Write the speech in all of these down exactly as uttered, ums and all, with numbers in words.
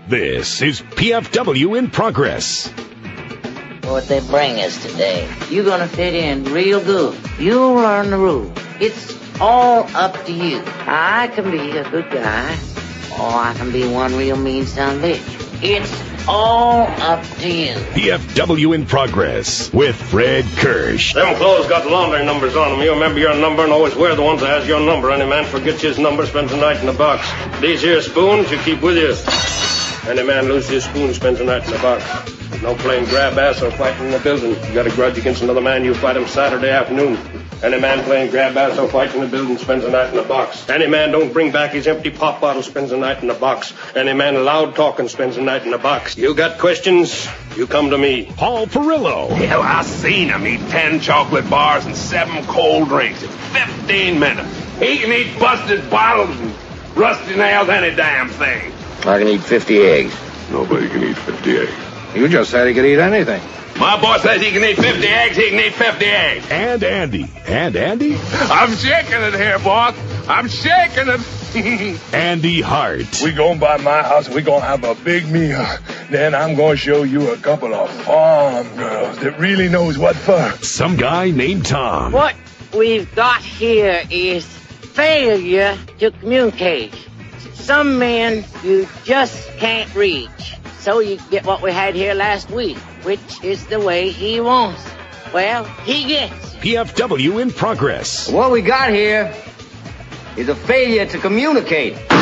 This is P F W in Progress. What they bring us today, you're gonna fit in real good. You'll learn the rules. It's all up to you. I can be a good guy, or I can be one real mean son of a bitch. It's all up to you. P F W in Progress with Fred Kirsch. Them clothes got laundry numbers on them. You remember your number and always wear the ones that has your number. Any man forgets his number, spends the night in the box. These here spoons you keep with you. Any man loses his spoon, spends the night in the box. No playing grab ass or fighting in the building. You got a grudge against another man, you fight him Saturday afternoon. Any man playing grab ass or fighting in the building spends the night in the box. Any man don't bring back his empty pop bottle spends the night in the box. Any man loud talking spends the night in the box. You got questions? You come to me. Paul Perillo. Hell, I seen him eat ten chocolate bars and seven cold drinks in fifteen minutes. He can eat busted bottles and rusty nails, any damn thing. I can eat fifty eggs. Nobody can eat fifty eggs. You just said he could eat anything. My boy says he can eat fifty eggs, he can eat fifty eggs. And Andy. And Andy? I'm shaking it here, boss. I'm shaking it. Andy Hart. We going by my house, we going to have a big meal. Then I'm going to show you a couple of farm girls that really knows what for. Some guy named Tom. What we've got here is failure to communicate. Some men you just can't reach. So you get what we had here last week, which is the way he wants. Well, he gets. P F W in Progress. What we got here is a failure to communicate. Come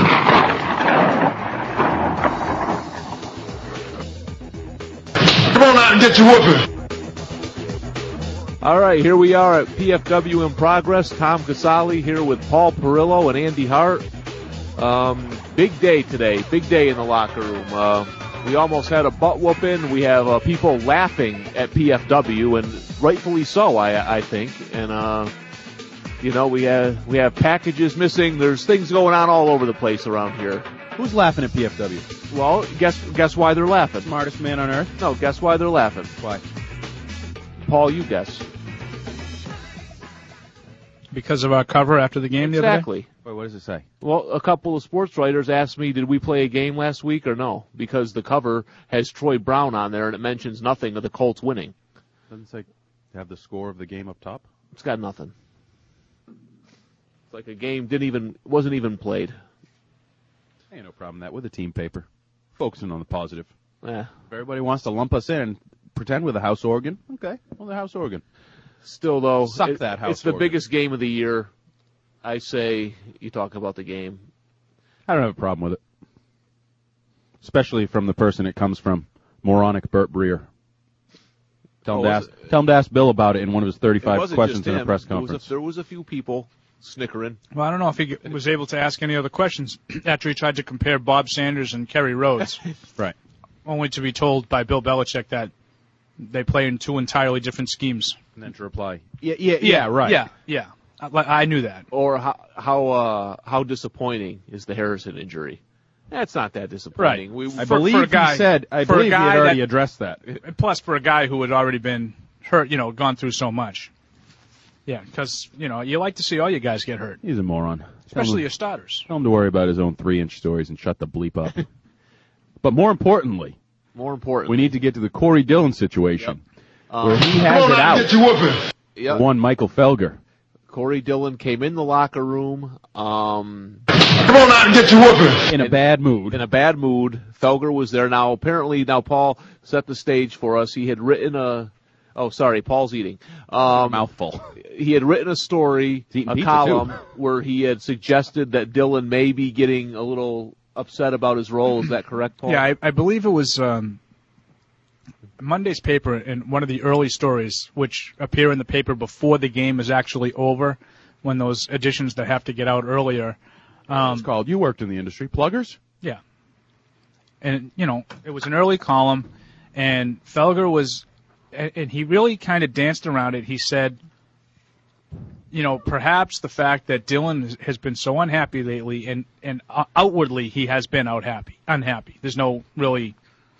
on out and get your whooping. All right, here we are at P F W in Progress. Tom Casale here with Paul Perillo and Andy Hart. Um, big day today, big day in the locker room. Uh, we almost had a butt whooping. We have uh, people laughing at P F W, and rightfully so, I, I think. And uh, you know, we have we have packages missing. There's things going on all over the place around here. Who's laughing at P F W? Well, guess guess why they're laughing? Smartest man on earth? No, guess why they're laughing? Why? Paul, you guess. Because of our cover after the game the other day? Exactly. Wait, what does it say? Well, a couple of sports writers asked me, did we play a game last week or no? Because the cover has Troy Brown on there, and it mentions nothing of the Colts winning. Doesn't say have the score of the game up top? It's got nothing. It's like a game didn't even wasn't even played. Ain't no problem with that. With the team paper. Focusing on the positive. Yeah. If everybody wants to lump us in and pretend we're the house organ, okay, well, the house organ. Still, though, Suck it, that house it's the organ. biggest game of the year. I say you talk about the game. I don't have a problem with it. Especially from the person it comes from, moronic Bert Breer. Tell him, Oh, to was ask, tell him to ask Bill about it in one of his It thirty-five wasn't questions just in a him. press There was conference. a, there was a few people snickering. Well, I don't know if he was able to ask any other questions after he tried to compare Bob Sanders and Kerry Rhodes. Right. Only to be told by Bill Belichick that they play in two entirely different schemes. And then to reply, yeah, yeah, yeah, right. Yeah, yeah. I, I knew that. Or how how uh, how disappointing is the Harrison injury? That's not that disappointing. Right. We, I For- believe for a guy- he said, I for a believe he guy had already that- addressed that. And plus, for a guy who had already been hurt, you know, gone through so much. Yeah, because, you know, you like to see all you guys get hurt, He's a moron. especially Tell your him, starters. tell him to worry about his own three-inch stories and shut the bleep up. But more importantly, more important. we need to get to the Corey Dillon situation, Yep. where Um, he has it out. Get your whooping. Yep. One Michael Felger. Corey Dillon came in the locker room um, Come on out and get your whooping. In a bad mood. in a bad mood. Felger was there. Now, apparently, now Paul set the stage for us. He had written a – oh, sorry, Paul's eating. Um, Mouthful. He had written a story, He's eating a pizza, column, too. where he had suggested that Dillon may be getting a little upset about his role. Is that correct, Paul? Yeah, I, I believe it was um, Monday's paper in one of the early stories, which appear in the paper before the game is actually over, when those editions that have to get out earlier. Um, It's called, you worked in the industry, pluggers? Yeah. And, you know, it was an early column, and Felger was, and and he really kind of danced around it. He said, you know, perhaps the fact that Dillon has been so unhappy lately, and, and outwardly he has been out happy, unhappy. There's no really,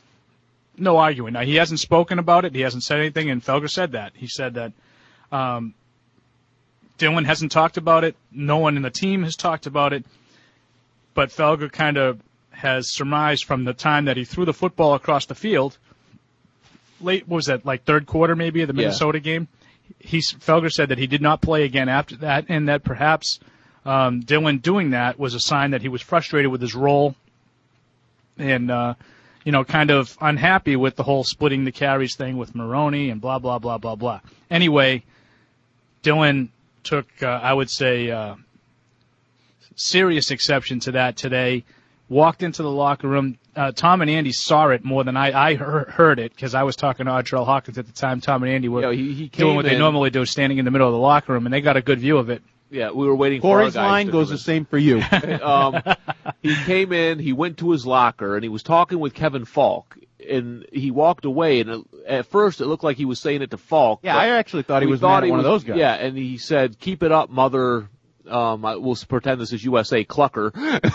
no arguing. Now, he hasn't spoken about it. He hasn't said anything, and Felger said that. He said that um, Dillon hasn't talked about it. No one in the team has talked about it. But Felger kind of has surmised from the time that he threw the football across the field, late, what was that, like third quarter maybe of the Minnesota yeah. game? He's, Felger said that he did not play again after that, and that perhaps um, Dillon doing that was a sign that he was frustrated with his role and, uh, you know, kind of unhappy with the whole splitting the carries thing with Maroney and blah, blah, blah, blah, blah. Anyway, Dillon took, uh, I would say, uh, serious exception to that today, walked into the locker room. Uh, Tom and Andy saw it more than I, I heard it because I was talking to Artrell Hawkins at the time. Tom and Andy were yeah, he, he doing what in, they normally do, standing in the middle of the locker room, and they got a good view of it. Yeah, we were waiting Corey's for our guys line to goes the same for you. um, he came in, he went to his locker, and he was talking with Kevin Falk, and he walked away, and it, at first it looked like he was saying it to Falk. Yeah, I actually thought he was thought mad he at one was, of those guys. Yeah, and he said, "Keep it up, mother." Um, I, we'll pretend this is U S A Clucker.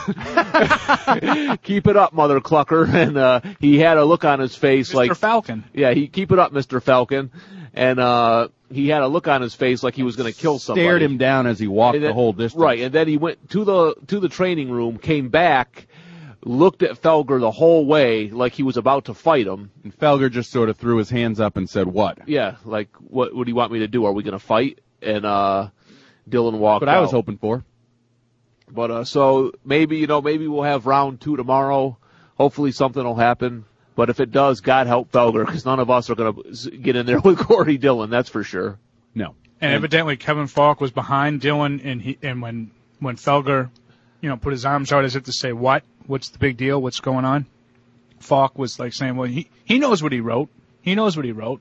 Keep it up, mother Clucker. And, uh, he had a look on his face Mister like. Mister Falcon. Yeah, he, keep it up, Mister Falcon. And, uh, he had a look on his face like he was going to kill somebody. Stared him down as he walked then, the whole distance. Right, and then he went to the, to the training room, came back, looked at Felger the whole way like he was about to fight him. And Felger just sort of threw his hands up and said, what? Yeah, like, what, what do you want me to do? Are we going to fight? And, uh, Dillon walked out. What I was hoping for. But, uh, so maybe, you know, maybe we'll have round two tomorrow. Hopefully something will happen. But if it does, God help Felger, because none of us are going to get in there with Corey Dillon, that's for sure. No. And, and evidently Kevin Falk was behind Dillon, and he, and when, when Felger, you know, put his arms out as if to say, what? What's the big deal? What's going on? Falk was like saying, well, he, he knows what he wrote. He knows what he wrote.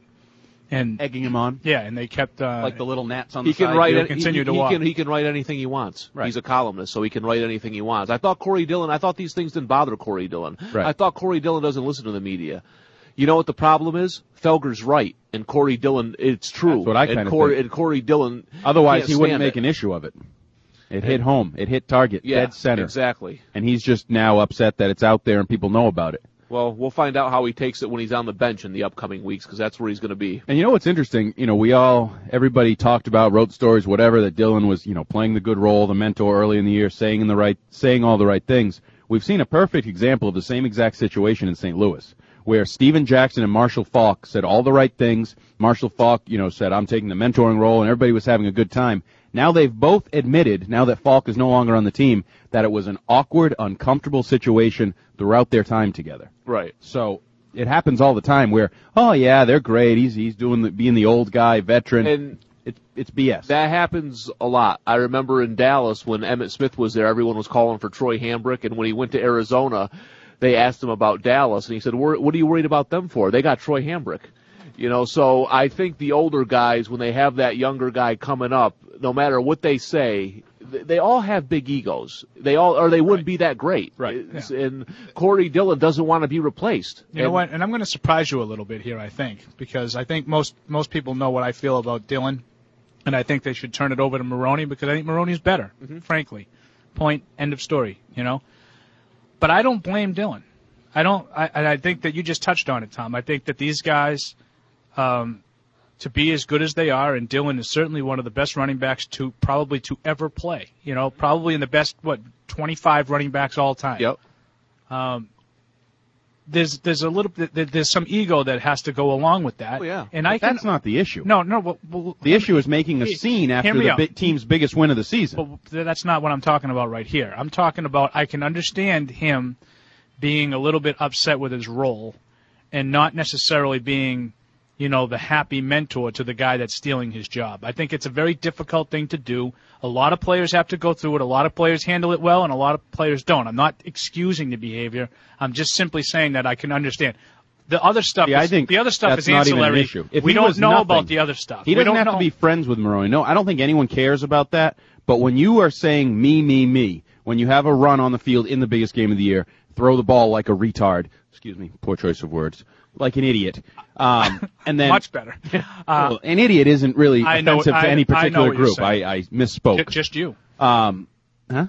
And egging him on. Yeah, and they kept uh, like the little gnats on he the can side. Write it, continue he, to he walk. Can, he can write anything he wants. Right. He's a columnist, so he can write anything he wants. I thought Corey Dillon. I thought these things didn't bother Corey Dillon. Right. I thought Corey Dillon doesn't listen to the media. You know what the problem is? Felger's right, and Corey Dillon. It's true. That's what I and kind of Corey, think. And Corey Dillon. Otherwise, he wouldn't stand make it. an issue of it. It hit home. It hit target. Yeah, dead center. exactly. And he's just now upset that it's out there and people know about it. Well, we'll find out how he takes it when he's on the bench in the upcoming weeks, because that's where he's going to be. And you know what's interesting? You know, we all, everybody talked about, wrote stories, whatever, that Dillon was, you know, playing the good role, the mentor early in the year, saying in the right, saying all the right things. We've seen a perfect example of the same exact situation in Saint Louis, where Steven Jackson and Marshall Falk said all the right things. Marshall Falk, you know, said, I'm taking the mentoring role, and everybody was having a good time. Now they've both admitted, now that Falk is no longer on the team, that it was an awkward, uncomfortable situation throughout their time together. Right. So it happens all the time where, oh yeah, they're great. He's he's doing the, being the old guy, veteran. And it's it's B S. That happens a lot. I remember in Dallas when Emmitt Smith was there, everyone was calling for Troy Hambrick, and when he went to Arizona, they asked him about Dallas, and he said, "What are you worried about them for? They got Troy Hambrick." You know, so I think the older guys, when they have that younger guy coming up, no matter what they say, they all have big egos. They all, or they wouldn't right. be that great. Right. Yeah. And Corey Dillon doesn't want to be replaced. You and, know what? And I'm going to surprise you a little bit here, I think, because I think most most people know what I feel about Dillon, and I think they should turn it over to Maroney because I think Maroney's better, mm-hmm. frankly. Point, end of story, you know? But I don't blame Dillon. I don't, I, I think that you just touched on it, Tom. I think that these guys, um, to be as good as they are, and Dillon is certainly one of the best running backs to probably to ever play. You know, probably in the best, what, twenty-five running backs all time. Yep. Um, there's there's a little bit there's some ego that has to go along with that. Oh, yeah. And but I can, that's not the issue. No, no. Well, well, the issue is making a hey, scene after the out. big team's biggest win of the season. But that's not what I'm talking about right here. I'm talking about I can understand him being a little bit upset with his role and not necessarily being, you know, the happy mentor to the guy that's stealing his job. I think it's a very difficult thing to do. A lot of players have to go through it. A lot of players handle it well, and a lot of players don't. I'm not excusing the behavior. I'm just simply saying that I can understand. The other stuff, yeah, is, I think the other stuff that's is not ancillary. Even an issue. If we he don't was know nothing, about the other stuff. He we doesn't don't have know. to be friends with Maroney. No, I don't think anyone cares about that. But when you are saying me, me, me, when you have a run on the field in the biggest game of the year, throw the ball like a retard. Excuse me, poor choice of words. Like an idiot. Um, and then Much better. Uh, well, an idiot isn't really I know- offensive I- to any I know particular what you're group. saying. I, I misspoke. J- just you. Um, huh?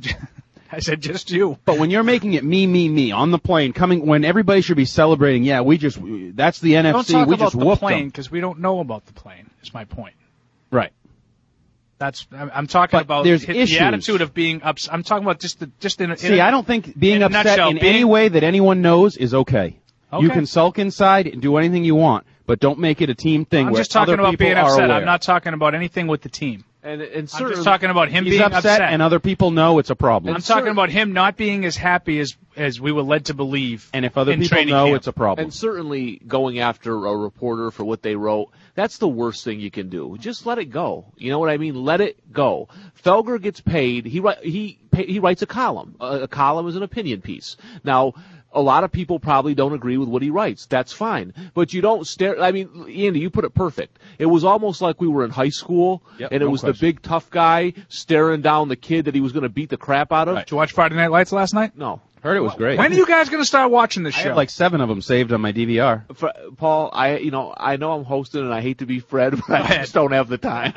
I said just you. But when you're making it me, me, me on the plane, coming when everybody should be celebrating, yeah, we just that's the N Don't F C. talk We about just the whooped plane them. because we don't know about the plane. Is my point. Right. That's I'm, I'm talking But about there's his, issues. the attitude of being upset. I'm talking about just the, just in. A, See, in a, I don't think being in a upset nutshell, in being, any way that anyone knows is okay. Okay. You can sulk inside and do anything you want, but don't make it a team thing I'm where just talking other about people being are upset. aware. I'm not talking about anything with the team. And, and I'm certainly, just talking about him He's being upset, and other people know it's a problem. I'm talking about him not being as happy as as we were led to believe. And if other in people training know camp. it's a problem. And certainly going after a reporter for what they wrote, that's the worst thing you can do. Just let it go. You know what I mean? Let it go. Felger gets paid. He he he writes a column. A, a column is an opinion piece. Now, a lot of people probably don't agree with what he writes. That's fine. But you don't stare. I mean, Andy, you put it perfect. It was almost like we were in high school, Yep, and it no was question. the big tough guy staring down the kid that he was going to beat the crap out of. Right. Did you watch Friday Night Lights last night? No. Heard it was great. When are you guys going to start watching this I show? have like seven of them saved on my D V R. For, Paul, I you know I know I'm hosting and I hate to be Fred, but I ahead. just don't have the time.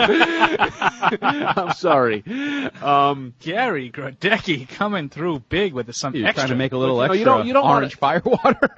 I'm sorry. Um, Gary Grodecki coming through big with some You're extra. trying to make a little But, extra you know, you don't- you don't orange firewater.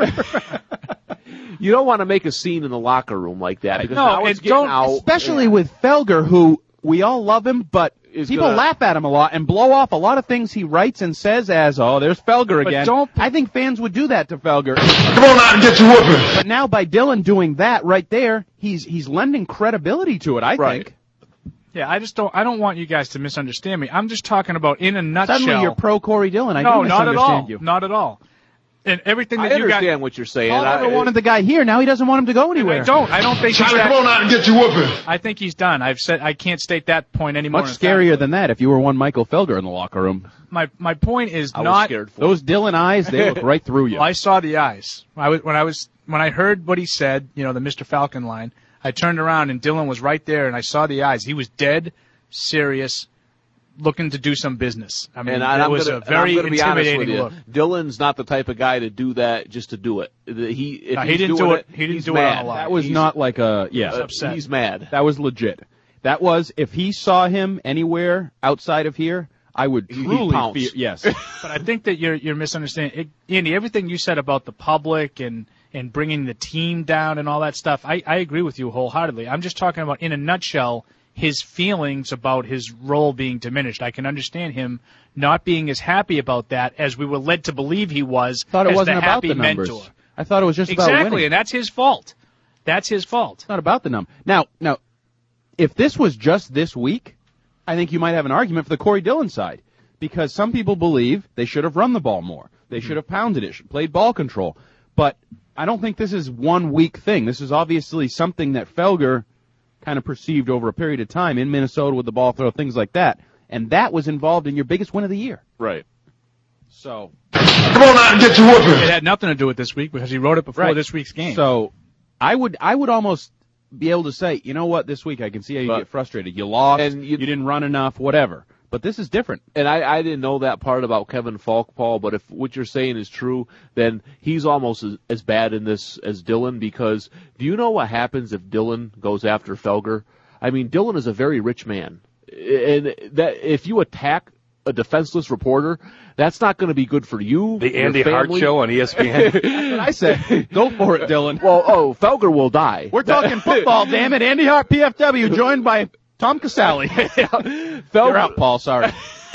you don't want to make a scene in the locker room like that because No, now it's and getting don't- out. Especially with Felger, who we all love him, but Is people gonna- laugh at him a lot and blow off a lot of things he writes and says as, oh, there's Felger But again. don't- I think fans would do that to Felger. Come on out and get your whooping. But now by Dylan doing that right there, he's he's lending credibility to it, I Right. think. Yeah, I just don't. I don't want you guys to misunderstand me. I'm just talking about in a nutshell. Suddenly you're pro Corey Dillon. I no, do not at misunderstand all. you. Not at all. And everything I that you understand guys. what you're saying. Paul I, never wanted the guy here. Now he doesn't want him to go anywhere. I don't. I don't think he's Charlie, come that, on out and get your whooping. I think he's done. I've said I can't state that point anymore. Much in scarier fact. than that if you were one Michael Felger in the locker room. My my point is I was not. scared for Those Dylan eyes, they look right through you. Well, I saw the eyes. I was, when I was when I heard what he said, you know, the Mister Falcon line. I turned around and Dylan was right there, and I saw the eyes. He was dead serious, looking to do some business. I mean, And, I, it I'm was gonna, a very and I'm gonna be honest intimidating with look. you. Dylan's not the type of guy to do that just to do it. The- He if No, he he's didn't doing do it- he didn't he's do it on mad. a lie. That was He's- not like a, yeah. uh, upset. He's mad. That was legit. That was, if he saw him anywhere outside of here, I would He- he'd truly pounce. fear, yes. But I think that you're you're misunderstanding, it, Andy. Everything you said about the public and and bringing the team down and all that stuff, I I agree with you wholeheartedly. I'm just talking about, in a nutshell, his feelings about his role being diminished. I can understand him not being as happy about that as we were led to believe he was. I thought it as wasn't the about happy the numbers. mentor. I thought it was just about Exactly, winning. and that's his fault. That's his fault. It's not about the number. Now, now, if this was just this week, I think you might have an argument for the Corey Dillon side, because some people believe they should have run the ball more. They should have pounded it, should played ball control. But I don't think this is one week thing. This is obviously something that Felger kind of perceived over a period of time in Minnesota with the ball throw, things like that. And that was involved in your biggest win of the year. Right. So, Come on out and get your whooping. It had nothing to do with this week because he wrote it before Right. this week's game. So, I would I would almost be able to say, you know what, this week I can see how you But- get frustrated. You lost, And you, you- didn't run enough, whatever. But this is different. And I, I didn't know that part about Kevin Falk, Paul, but if what you're saying is true, then he's almost as, as bad in this as Dylan, because do you know what happens if Dylan goes after Felger? I mean, Dylan is a very rich man. And that if you attack a defenseless reporter, that's not going to be good for you. The your Andy Hart family. Show on E S P N. That's what I said. Go for it, Dylan. Well, oh, Felger will die. We're talking football, damn it. Andy Hart, P F W, joined by Tom Casale. Felger, You're out, Paul. Sorry.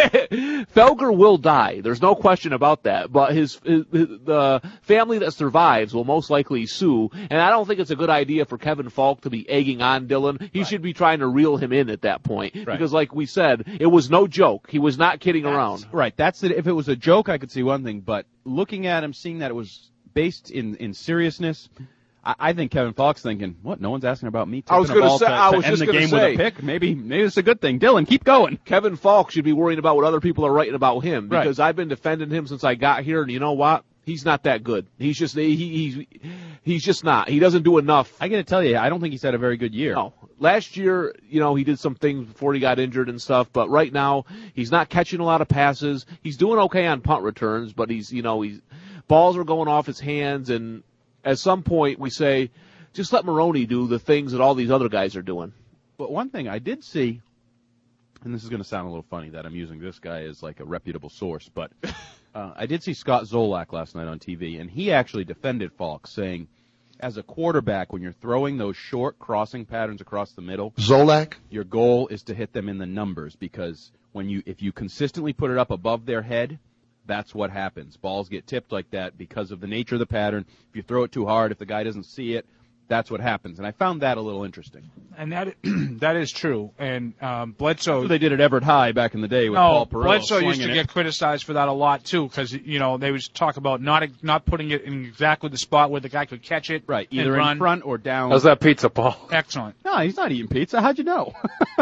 Felger will die. There's no question about that. But his, his, his the family that survives will most likely sue. And I don't think it's a good idea for Kevin Falk to be egging on Dylan. He right. should be trying to reel him in at that point. Right. Because, like we said, it was no joke. He was not kidding That's, around. Right. That's it. If it was a joke, I could see one thing. But looking at him, seeing that it was based in in seriousness. I think Kevin Falk's thinking, what? No one's asking about me. I was going to say, to, I to was end just the going to game say, with a pick. Maybe, maybe it's a good thing. Dylan, keep going. Kevin Falk should be worrying about what other people are writing about him, because right. I've been defending him since I got here, and you know what? He's not that good. He's just he, he's he's just not. He doesn't do enough. I got to tell you, I don't think he's had a very good year. No, last year, you know, he did some things before he got injured and stuff, but right now he's not catching a lot of passes. He's doing okay on punt returns, but he's you know he's balls are going off his hands, and at some point we say, just let Maroney do the things that all these other guys are doing. But one thing I did see, and this is going to sound a little funny that I'm using this guy as like a reputable source, but uh, I did see Scott Zolak last night on T V, and he actually defended Falk, saying as a quarterback, when you're throwing those short crossing patterns across the middle, Zolak, your goal is to hit them in the numbers, because when you if you consistently put it up above their head, that's what happens. Balls get tipped like that because of the nature of the pattern. If you throw it too hard, if the guy doesn't see it, that's what happens. And I found that a little interesting. And that that is true. And um, Bledsoe... So they did at Everett High back in the day with no, Paul Perillo. Bledsoe used to it. get criticized for that a lot, too, because, you know, they would talk about not not putting it in exactly the spot where the guy could catch it. Right, either and run. in front or down. How's that pizza, Paul? Excellent. No, he's not eating pizza. How'd you know?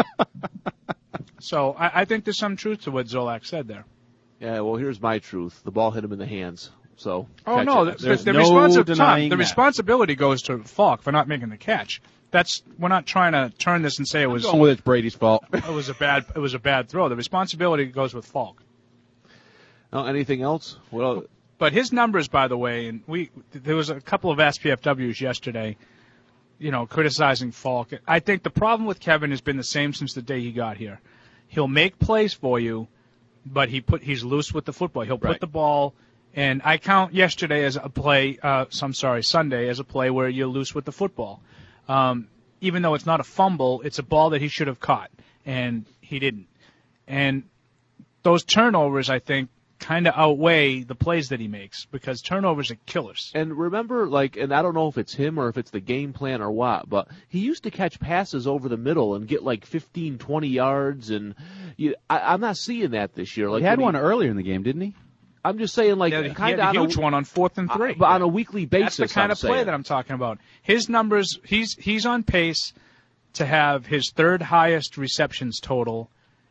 So I, I think there's some truth to what Zolak said there. Yeah, well, here's my truth. The ball hit him in the hands. So oh no, it. the, There's the, no responsi- denying Tom, the that. responsibility goes to Falk for not making the catch. That's we're not trying to turn this and say it was I'm going with it's Brady's fault. it was a bad it was a bad throw. The responsibility goes with Falk. Oh, anything else? Well, but his numbers, by the way, and we there was a couple of S P F Ws yesterday, you know, criticizing Falk. I think the problem with Kevin has been the same since the day he got here. He'll make plays for you, but he put he's loose with the football. He'll put right. the ball. And I count yesterday as a play, uh, I'm sorry, Sunday as a play where you're loose with the football. Um, even though it's not a fumble, it's a ball that he should have caught, and he didn't. And those turnovers, I think, kind of outweigh the plays that he makes, because turnovers are killers. and remember, like, and I don't know if it's him or if it's the game plan or what, but he used to catch passes over the middle and get like fifteen, twenty yards, and you, I, I'm not seeing that this year. Like He had when one earlier in the game, didn't he? I'm just saying, like, Yeah, he kind had of a on huge a, one on fourth and three. Uh, but on a weekly basis. That's the kind I'm of play saying. that I'm talking about. His numbers, he's he's on pace to have his third highest receptions total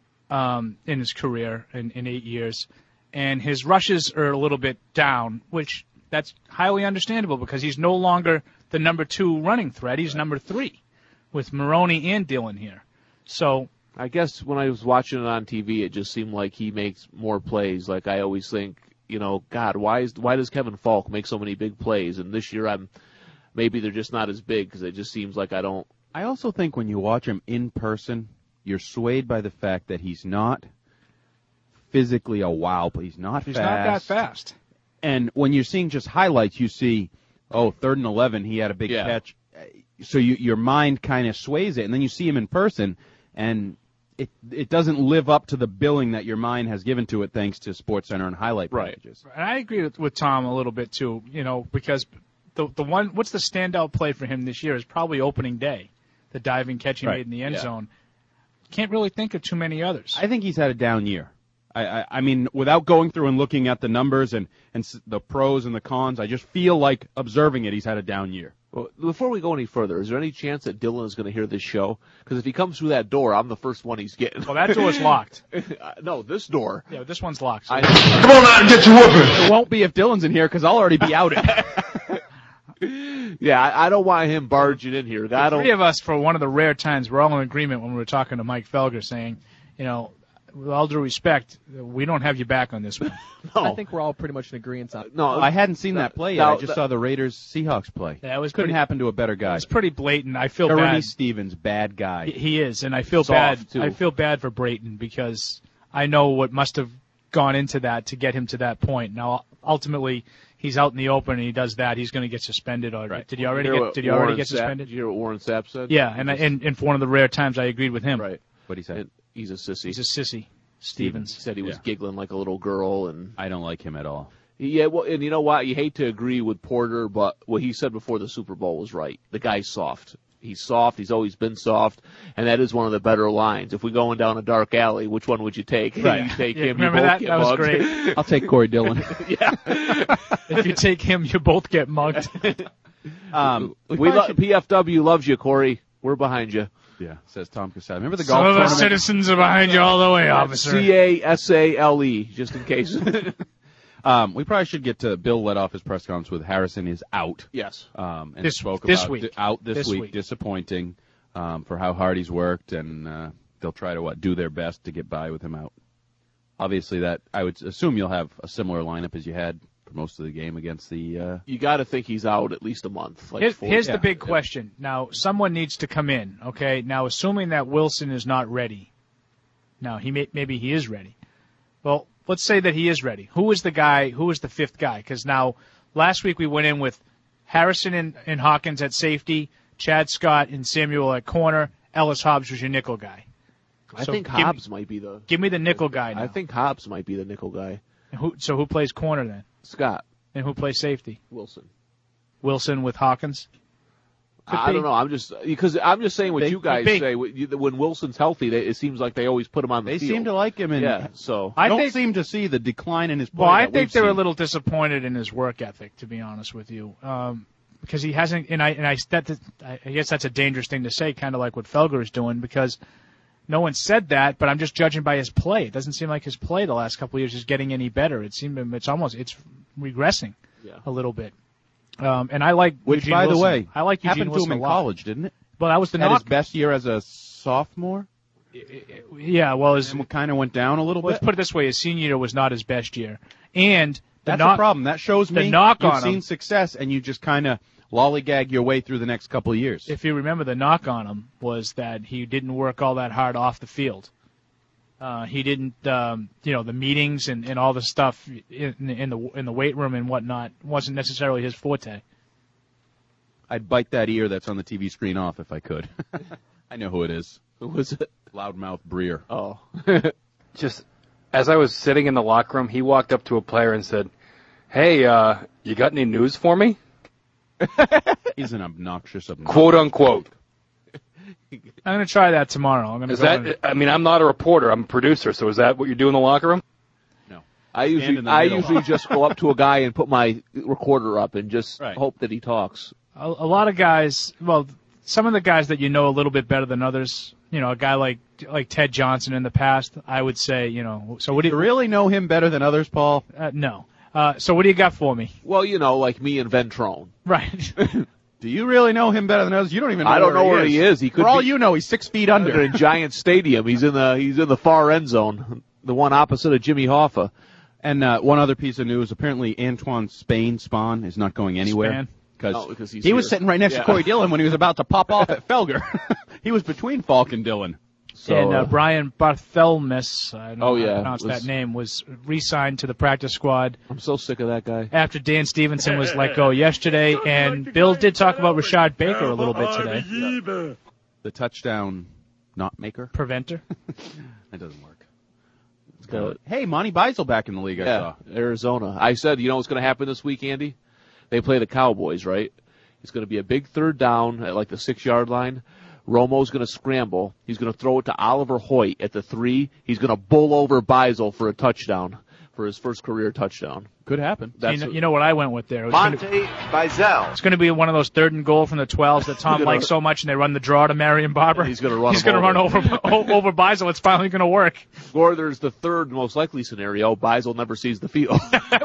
um, in his career in, in eight years, and his rushes are a little bit down, which that's highly understandable because he's no longer the number two running threat. He's number three with Maroney and Dillon here. So I guess when I was watching it on T V, it just seemed like he makes more plays. Like I always think, you know, God, why is why does Kevin Falk make so many big plays? And this year, I'm maybe they're just not as big because it just seems like I don't. I also think when you watch him in person, you're swayed by the fact that he's not physically a wow, but he's not he's fast. not that fast. And when you're seeing just highlights, you see, oh, third and eleven, he had a big Yeah. catch. So you, your mind kind of sways it, and then you see him in person, and it it doesn't live up to the billing that your mind has given to it thanks to SportsCenter and highlight Right. packages. And I agree with, with Tom a little bit too, you know, because the the one what's the standout play for him this year is probably opening day, the diving catch he Right. made in the end Yeah. zone. Can't really think of too many others. I think he's had a down year. I, I, I mean, without going through and looking at the numbers and, and s- the pros and the cons, I just feel like observing it, he's had a down year. Well, before we go any further, is there any chance that Dylan is going to hear this show? Because if he comes through that door, I'm the first one he's getting. Well, that door's locked. No, this door. Yeah, this one's locked. So I, come on out and get your whooping. It won't be if Dylan's in here because I'll already be outed. yeah, I, I don't want him barging in here. I the three don't. of us, for one of the rare times, we're all in agreement when we were talking to Mike Felger, saying, you know, with all due respect, we don't have you back on this one. No, I think we're all pretty much in agreement on. no. I hadn't seen that play yet. Now, I just the- saw the Raiders Seahawks play. That was Couldn't pretty, happen to a better guy. It's pretty blatant. I feel Jeremy bad. Stevens, bad guy. He- He is, and I feel Soft, bad. too. I feel bad for Brayton because I know what must have gone into that to get him to that point. Now, ultimately, he's out in the open and he does that. He's going to get suspended. Or Right. did he already You hear get? what Did he already Warren get Sapp- suspended? Did you hear what Warren Sapp said? Yeah, and, I- and and for one of the rare times I agreed with him. Right. What he said. And he's a sissy. He's a sissy. Stevens. He said he was Yeah. giggling like a little girl, and I don't like him at all. yeah. Well, and you know what? You hate to agree with Porter, but what he said before the Super Bowl was right. The guy's soft. He's soft. He's always been soft, and that is one of the better lines. If we're going down a dark alley, which one would you take? Right. You take Yeah, him. remember you both that? get That was mugged. great. I'll take Corey Dillon. yeah. If you take him, you both get mugged. um, We probably lo- should- P F W loves you, Corey. We're behind you. yeah, says Tom Casale. Remember the Some golf of us tournament? citizens are behind you all the way, officer. C A S A L E, just in case. Um, we probably should get to Bill led off his press conference with Harrison is out. yes. Um, and This- spoke this about week. di- out this, This week, week. disappointing um, for how hard he's worked, and uh, they'll try to what do their best to get by with him out. Obviously, that I would assume you'll have a similar lineup as you had for most of the game against the. Uh, You got to think he's out at least a month. Like Here's, four- here's yeah, the big yeah. question. Now, someone needs to come in, okay? Now, assuming that Wilson is not ready. Now, he may, maybe he is ready. Well, let's say that he is ready. Who is the guy, who is the fifth guy? Because now, last week we went in with Harrison and, and Hawkins at safety, Chad Scott and Samuel at corner, Ellis Hobbs was your nickel guy. I So think give Hobbs me, might be the. Give me the nickel guy now. I think Hobbs might be the nickel guy. Who, so who plays corner then? Scott. And who plays safety? Wilson. Wilson with Hawkins? Could I be. don't know. I'm just because I'm just saying what They- you guys could be. say. When Wilson's healthy, they, it seems like they always put him on the They field. seem to like him, and yeah. So I I don't think- seem to see the decline in his play. Well, I that think we've they're a seen. little disappointed in his work ethic, to be honest with you, um, because he hasn't. And I and I that I guess that's a dangerous thing to say, kind of like what Felger is doing, because no one said that, but I'm just judging by his play. It doesn't seem like his play the last couple of years is getting any better. It seemed it's almost it's regressing Yeah. a little bit. Um, and I like Which, Eugene by the Wilson. way, I like Eugene happened to Wilson him in a lot. college, didn't it? Well, that was the At his knock. best year as a sophomore, Yeah, well, his, and kind of went down a little let's bit. put it this way: his senior year was not his best year, and the That's knock, a problem. That shows the me knock you've on seen him- success, and you just kind of lollygag your way through the next couple of years. If you remember, the knock on him was that he didn't work all that hard off the field. Uh, he didn't, um, you know, the meetings and, and all the stuff in, in the in the weight room and whatnot wasn't necessarily his forte. I'd bite that ear that's on the T V screen off if I could. I know who it is. who was it? Loudmouth Breer. Oh. Just as I was sitting in the locker room, he walked up to a player and said, "Hey, uh, you got any news for me?" He's an obnoxious, obnoxious. Quote unquote. I'm going to try that tomorrow. I'm going to Is go that? in- I mean, I'm not a reporter. I'm a producer. So is that what you do in the locker room? I Stand usually in the I middle. usually just go up to a guy and put my recorder up and just Right. hope that he talks. a, a lot of guys. Well, some of the guys that you know a little bit better than others. You know, a guy like like Ted Johnson in the past. I would say, you know. So what do You you? really know him better than others, Paul? Uh, no. Uh, so what do you got for me? Well, you know, like me and Ventrone. Right. Do you really know him better than others? You don't even know I don't where know where he he is. is. He could For all be you know, he's six feet under under. in Giant Stadium. He's in the he's in the far end zone, the one opposite of Jimmy Hoffa. And uh, one other piece of news, apparently Antoine Spain, Spawn, is not going anywhere. Span? Oh, because he's he was here. sitting right next Yeah. to Corey Dillon when he was about to pop off at Felger. He was between Falk and Dillon. So, and uh, uh, Brian Barthelmess, I don't know Oh, how yeah, to pronounce was- that name, was re-signed to the practice squad I'm so sick of that guy. after Dan Stevenson was let go yesterday. And Bill did talk about Rashad Baker a little bit today. The touchdown not maker. Preventer. That doesn't work. It's Uh, kinda- hey, Monty Beisel back in the league, I Yeah, saw. Arizona. I said, you know what's going to happen this week, Andy? They play the Cowboys, right? It's going to be a big third down at like the six-yard line. Romo's going to scramble. He's going to throw it to Oliver Hoyt at the three. He's going to bull over Beisel for a touchdown, for his first career touchdown. Could happen. That's you, know, you know what I went with there? It was gonna- Monte Beisel. It's going to be one of those third and goal from the twelves that Tom He's gonna- likes so much, and they run the draw to Marion Barber. He's gonna run He's him going to run over. over o- over Beisel. It's finally going to work. Or there's the third most likely scenario. Beisel never sees the field.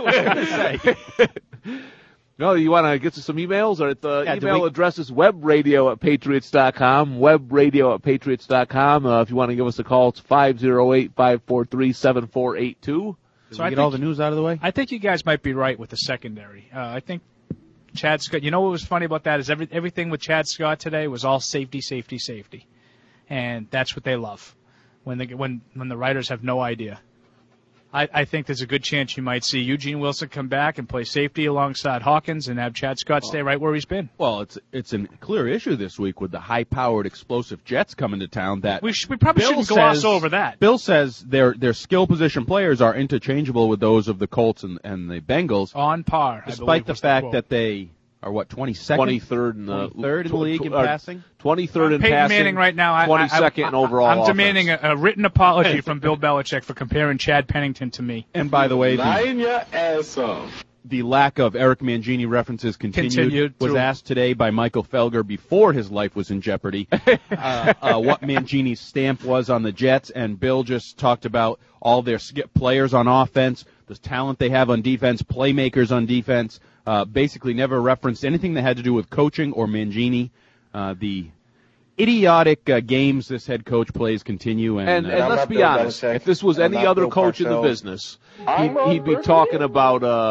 No, you want to get to some emails? Or the Yeah, do email we- address is webradio at patriots dot com, webradio at patriots dot com. Uh, if you want to give us a call, it's five oh eight, five four three, seven four eight two. Did So we I get think- all the news out of the way? I think you guys might be right with the secondary. Uh, I think Chad Scott. You know what was funny about that is every, everything with Chad Scott today was all safety, safety, safety, and that's what they love when they when when the writers have no idea. I, I think there's a good chance you might see Eugene Wilson come back and play safety alongside Hawkins and have Chad Scott stay right where he's been. Well, it's it's a clear issue this week with the high-powered, explosive Jets coming to town. That We sh- we probably Bill shouldn't gloss says- over that. Bill says their their skill position players are interchangeable with those of the Colts and, and the Bengals, On par, I despite believe the was fact quote. that they are what twenty-second, twenty-third in the twenty-third in the league in uh, passing. twenty-third in Peyton passing. Manning right now. I, twenty-second I, I, in overall. I'm demanding offense. a, a written apology from Bill Belichick for comparing Chad Pennington to me. And by the way, the, Lying your ass off. the lack of Eric Mangini references continued. Continued was through- asked today by Michael Felger before his life was in jeopardy uh, uh, what Mangini's stamp was on the Jets, and Bill just talked about all their skip players on offense, the talent they have on defense, playmakers on defense. Uh, basically, never referenced anything that had to do with coaching or Mangini. Uh, the idiotic uh, games this head coach plays continue, and, And, uh, and let's be honest, if this was any other coach in the business, he'd, he'd be talking about uh,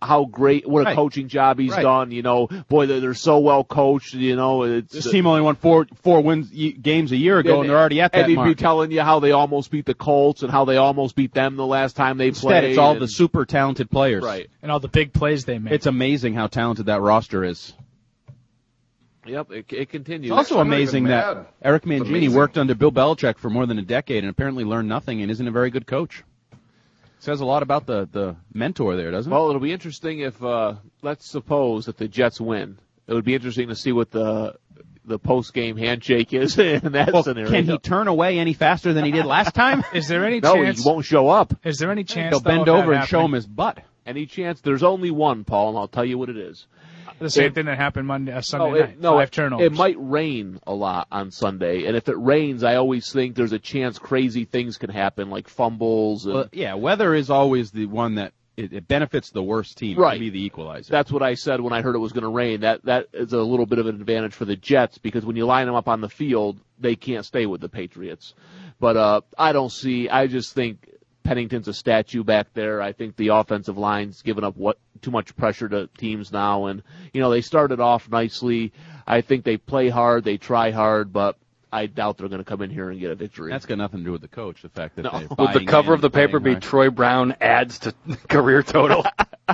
how great, what a Right. coaching job he's Right. done. You know, boy, they're, they're so well coached. You know, it's, This team only won four four wins y- games a year ago, and they're already at that and he'd mark. be telling you how they almost beat the Colts and how they almost beat them the last time they Instead, played. it's all and, the super talented players. right. And all the big plays they make. It's amazing how talented that roster is. Yep, it, it continues. It's also I'm not amazing even that mad. Eric It's Mangini amazing. worked under Bill Belichick for more than a decade and apparently learned nothing and isn't a very good coach. Says a lot about the, the mentor there, doesn't it? Well, it'll be interesting if, uh, let's suppose that the Jets win. It would be interesting to see what the the post-game handshake is in that Well, scenario. can he turn away any faster than he did last time? Is there any no, chance? he won't show up. Is there any chance He'll though, bend of that over and show happening? him his butt. Any chance? There's only one, Paul, and I'll tell you what it is. The same It- thing that happened Monday, uh, Sunday no, night. it, no Five it, turnovers. it might rain a lot on Sunday, and if it rains, I always think there's a chance crazy things can happen, like fumbles. And, Well, yeah, weather is always the one that it, it benefits the worst team Right. to be the equalizer. That's what I said when I heard it was going to rain. That that is a little bit of an advantage for the Jets because when you line them up on the field, they can't stay with the Patriots. But uh, I don't see. I just think Pennington's a statue back there. I think the offensive line's given up what too much pressure to teams now, and you know they started off nicely. I think they play hard, they try hard, but I doubt they're going to come in here and get a victory. That's got nothing to do with the coach. The fact that No. they're Would Would the buying cover in, of the paper playing be hard. Troy Brown adds to career total?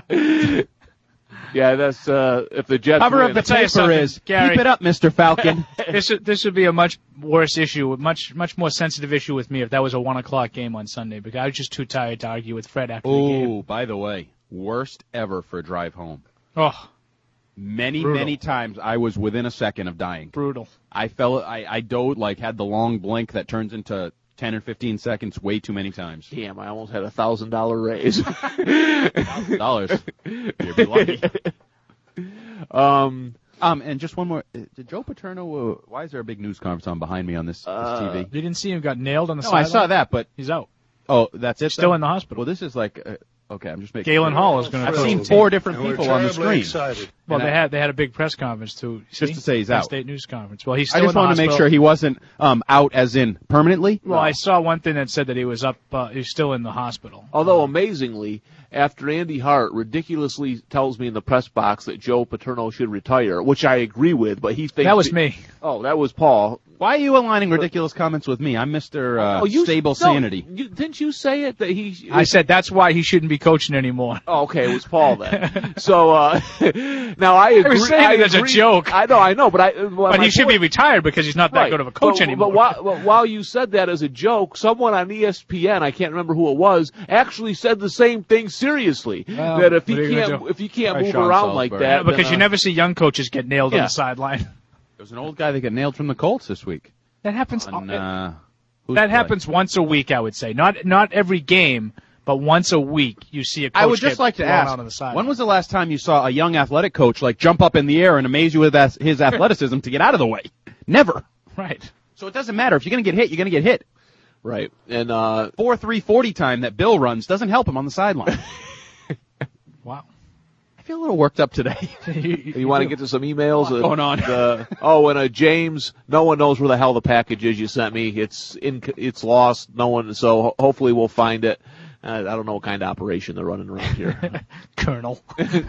Yeah, that's uh, if the Jets Cover win. of the tell you paper something, is Gary. keep it up, Mister Falcon. This would, this would be a much worse issue, much much more sensitive issue with me if that was a one o'clock game on Sunday because I was just too tired to argue with Fred after the game. Oh, by the way, worst ever for drive home. Oh, Many, Brutal. many times I was within a second of dying. brutal. I fell, I, I dove, like had the long blink that turns into ten or fifteen seconds way too many times. Damn, I almost had a thousand dollar raise. Dollars. You'd be lucky. um, Um, and just one more. uh, Did Joe Paterno, uh, why is there a big news conference on behind me on this, Uh, this T V? You didn't see him got nailed on the No, I sideline? saw that, but, He's out. oh, that's it? Still then? in the hospital. Well, this is like, uh, okay, I'm just making Galen Hall is going to I've coach seen the team. four different And we're people on the terribly screen. excited. Well, And they I- had they had a big press conference too. Just see? to say he's Penn out. State news conference. Well, he's I still just in the wanted to make hospital. sure he wasn't um, out as in permanently. Well, I saw one thing that said that he was up. Uh, he's still in the hospital. although amazingly, after Andy Hart ridiculously tells me in the press box that Joe Paterno should retire, which I agree with, but he thinks That was me. Oh, that was Paul. Why are you aligning ridiculous comments with me? I'm Mister Uh, oh, you Stable no, Sanity. You, didn't you say it that he? I said that's why he shouldn't be coaching anymore. Oh, okay, it was Paul then. so uh, now I agree. was saying it as a agree- joke. I know, I know, but I. Well, But my he should point- be retired because he's not that Right. good of a coach but, anymore. But while, but while you said that as a joke, someone on E S P N, I can't remember who it was, actually said the same thing seriously. Well, that if he what are you gonna can't, do? if he can't Try move Sean around like Salzberg. that, Yeah, because then, you uh, never see young coaches get nailed on Yeah. the sideline. There's an old guy that got nailed from the Colts this week. That happens. On, uh, who's that play? happens once a week, I would say. Not not every game, but once a week you see a coach I would just get like to blown ask, out on the sideline. when was the last time you saw a young athletic coach like jump up in the air and amaze you with as- his athleticism to get out of the way? Never. right? So it doesn't matter. If you're going to get hit, you're going to get hit. right, and uh, four three forty time that Bill runs doesn't help him on the sideline. Wow. I feel a little worked up today. you want to get to some emails? What's going on? The, oh, and uh, James, no one knows where the hell the package is you sent me. It's in, it's lost. No one. So ho- hopefully we'll find it. Uh, I don't know what kind of operation they're running around here. Colonel.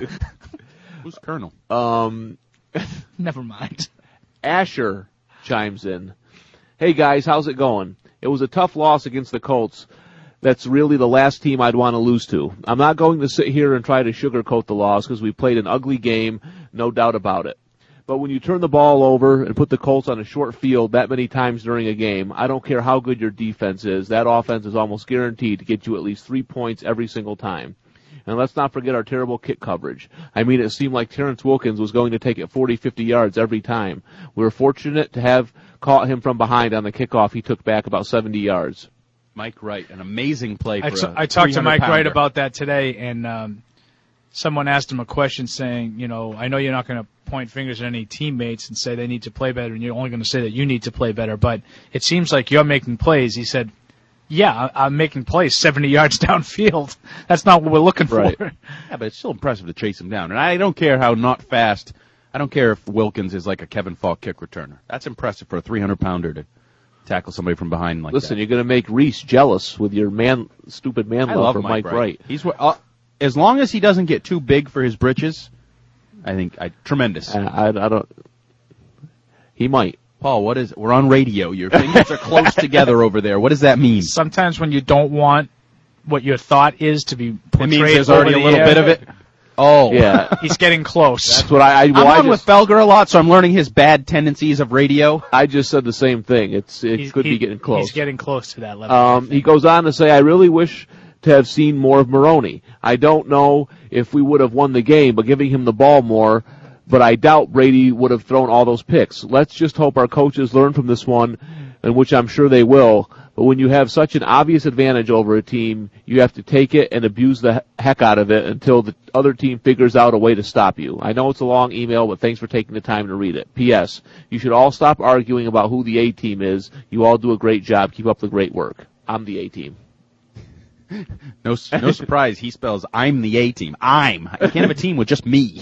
Who's Colonel? um, Never mind. Asher chimes in. Hey guys, how's it going? It was a tough loss against the Colts. That's really the last team I'd want to lose to. I'm not going to sit here and try to sugarcoat the loss because we played an ugly game, no doubt about it. But when you turn the ball over and put the Colts on a short field that many times during a game, I don't care how good your defense is, that offense is almost guaranteed to get you at least three points every single time. And let's not forget our terrible kick coverage. I mean, it seemed like Terrence Wilkins was going to take it forty, fifty yards every time. We were fortunate to have caught him from behind on the kickoff he took back about seventy yards. Mike Wright, an amazing play for I, t- a I talked to Mike Wright three hundred pounder. about that today, and um, someone asked him a question saying, you know, I know you're not going to point fingers at any teammates and say they need to play better, and you're only going to say that you need to play better, but it seems like you're making plays. He said, yeah, I- I'm making plays seventy yards downfield. That's not what we're looking for. Right. Yeah, but it's still impressive to chase him down. And I don't care how not fast. I don't care if Wilkins is like a Kevin Falk kick returner. That's impressive for a three hundred pounder to tackle somebody from behind like Listen, that. you're going to make Reese jealous with your man, stupid man I love love for Mike Mike Wright. Wright. He's uh, as long as he doesn't get too big for his britches, I think I, tremendous. I, I, I don't. He might. Paul, what is? We're on radio. Your fingers are close together over there. What does that mean? Sometimes when you don't want what your thought is to be portrayed, it means there's already over a little the bit air. of it. Oh, yeah. He's getting close. That's what I. I well, I'm I on just, with Felger a lot, so I'm learning his bad tendencies of radio. I just said the same thing. It's it He's, could he, be getting close. He's getting close to that level. Um, he goes on to say, I really wish to have seen more of Maroney. I don't know if we would have won the game, but giving him the ball more, but I doubt Brady would have thrown all those picks. Let's just hope our coaches learn from this one, and which I'm sure they will. But when you have such an obvious advantage over a team, you have to take it and abuse the heck out of it until the other team figures out a way to stop you. I know it's a long email, but thanks for taking the time to read it. P S. You should all stop arguing about who the A-team is. You all do a great job. Keep up the great work. I'm the A-team. No, no surprise. He spells I'm the A-team. I'm. I can't have a team with just me.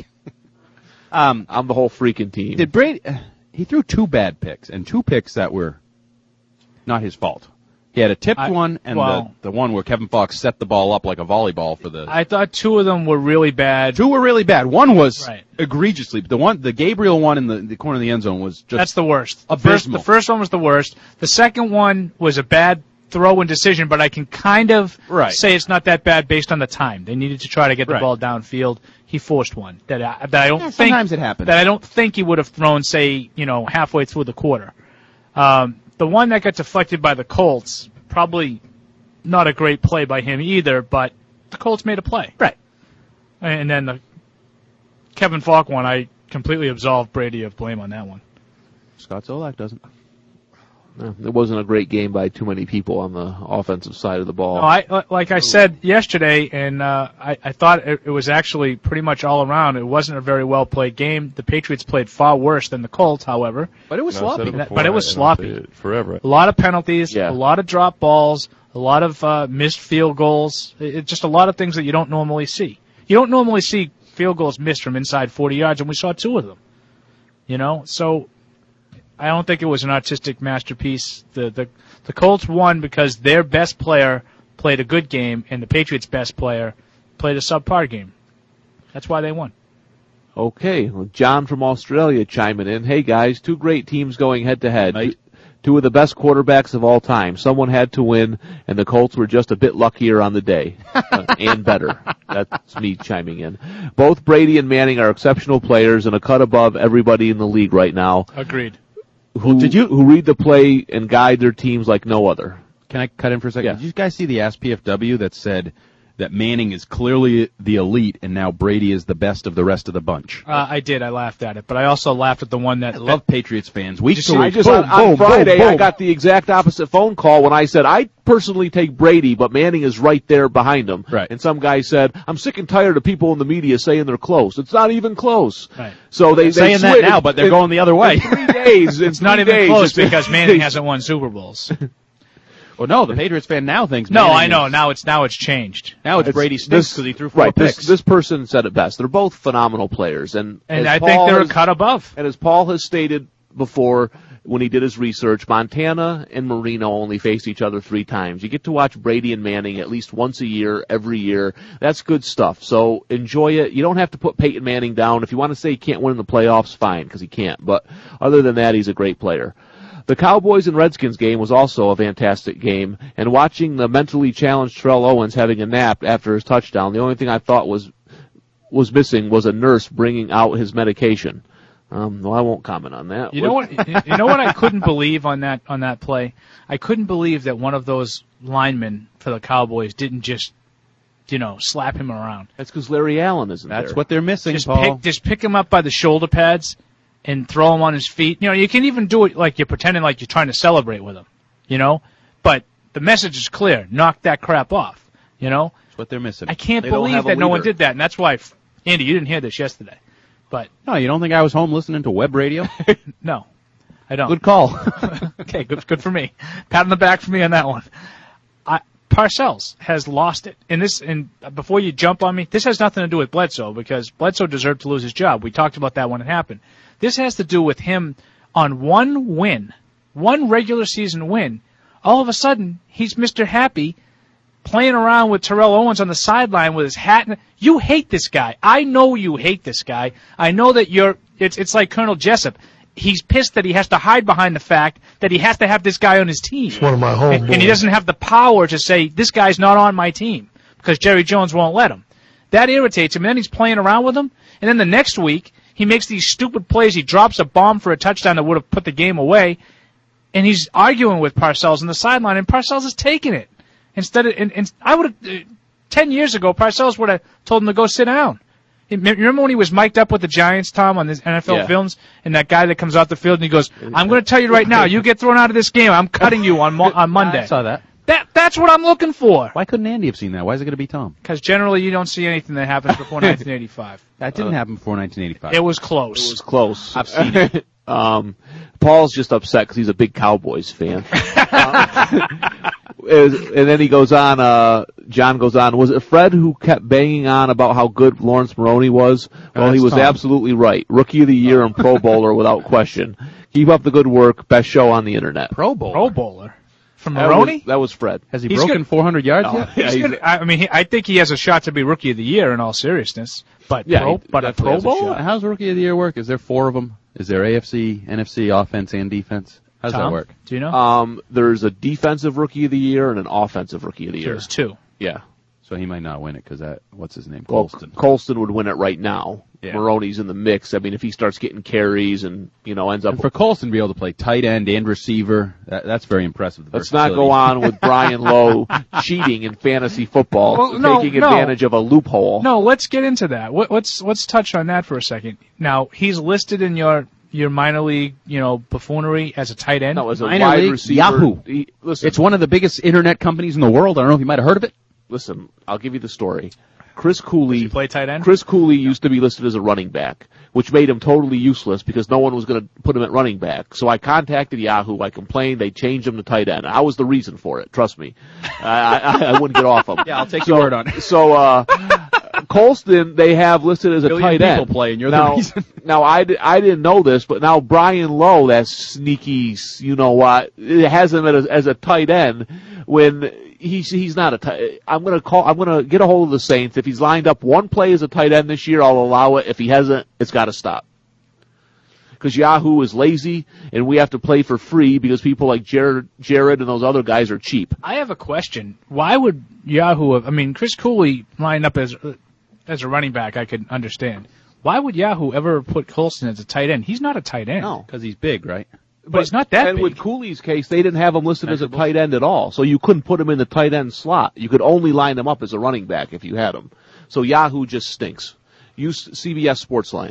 Um, I'm the whole freaking team. Did Brady? Uh, he threw two bad picks and two picks that were not his fault. He had a tipped I, one and well, the, the one where Kevin Fox set the ball up like a volleyball for the. I thought two of them were really bad. Two were really bad. One was right. egregiously. The one, the Gabriel one in the, the corner of the end zone was just. That's the worst. Abysmal. First, the first one was the worst. The second one was a bad throw and decision, but I can kind of right. say it's not that bad based on the time. They needed to try to get the right. ball downfield. He forced one that I, that I don't yeah, think sometimes it happens. that I don't think he would have thrown, say, you know, halfway through the quarter. Um, the one that got deflected by the Colts, probably not a great play by him either, but the Colts made a play. Right. And then the Kevin Falk one, I completely absolved Brady of blame on that one. Scott Zolak doesn't. No, it wasn't a great game by too many people on the offensive side of the ball. No, I, like I said yesterday, and uh, I, I thought it, it was actually pretty much all around. It wasn't a very well played game. The Patriots played far worse than the Colts, however. But it was No, sloppy. it But it was sloppy. Forever. A lot of penalties, Yeah. a lot of drop balls, a lot of uh, missed field goals. It, it, just a lot of things that you don't normally see. You don't normally see field goals missed from inside forty yards, and we saw two of them. You know, so I don't think it was an artistic masterpiece. The the the Colts won because their best player played a good game, and the Patriots' best player played a subpar game. That's why they won. Okay, well, John from Australia chiming in. Hey guys, two great teams going head to head. Two, two of the best quarterbacks of all time. Someone had to win, and the Colts were just a bit luckier on the day. Uh, and better. That's me chiming in. Both Brady and Manning are exceptional players and a cut above everybody in the league right now. Agreed. Who, Did you- who read the play and guide their teams like no other. Can I cut in for a second? Yeah. Did you guys see the Ask P F W that said that Manning is clearly the elite and now Brady is the best of the rest of the bunch? Uh, I did. I laughed at it, but I also laughed at the one that I love Patriots fans. Week Just, to I week. just boom, on, on boom, Friday boom, I boom. got the exact opposite phone call when I said I personally take Brady, but Manning is right there behind him. Right. And some guy said, "I'm sick and tired of people in the media saying they're close. It's not even close." Right. So they They're they saying that switch- now, but they're in- going the other way. In three days, in it's not three even days, close it's- because Manning hasn't won Super Bowls. Well, no, the Patriots fan now thinks No, Manning I know. is- Now it's now it's changed. now it's, It's- Brady stinks this- because he threw four right. picks. This, this person said it best. They're both phenomenal players, and And as I Paul think they're has- a cut above. And as Paul has stated before when he did his research, Montana and Marino only faced each other three times. You get to watch Brady and Manning at least once a year, every year. That's good stuff. So enjoy it. You don't have to put Peyton Manning down. If you want to say he can't win in the playoffs, fine, because he can't. But other than that, he's a great player. The Cowboys and Redskins game was also a fantastic game, and watching the mentally challenged Terrell Owens having a nap after his touchdown, the only thing I thought was was missing was a nurse bringing out his medication. Um, well, I won't comment on that. You know what? You know what I couldn't believe on that on that play? I couldn't believe that one of those linemen for the Cowboys didn't just, you know, slap him around. That's because Larry Allen isn't That's there. what they're missing, Just Paul. pick just pick him up by the shoulder pads and throw him on his feet. You know, you can even do it like you're pretending like you're trying to celebrate with him. You know, but the message is clear: knock that crap off. You know, That's what they're missing. I can't They don't believe have a that no one leader. did that, and that's why, Andy, you didn't hear this yesterday, but No, you don't think I was home listening to web radio? no, I don't. Good call. Okay, good, good for me. Pat on the back for me on that one. I, Parcells has lost it. And this, and before you jump on me, this has nothing to do with Bledsoe because Bledsoe deserved to lose his job. We talked about that when it happened. This has to do with him on one win, one regular season win. All of a sudden, he's Mister Happy playing around with Terrell Owens on the sideline with his hat. And, you hate this guy. I know you hate this guy. I know that you're. It's it's like Colonel Jessup. He's pissed that he has to hide behind the fact that he has to have this guy on his team. It's one of my homeboys. And, and he doesn't have the power to say, this guy's not on my team, because Jerry Jones won't let him. That irritates him, and then he's playing around with him, and then the next week, he makes these stupid plays. He drops a bomb for a touchdown that would have put the game away, and he's arguing with Parcells on the sideline, and Parcells is taking it. Instead of, and, and I would have, uh, ten years ago, Parcells would have told him to go sit down. Remember when he was mic'd up with the Giants, Tom, on this N F L yeah. films, and that guy that comes out the field and he goes, I'm going to tell you right now, you get thrown out of this game, I'm cutting you on mo- on Monday. I saw that. That That's what I'm looking for. Why couldn't Andy have seen that? Why is it going to be Tom? Because generally you don't see anything that happens before nineteen eighty-five. That didn't uh, happen before nineteen eighty-five. It was close. It was close. I've seen it. um, Paul's just upset because he's a big Cowboys fan. uh, and then he goes on, uh, John goes on, was it Fred who kept banging on about how good Lawrence Maroney was? Well, uh, he was Tom. absolutely right. Rookie of the year and Pro Bowler without question. Keep up the good work. Best show on the internet. Pro Bowler? Pro Bowler. From That Maroney? was, that was Fred. Has he He's broken good. four hundred yards No. yet? Yeah, He's he's- good. I mean, he, I think he has a shot to be Rookie of the Year in all seriousness. But Yeah, pro, he but a definitely Pro has a Bowler? shot. How's Rookie of the Year work? Is there four of them? Is there A F C, N F C, offense, and defense? How's Tom, that work? Do you know? Um, there's a defensive Rookie of the Year and an offensive Rookie of the Year. There's two. Yeah. So he might not win it because that, what's his name? Well, Colston. Colston would win it right now. Yeah. Maroney's in the mix. I mean, if he starts getting carries and, you know, ends up... And for Colston to be able to play tight end and receiver, that, that's very impressive. Let's not go on with Brian Lowe cheating in fantasy football, Well, no, taking no. advantage of a loophole. No, let's get into that. What, let's let's touch on that for a second. Now, he's listed in your your minor league, you know, buffoonery as a tight end. No, as a Minor wide league, receiver. Yahoo. He, listen, It's one of the biggest internet companies in the world. I don't know if you might have heard of it. listen, I'll give you the story. Chris Cooley, Does he play tight end? Chris Cooley used to be listed as a running back, which made him totally useless because no one was going to put him at running back. So I contacted Yahoo. I complained. They changed him to tight end. I was the reason for it. Trust me. I, I, I wouldn't get off him. Yeah, I'll take so, your word on it. So, uh, Colston, they have listed as a Billion tight people end. play, and you're now, the reason. now, I, di- I didn't know this, but now Brian Lowe, that sneaky, you know what, it has him as, as a tight end when he's he's not a tight. I'm gonna call. I'm gonna get a hold of the Saints. If he's lined up one play as a tight end this year, I'll allow it. If he hasn't, it's got to stop. Because Yahoo is lazy, and we have to play for free because people like Jared, Jared and those other guys are cheap. I have a question. Why would Yahoo have, I mean, Chris Cooley lined up as as a running back, I could understand. Why would Yahoo ever put Colston as a tight end? He's not a tight end. No. Because he's big, right? But he's not that and big. with Cooley's case, they didn't have him listed as a tight end at all, so you couldn't put him in the tight end slot. You could only line him up as a running back if you had him. So Yahoo just stinks. Use C B S Sportsline.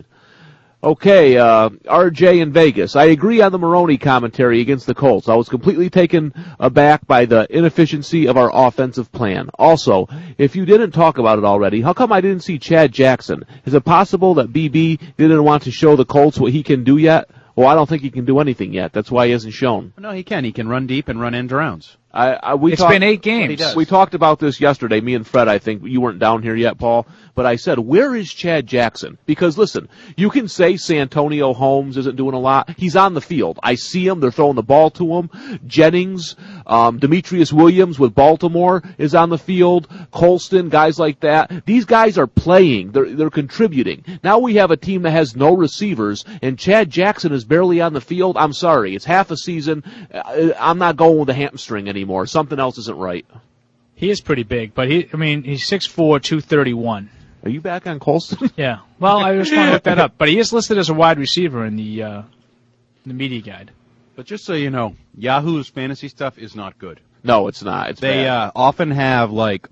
Okay, uh, R J in Vegas. I agree on the Maroney commentary against the Colts. I was completely taken aback by the inefficiency of our offensive plan. Also, if you didn't talk about it already, how come I didn't see Chad Jackson? Is it possible that B B didn't want to show the Colts what he can do yet? Well, I don't think he can do anything yet. That's why he hasn't shown. No, he can. He can run deep and run end rounds. I, I, we It's talked, been eight games. We talked about this yesterday, me and Fred. I think you weren't down here yet, Paul. But I said, where is Chad Jackson? Because, listen, you can say Santonio Holmes isn't doing a lot. He's on the field. I see him. They're throwing the ball to him. Jennings, um, Demetrius Williams with Baltimore is on the field. Colston, guys like that. These guys are playing. They're, they're contributing. Now we have a team that has no receivers, and Chad Jackson is barely on the field. I'm sorry. It's half a season. I'm not going with a hamstring anymore. Something else isn't right. He is pretty big, but he, I mean, he's six four, two thirty-one. Are you back on Colston? Yeah. Well, I just want to look that up. But he is listed as a wide receiver in the uh, the media guide. But just so you know, Yahoo's fantasy stuff is not good. No, it's not. It's They bad. uh, often have, like,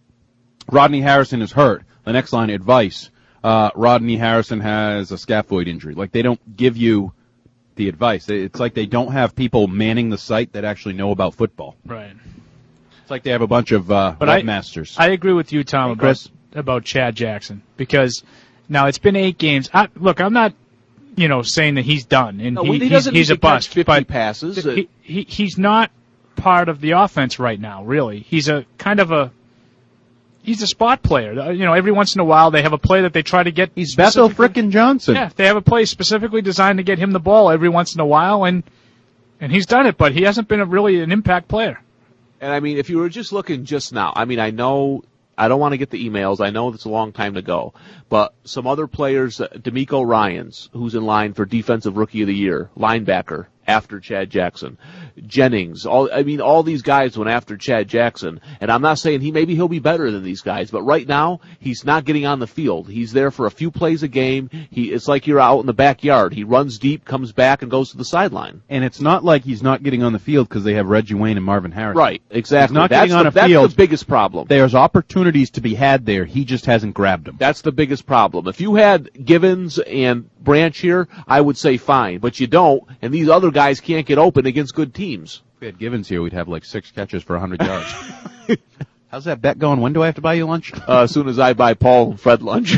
Rodney Harrison is hurt. The next line, advice. Uh, Rodney Harrison has a scaphoid injury. Like, they don't give you the advice. It's like they don't have people manning the site that actually know about football. Right. It's like they have a bunch of uh, But I- webmasters. I agree with you, Tom, Hey, about, Chris. about Chad Jackson. Because now it's been eight games. I, look, I'm not, you know, saying that he's done. And No, he, he he's, doesn't he's need a to catch bust. fifty but passes. He, he, he's not part of the offense right now, really. He's a kind of a, he's a spot player. You know, every once in a while they have a play that they try to get. He's Bethel frickin' Johnson. Yeah, they have a play specifically designed to get him the ball every once in a while, and and he's done it, but he hasn't been a, really an impact player. And, I mean, if you were just looking just now, I mean, I know I don't want to get the emails. I know it's a long time to go. But some other players, uh, D'Amico Ryans, who's in line for Defensive Rookie of the Year, linebacker, after Chad Jackson. Jennings, all I mean, all these guys went after Chad Jackson. And I'm not saying he maybe he'll be better than these guys, but right now he's not getting on the field. He's there for a few plays a game. He it's like you're out in the backyard. He runs deep, comes back, and goes to the sideline. And it's not like he's not getting on the field because they have Reggie Wayne and Marvin Harris. Right, exactly. He's not that's getting on the, a that's field. the biggest problem. There's opportunities to be had there. He just hasn't grabbed them. That's the biggest problem. If you had Givens and Branch here, I would say fine, but you don't, and these other guys can't get open against good teams. If we had Givens here, we'd have like six catches for one hundred yards. How's that bet going? When do I have to buy you lunch? Uh, as soon as I buy Paul and Fred lunch.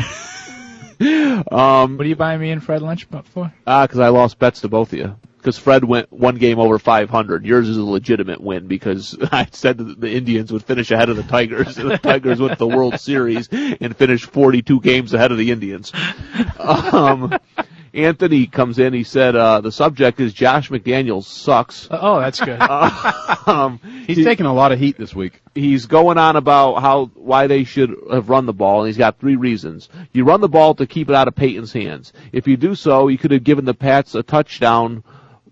um, what are you buying me and Fred lunch for? Ah, because I lost bets to both of you. Because Fred went one game over five hundred. Yours is a legitimate win because I said that the Indians would finish ahead of the Tigers, and the Tigers went to the World Series and finished forty-two games ahead of the Indians. Um, Anthony comes in. He said uh, the subject is Josh McDaniels sucks. Uh, oh, that's good. Uh, um, he's he, taking a lot of heat this week. He's going on about how why they should have run the ball, and he's got three reasons. You run the ball to keep it out of Peyton's hands. If you do so, you could have given the Pats a touchdown.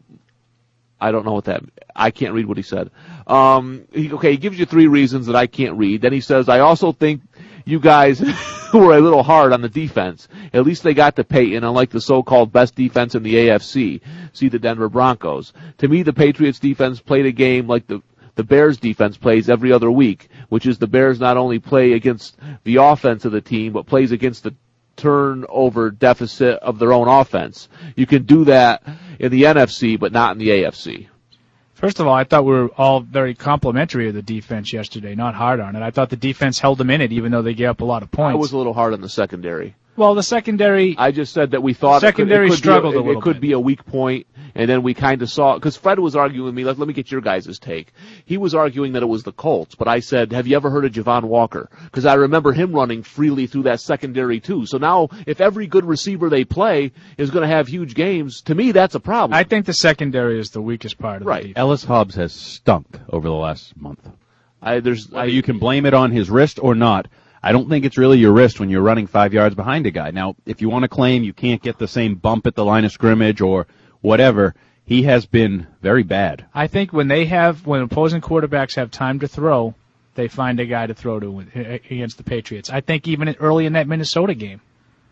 I don't know what that, I can't read what he said. Um, he, okay, he gives you three reasons that I can't read. Then he says, I also think you guys were a little hard on the defense. At least they got to Peyton, unlike the so-called best defense in the A F C. See the Denver Broncos. To me, the Patriots defense played a game like the, the Bears defense plays every other week, which is the Bears not only play against the offense of the team, but plays against the turnover deficit of their own offense. You can do that in the N F C, but not in the A F C. First of all, I thought we were all very complimentary of the defense yesterday, not hard on it. I thought the defense held them in it, even though they gave up a lot of points. I was a little hard on the secondary. Well, the secondary... I just said that we thought secondary it could, it could struggled be a, a little It could bit. be a weak point, and then we kind of saw... Because Fred was arguing with me, let, let me get your guys' take. He was arguing that it was the Colts, but I said, have you ever heard of Javon Walker? Because I remember him running freely through that secondary, too. So now, if every good receiver they play is going to have huge games, to me, that's a problem. I think the secondary is the weakest part of right. the defense. Ellis Hobbs has stunk over the last month. I, there's, Whether I, you can blame it on his wrist or not, I don't think it's really your wrist when you're running five yards behind a guy. Now, if you want to claim you can't get the same bump at the line of scrimmage or whatever, he has been very bad. I think when they have, when opposing quarterbacks have time to throw, they find a guy to throw to against the Patriots. I think even early in that Minnesota game,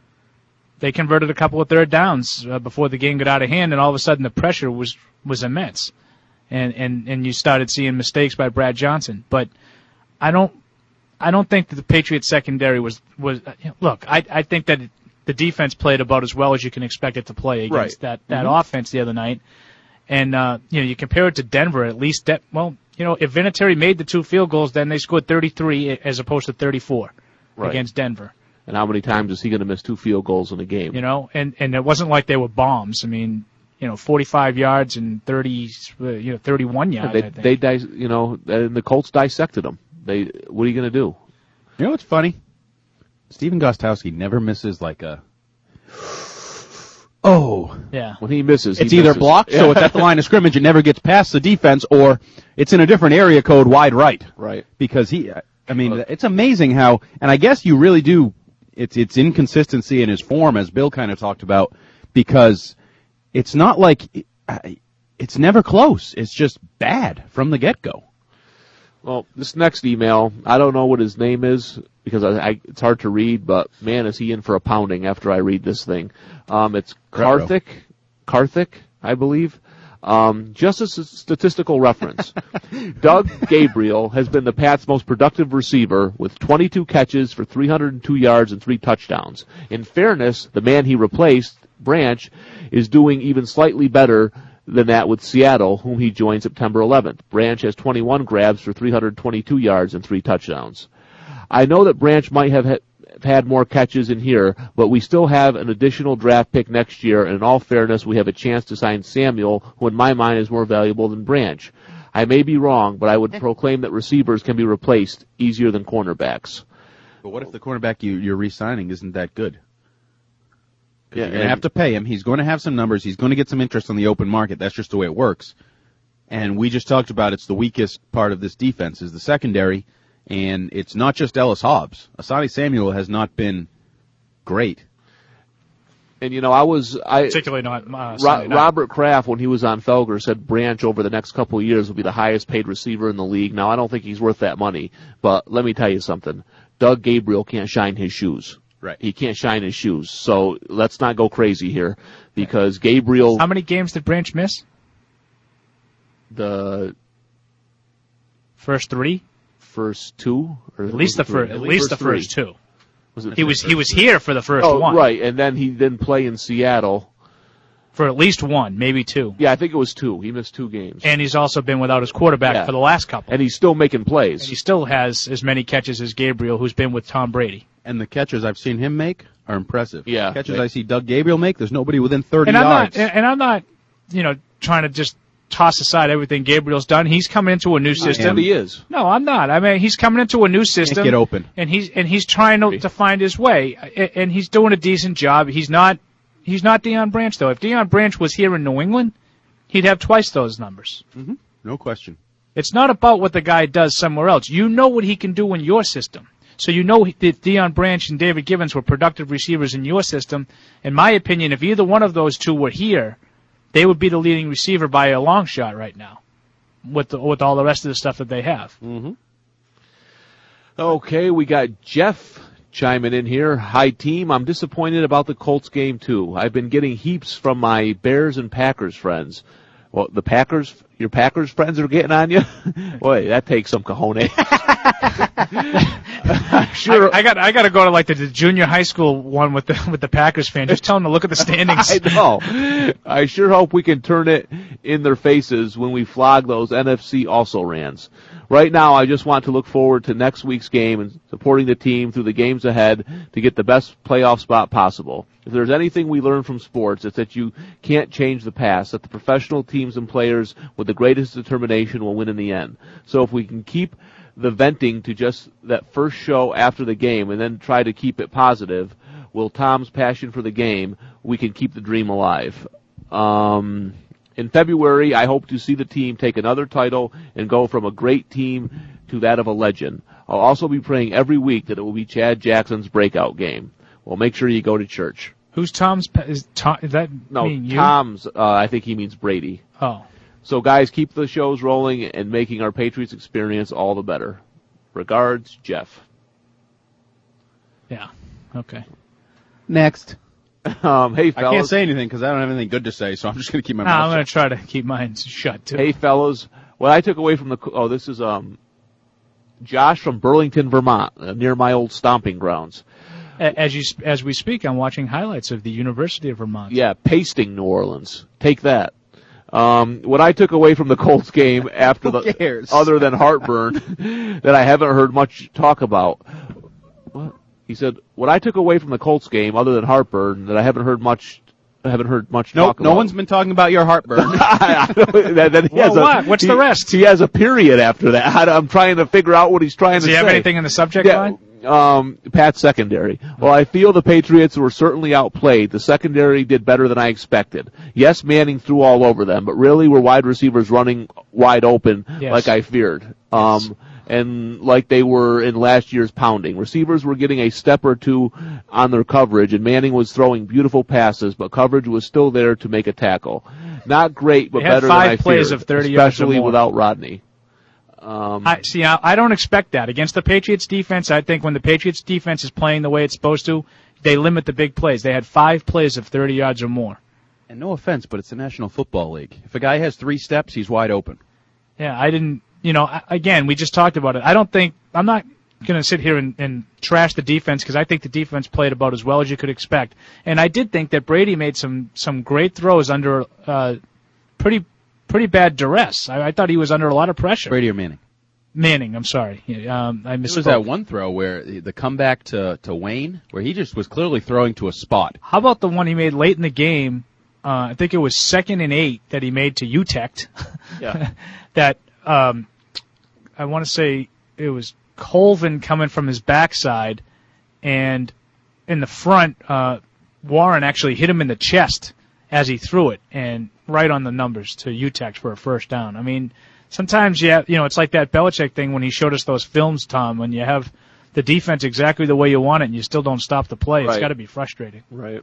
they converted a couple of third downs uh, before the game got out of hand, and all of a sudden the pressure was, was immense. And, and, and you started seeing mistakes by Brad Johnson. But I don't, I don't think that the Patriots secondary was, was, uh, you know, look, I, I think that it, the defense played about as well as you can expect it to play against right. that, that mm-hmm. offense the other night. And, uh, you know, you compare it to Denver, at least that, well, you know, if Vinatieri made the two field goals, then they scored thirty-three as opposed to thirty-four right. against Denver. And how many times is he going to miss two field goals in a game? You know, and, and it wasn't like they were bombs. I mean, you know, forty-five yards and thirty, you know, thirty-one yards, they, I think. They, dis- you know, and the Colts dissected them. They, what are you going to do? You know what's funny? Stephen Gostkowski never misses like a, oh. Yeah. When he misses, he It's either misses. blocked, so it's at the line of scrimmage, it never gets past the defense, or it's in a different area code wide right. Right. Because he, I mean, it's amazing how, and I guess you really do, it's, it's inconsistency in his form, as Bill kind of talked about, because it's not like, it's never close. It's just bad from the get-go. Well, this next email, I don't know what his name is because I, I, it's hard to read, but man, is he in for a pounding after I read this thing. Um, it's Karthik, Karthik, I believe. Um, just as a statistical reference, Doug Gabriel has been the Pats' most productive receiver with twenty-two catches for three hundred two yards and three touchdowns. In fairness, the man he replaced, Branch, is doing even slightly better than that with Seattle, whom he joined September eleventh. Branch has twenty-one grabs for three hundred twenty-two yards and three touchdowns. I know that Branch might have ha- had more catches in here, but we still have an additional draft pick next year, and in all fairness, we have a chance to sign Samuel, who in my mind is more valuable than Branch. I may be wrong, but I would proclaim that receivers can be replaced easier than cornerbacks. But what if the cornerback you, you're re-signing isn't that good? Yeah, You're going to have to pay him. He's going to have some numbers. He's going to get some interest on the open market. That's just the way it works. And we just talked about it's the weakest part of this defense is the secondary, and it's not just Ellis Hobbs. Asante Samuel has not been great. And, you know, I was... I Particularly not uh, Ro- Robert Kraft, when he was on Felger, said Branch over the next couple of years will be the highest paid receiver in the league. Now, I don't think he's worth that money, but let me tell you something. Doug Gabriel can't shine his shoes. Right. He can't shine his shoes. So let's not go crazy here, because Gabriel... How many games did Branch miss? The... First three? First two? Or at least the first, at least the first two. Was it he was he was here for the first oh, one. Right, and then he didn't play in Seattle. For at least one, maybe two. Yeah, I think it was two. He missed two games. And he's also been without his quarterback yeah. for the last couple. And he's still making plays. And he still has as many catches as Gabriel, who's been with Tom Brady. And the catches I've seen him make are impressive. Yeah. The catches I see Doug Gabriel make, there's nobody within thirty and I'm yards. Not, and I'm not, you know, trying to just toss aside everything Gabriel's done. He's coming into a new system. He is. No, I'm not. I mean, he's coming into a new system. Can't get open. And he's and he's trying to, to find his way. And he's doing a decent job. He's not he's not Deion Branch though. If Deion Branch was here in New England, he'd have twice those numbers. Mm-hmm. No question. It's not about what the guy does somewhere else. You know what he can do in your system. So you know that Deion Branch and David Givens were productive receivers in your system. In my opinion, if either one of those two were here, they would be the leading receiver by a long shot right now, with the, with all the rest of the stuff that they have. Mm-hmm. Okay, we got Jeff chiming in here. Hi, team. I'm disappointed about the Colts game, too. I've been getting heaps from my Bears and Packers friends. Well, the Packers, your Packers friends are getting on you? Boy, that takes some cojones. Sure. I, I got I got to go to like the, the junior high school one with the with the Packers fan. Just tell them to look at the standings. I know. I sure hope we can turn it in their faces when we flog those N F C also-rans. Right now, I just want to look forward to next week's game and supporting the team through the games ahead to get the best playoff spot possible. If there's anything we learn from sports, it's that you can't change the past, that the professional teams and players with the greatest determination will win in the end. So if we can keep the venting to just that first show after the game and then try to keep it positive, will Tom's passion for the game, we can keep the dream alive. Um, in February, I hope to see the team take another title and go from a great team to that of a legend. I'll also be praying every week that it will be Chad Jackson's breakout game. Well, make sure you go to church. Who's Tom's? Is, Tom, is that no, mean you? Tom's, uh, I think he means Brady. Oh. So, guys, keep the shows rolling and making our Patriots experience all the better. Regards, Jeff. Yeah. Okay. Next. Um, hey, fellas. I can't say anything because I don't have anything good to say, so I'm just going to keep my no, mouth I'm shut. going to try to keep mine shut, too. Hey, fellas. What I took away from the... Oh, this is um, Josh from Burlington, Vermont, uh, near my old stomping grounds. As you as we speak, I'm watching highlights of the University of Vermont. Yeah, pasting New Orleans. Take that. Um, what I took away from the Colts game after Who the, cares? other than heartburn, that I haven't heard much talk about. What? He said, what I took away from the Colts game, other than heartburn, that I haven't heard much, I haven't heard much nope, talk about. No one's been talking about your heartburn. I, I don't, that, that he well, has a, what? What's he, the rest? He has a period after that. I, I'm trying to figure out what he's trying Does to he say. have anything in the subject yeah, line? Um, Pat's secondary. Well, I feel the Patriots were certainly outplayed. The secondary did better than I expected. Yes, Manning threw all over them, but really were wide receivers running wide open yes. like I feared. Um, yes. And like they were in last year's pounding. Receivers were getting a step or two on their coverage, and Manning was throwing beautiful passes, but coverage was still there to make a tackle. Not great, but they had better five than I plays feared, of thirty yards or especially more. without Rodney. Um, I see. I, I don't expect that against the Patriots defense. I think when the Patriots defense is playing the way it's supposed to, they limit the big plays. They had five plays of thirty yards or more. And no offense, but it's the National Football League. If a guy has three steps, he's wide open. Yeah, I didn't. You know, again, we just talked about it. I don't think I'm not going to sit here and, and trash the defense because I think the defense played about as well as you could expect. And I did think that Brady made some some great throws under uh, pretty. Pretty bad duress. I, I thought he was under a lot of pressure. Brady or Manning? Manning, I'm sorry. Um, I misspoke. There was that one throw where the comeback to, to Wayne, where he just was clearly throwing to a spot. How about the one he made late in the game? Uh, I think it was second and eight that he made to U T E C. Yeah. that um, I want to say it was Colvin coming from his backside, and in the front, uh, Warren actually hit him in the chest as he threw it, and right on the numbers to Utex for a first down. I mean, sometimes you have, you know, it's like that Belichick thing when he showed us those films, Tom, when you have the defense exactly the way you want it and you still don't stop the play. It's Right. got to be frustrating. Right.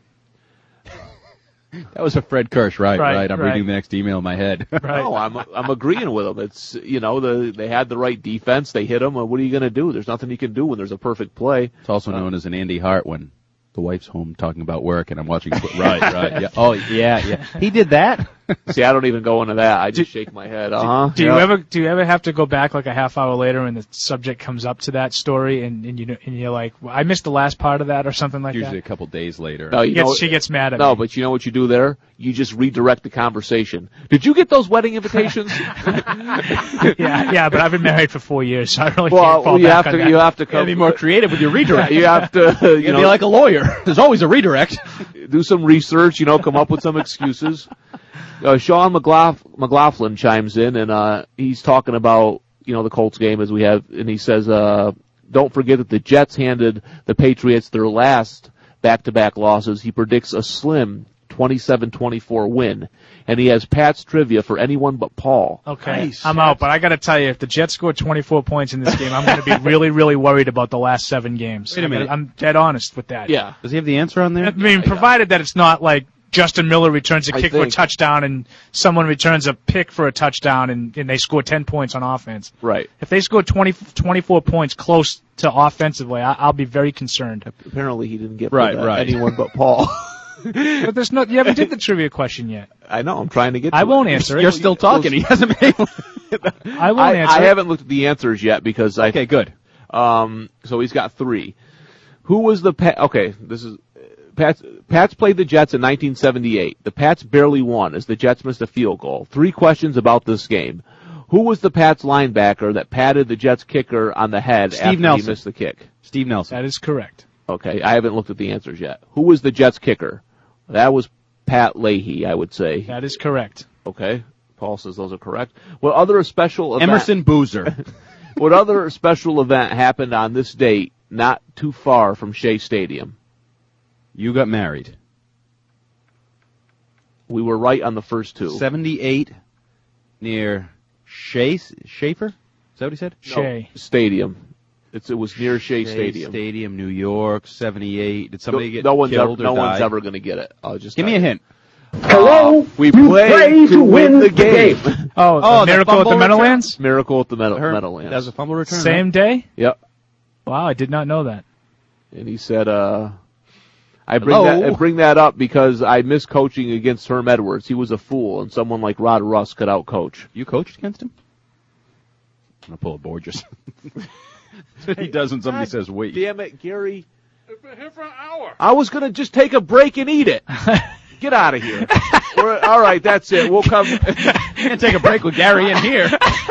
That was a Fred Kirsch, right? Right, Right. I'm right. reading the next email in my head. Right. No, I'm I'm agreeing with them. It's you know the they had the right defense. They hit them. What are you going to do? There's nothing you can do when there's a perfect play. It's also known as an Andy Hart when the wife's home talking about work and I'm watching. Right, right. Yeah. Oh, yeah, yeah. He did that. See, I don't even go into that. I just shake my head. Uh huh. Do you ever do you ever have to go back like a half hour later and the subject comes up to that story and, and you know and you're like, well, I missed the last part of that or something like Usually that? a couple days later. No, you She gets, know, she gets mad at no, me. but you know what you do there? You just redirect the conversation. Did you get those wedding invitations? yeah, yeah, but I've been married for four years, so I really well, can't fall you back have on to that. you have to come, be more creative with your redirect. You have to you You know be like a lawyer. There's always a redirect. do some research. You know, come up with some excuses. Uh, Sean McLaugh- McLaughlin chimes in, and uh, he's talking about you know the Colts game as we have, and he says, uh, "Don't forget that the Jets handed the Patriots their last back-to-back losses. He predicts a slim twenty-seven twenty-four win, and he has Pat's trivia for anyone but Paul." Okay, I'm out, but I got to tell you, if the Jets score twenty-four points in this game, I'm going to be really, really worried about the last seven games. Wait a minute. I'm dead honest with that. Yeah. Does he have the answer on there? I mean, provided that it's not like Justin Miller returns a I kick for a think- touchdown and someone returns a pick for a touchdown and, and they score ten points on offense. Right. If they score twenty, twenty-four points close to offensively, I, I'll be very concerned. Apparently, he didn't get Right, for that. right. anyone but Paul. But there's no, you haven't did the trivia question yet. I know. I'm trying to get. To I it. won't answer it. You're still talking. He hasn't been able I won't I, answer I it. haven't looked at the answers yet because I. Okay, good. Um. So he's got three. Who was the Pat? Okay, this is Pats. Pats played the Jets in nineteen seventy-eight. The Pats barely won as the Jets missed a field goal. Three questions about this game. Who was the Pats linebacker that patted the Jets kicker on the head Steve after Nelson. he missed the kick? Steve Nelson. That is correct. Okay, I haven't looked at the answers yet. Who was the Jets kicker? That was Pat Leahy, I would say. That is correct. Okay, Paul says those are correct. What other special event? Emerson Boozer. What other special event happened on this date not too far from Shea Stadium? You got married. We were right on the first two. seventy-eight near Shea, Schaefer? Is that what he said? Shea. Stadium. It's, it was near Shea, Shea Stadium. Stadium, New York, seventy-eight. Did somebody no, get no one's killed ever, or no die? one's ever going to get it. I'll just Give tell me a you. hint. Hello? We You play, play to win the game. game. Oh, Oh, the the Miracle at the fumble Meadowlands? Miracle at the Meadow, Her- Meadowlands. That was a fumble return. Same right? day? Yep. Wow, I did not know that. And he said, uh, I bring Hello? that, I bring that up because I miss coaching against Herm Edwards. He was a fool, and someone like Rod Russ could outcoach. You coached against him? I'm going to pull a Borges. That's what he does when somebody God says wait. Damn it, Gary. We've been here for an hour. I was going to just take a break and eat it. Get out of here. We're, all right, that's it. We'll come. Can't take a break with Gary in here.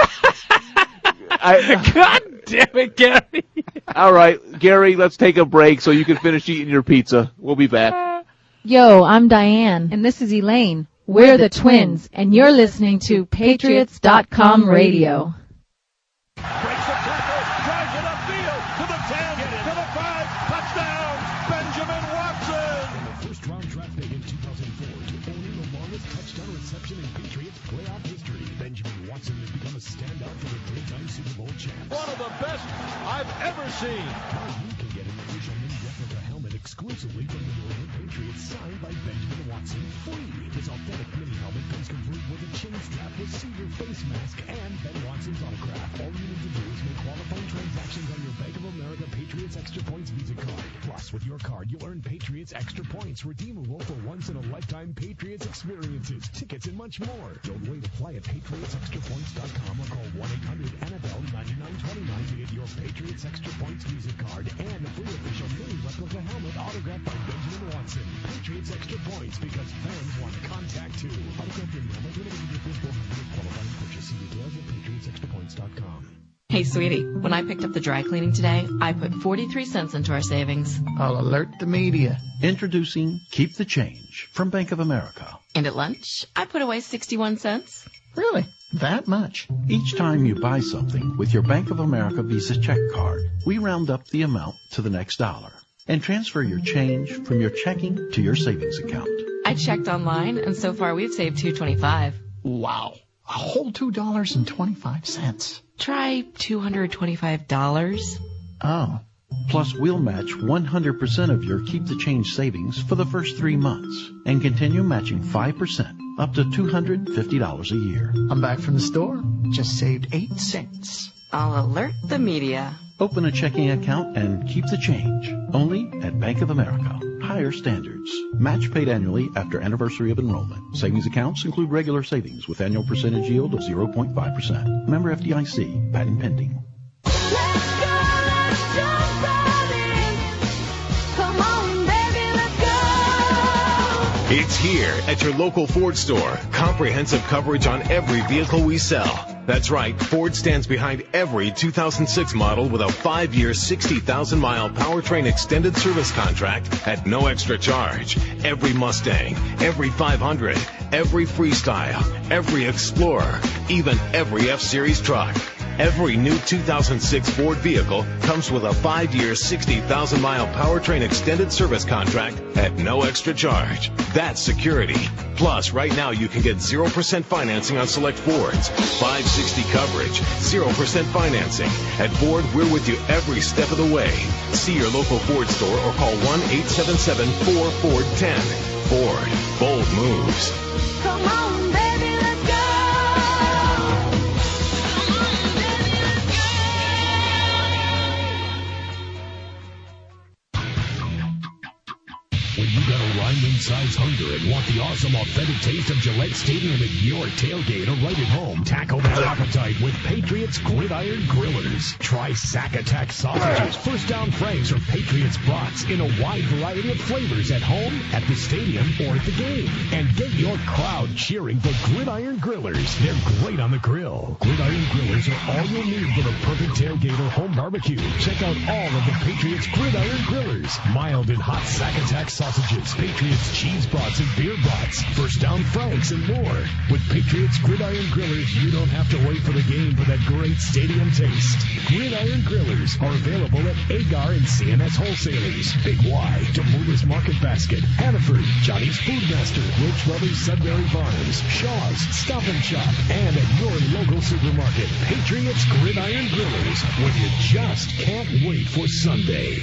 I, God damn it, Gary. all right, Gary, let's take a break so you can finish eating your pizza. We'll be back. Yo, I'm Diane. And this is Elaine. We're the twins, and you're listening to Patriots dot com radio. Breaks the tackle, drives it upfield to the ten, to the five, touchdown, Benjamin Watson. The first round draft pick in two thousand four to owning the longest touchdown reception in Patriots playoff history, Benjamin Watson has become a standout for the three-time Super Bowl champs. One of the best I've ever seen. Now you can get an official new replica helmet exclusively from the New England Patriots, signed by Benjamin Watson, free. This authentic mini helmet comes complete with a chin strap, receiver face mask, and Ben Watson's autograph. All you need to do is make qualifying transactions on your Bank of America Patriots Extra Points Visa card. Plus, with your card, you'll earn Patriots Extra Points, redeemable for once-in-a-lifetime Patriots experiences, tickets, and much more. Don't wait. Apply at Patriots Extra Points dot com or call one eight hundred N F L ninety-nine twenty-nine to get your Patriots Extra Points Visa card and a free official mini replica helmet autographed by Benjamin Watson. Patriots Extra Points, because fans want contact too. Autograph your helmet, limited to your first one hundred qualifying purchase. See details at Patriots Extra Points dot com. Hey, sweetie, when I picked up the dry cleaning today, I put forty-three cents into our savings. I'll alert the media. Introducing Keep the Change from Bank of America. And at lunch, I put away sixty-one cents. Really? That much? Each time you buy something with your Bank of America Visa check card, we round up the amount to the next dollar and transfer your change from your checking to your savings account. I checked online, and so far we've saved two dollars and twenty-five cents. Wow. A whole two dollars and twenty-five cents. Try two hundred twenty-five dollars. Oh. Plus, we'll match one hundred percent of your Keep the Change savings for the first three months and continue matching five percent up to two hundred fifty dollars a year. I'm back from the store. Just saved eight cents. I'll alert the media. Open a checking account and keep the change. Only at Bank of America. Higher standards. Match paid annually after anniversary of enrollment. Savings accounts include regular savings with annual percentage yield of zero point five percent. Member F D I C. Patent pending. It's here at your local Ford store. Comprehensive coverage on every vehicle we sell. That's right, Ford stands behind every two thousand six model with a five-year, sixty thousand mile powertrain extended service contract at no extra charge. Every Mustang, every five hundred, every Freestyle, every Explorer, even every F-Series truck. Every new two thousand six Ford vehicle comes with a five-year, sixty thousand mile powertrain extended service contract at no extra charge. That's security. Plus, right now you can get zero percent financing on select Fords, five sixty coverage, zero percent financing. At Ford, we're with you every step of the way. See your local Ford store or call one eight seven seven, four Ford ten. Ford, bold moves. Come on, baby, let's go. When you got a Ryman-sized hunger and want the awesome, authentic taste of Gillette Stadium at your tailgate or right at home, tackle that appetite with Patriots Gridiron Grillers. Try Sack Attack sausages, First Down Franks, or Patriots brats in a wide variety of flavors at home, at the stadium, or at the game. And get your crowd cheering for Gridiron Grillers. They're great on the grill. Gridiron Grillers are all you'll need for the perfect tailgate or home barbecue. Check out all of the Patriots Gridiron Grillers. Mild and hot Sack Attack sausages, Patriots cheese brats and beer brats, First Down Franks, and more. With Patriots Gridiron Grillers, you don't have to wait for the game for that great stadium taste. Gridiron Grillers are available at Agar and C M S Wholesalers, Big Y, Demoulas Market Basket, Hannaford, Johnny's Food Master, Roach Brothers Sudbury Farms, Shaw's, Stop and Shop, and at your local supermarket. Patriots Gridiron Grillers, when you just can't wait for Sunday.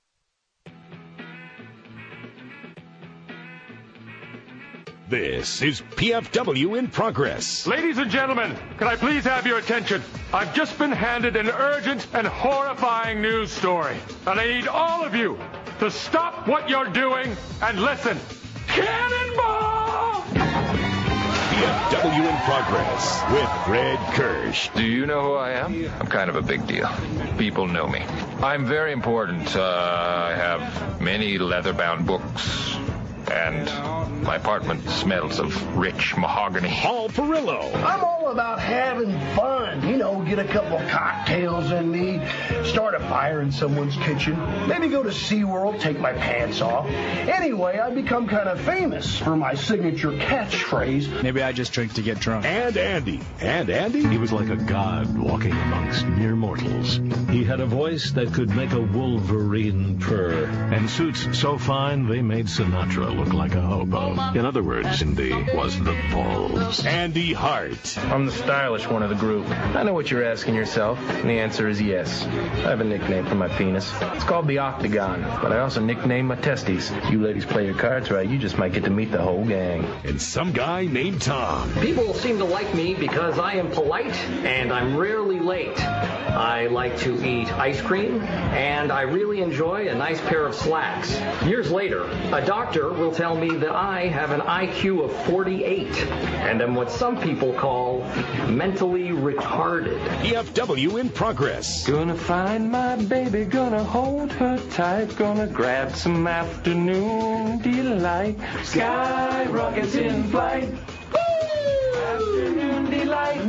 This is P F W in progress. Ladies and gentlemen, can I please have your attention? I've just been handed an urgent and horrifying news story, and I need all of you to stop what you're doing and listen. Cannonball! P F W in progress with Fred Kirsch. Do you know who I am? I'm kind of a big deal. People know me. I'm very important. Uh, I have many leather-bound books, and my apartment smells of rich mahogany. Paul Perillo. I'm all about having fun. You know, get a couple of cocktails in me, start a fire in someone's kitchen, maybe go to SeaWorld, take my pants off. Anyway, I become kind of famous for my signature catchphrase. Maybe I just drink to get drunk. And Andy. And Andy? He was like a god walking amongst mere mortals. He had a voice that could make a wolverine purr, and suits so fine they made Sinatra look like a hobo. In other words, Andy was the balls. Andy Hart. I'm the stylish one of the group. I know what you're asking yourself, and the answer is yes. I have a nickname for my penis. It's called the Octagon, but I also nickname my testes. You ladies play your cards right, you just might get to meet the whole gang. And some guy named Tom. People seem to like me because I am polite and I'm rarely late. I like to eat ice cream, and I really enjoy a nice pair of slacks. Years later, a doctor will tell me that I have an I Q of forty-eight, and am what some people call mentally retarded. P F W in progress. Gonna find my baby, gonna hold her tight, gonna grab some afternoon delight. Sky rockets in flight. Woo! Afternoon delight.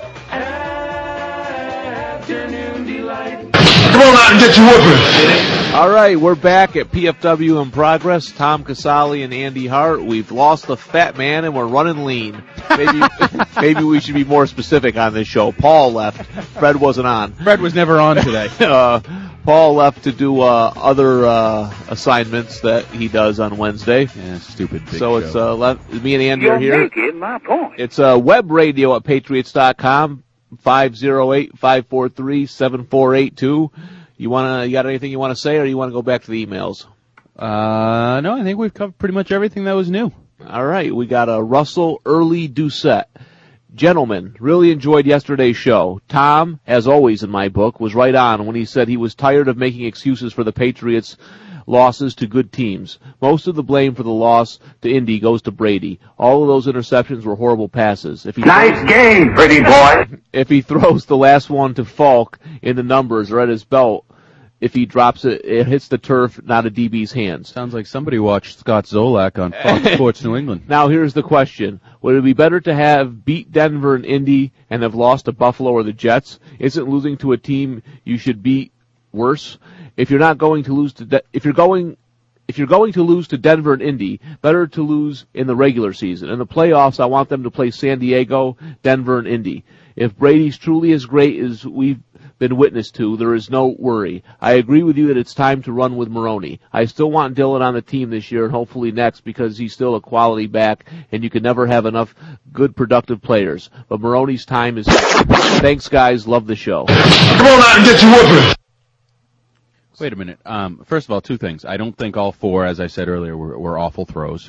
Afternoon delight. Come on out and get your whooping. All right, we're back at P F W in progress. Tom Casale and Andy Hart. We've lost the fat man and we're running lean. Maybe maybe we should be more specific on this show. Paul left. Fred wasn't on. Fred was never on today. uh, Paul left to do uh, other uh, assignments that he does on Wednesday. Yeah, stupid big So show. it's uh, left, me and Andy You're are here. making my point. It's uh, web radio at patriots dot com, five oh eight, five four three, seven four eight two. You wanna, you got anything you want to say, or you want to go back to the emails? Uh, no, I think we've covered pretty much everything that was new. All right, we got a Russell Early Doucette. Gentlemen, really enjoyed yesterday's show. Tom, as always in my book, was right on when he said he was tired of making excuses for the Patriots' losses to good teams. Most of the blame for the loss to Indy goes to Brady. All of those interceptions were horrible passes. If he Nice throws, game, pretty boy. If he throws the last one to Falk in the numbers or at his belt, if he drops it, it hits the turf, not a D B's hands. Sounds like somebody watched Scott Zolak on Fox Sports New England. Now here's the question. Would it be better to have beat Denver and Indy and have lost to Buffalo or the Jets? Isn't losing to a team you should beat worse? If you're not going to lose to, De- if you're going, if you're going to lose to Denver and Indy, better to lose in the regular season. In the playoffs, I want them to play San Diego, Denver, and Indy. If Brady's truly as great as we've been witness to, there is no worry. I agree with you that it's time to run with Maroney. I still want Dillon on the team this year and hopefully next because he's still a quality back and you can never have enough good productive players. But Maroney's time is... Thanks, guys. Love the show. Come on out and get your whooping. Wait a minute. Um, first of all, two things. I don't think all four, as I said earlier, were, were awful throws.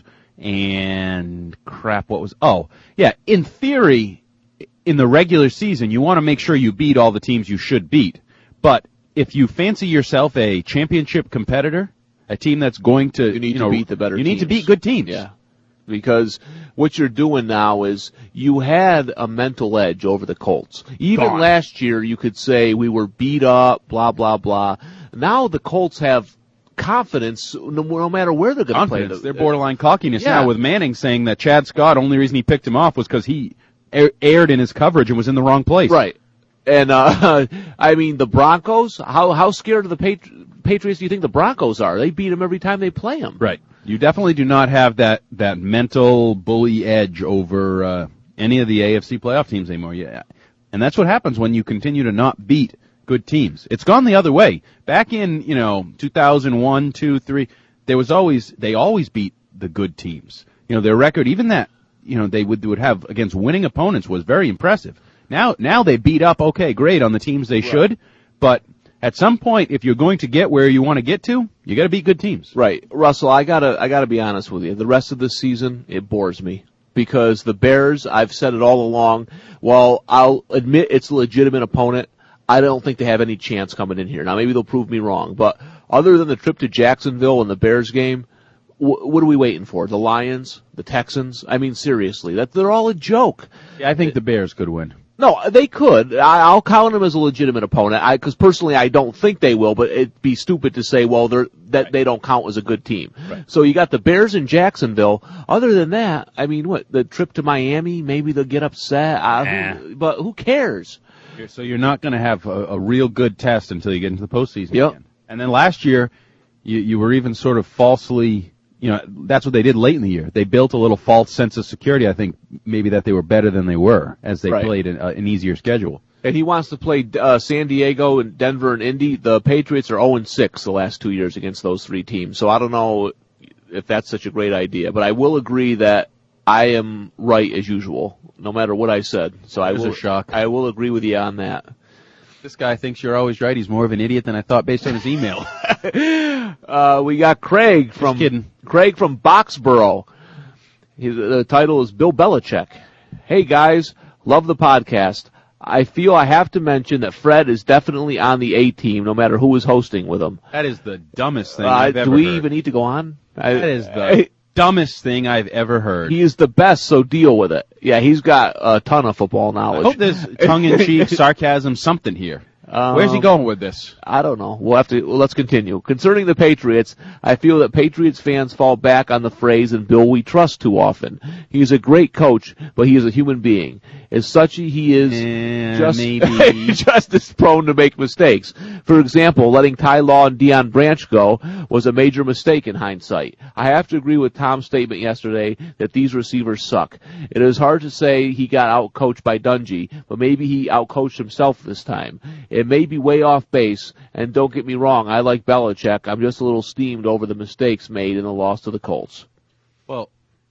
And crap, what was... Oh, yeah, in theory... In the regular season, you want to make sure you beat all the teams you should beat. But if you fancy yourself a championship competitor, a team that's going to, you need you know, to beat the better you teams. need to beat good teams. Yeah. Because what you're doing now is you had a mental edge over the Colts. Even Gone. last year, you could say we were beat up, blah, blah, blah. Now the Colts have confidence no, no matter where they're going to play. They're borderline cockiness Yeah. now with Manning saying that Chad Scott, only reason he picked him off was because he aired in his coverage and was in the wrong place. Right. And, uh, I mean, the Broncos, how, how scared of the Patri- Patriots do you think the Broncos are? They beat them every time they play them. Right. You definitely do not have that, that mental bully edge over, uh, any of the A F C playoff teams anymore. Yeah. And that's what happens when you continue to not beat good teams. It's gone the other way. Back in, you know, two thousand one, two, three, there was always, they always beat the good teams. You know, their record, even that, you know, they would would have against winning opponents was very impressive. Now, now they beat up, okay, great, on the teams they right. should, but at some point, if you're going to get where you want to get to, you got to beat good teams. Right, Russell. I gotta, I gotta be honest with you. The rest of this season, it bores me because the Bears. I've said it all along. While I'll admit it's a legitimate opponent, I don't think they have any chance coming in here. Now, maybe they'll prove me wrong, but other than the trip to Jacksonville and the Bears game. What are we waiting for? The Lions? The Texans? I mean, seriously, that they're all a joke. Yeah, I think the Bears could win. No, they could. I, I'll count them as a legitimate opponent. I, because personally, I don't think they will. But it'd be stupid to say, well, they're that right. they don't count as a good team. Right. So you got the Bears in Jacksonville. Other than that, I mean, what the trip to Miami? Maybe they'll get upset. Uh, nah. who, but who cares? So you're not going to have a, a real good test until you get into the postseason yep. again. And then last year, you you were even sort of falsely. You know, that's what they did late in the year. They built a little false sense of security, I think, maybe that they were better than they were as they right. played an, uh, an easier schedule. And he wants to play uh, San Diego and Denver and Indy. The Patriots are oh and six the last two years against those three teams. So I don't know if that's such a great idea. But I will agree that I am right as usual, no matter what I said. So I It was will, a shock. I will agree with you on that. This guy thinks you're always right. He's more of an idiot than I thought based on his email. uh, we got Craig from, Just kidding. Craig from Boxborough. His, the title is Bill Belichick. Hey guys, love the podcast. I feel I have to mention that Fred is definitely on the A team no matter who is hosting with him. That is the dumbest thing uh, I've do ever we heard. even need to go on? I, That is the I, dumbest thing I've ever heard. He is the best, so deal with it. Yeah, he's got a ton of football I knowledge. hope there's tongue-in-cheek sarcasm, something here. Um, Where's he going with this? I don't know. We'll have to, well, let's continue. Concerning the Patriots, I feel that Patriots fans fall back on the phrase "and Bill we trust" too often. He is a great coach, but he is a human being. As such, he is Eh, just, maybe. just as prone to make mistakes. For example, letting Ty Law and Deion Branch go was a major mistake in hindsight. I have to agree with Tom's statement yesterday that these receivers suck. It is hard to say he got out-coached by Dungy, but maybe he out-coached himself this time. If It may be way off base, and don't get me wrong, I like Belichick. I'm just a little steamed over the mistakes made in the loss to the Colts. Well,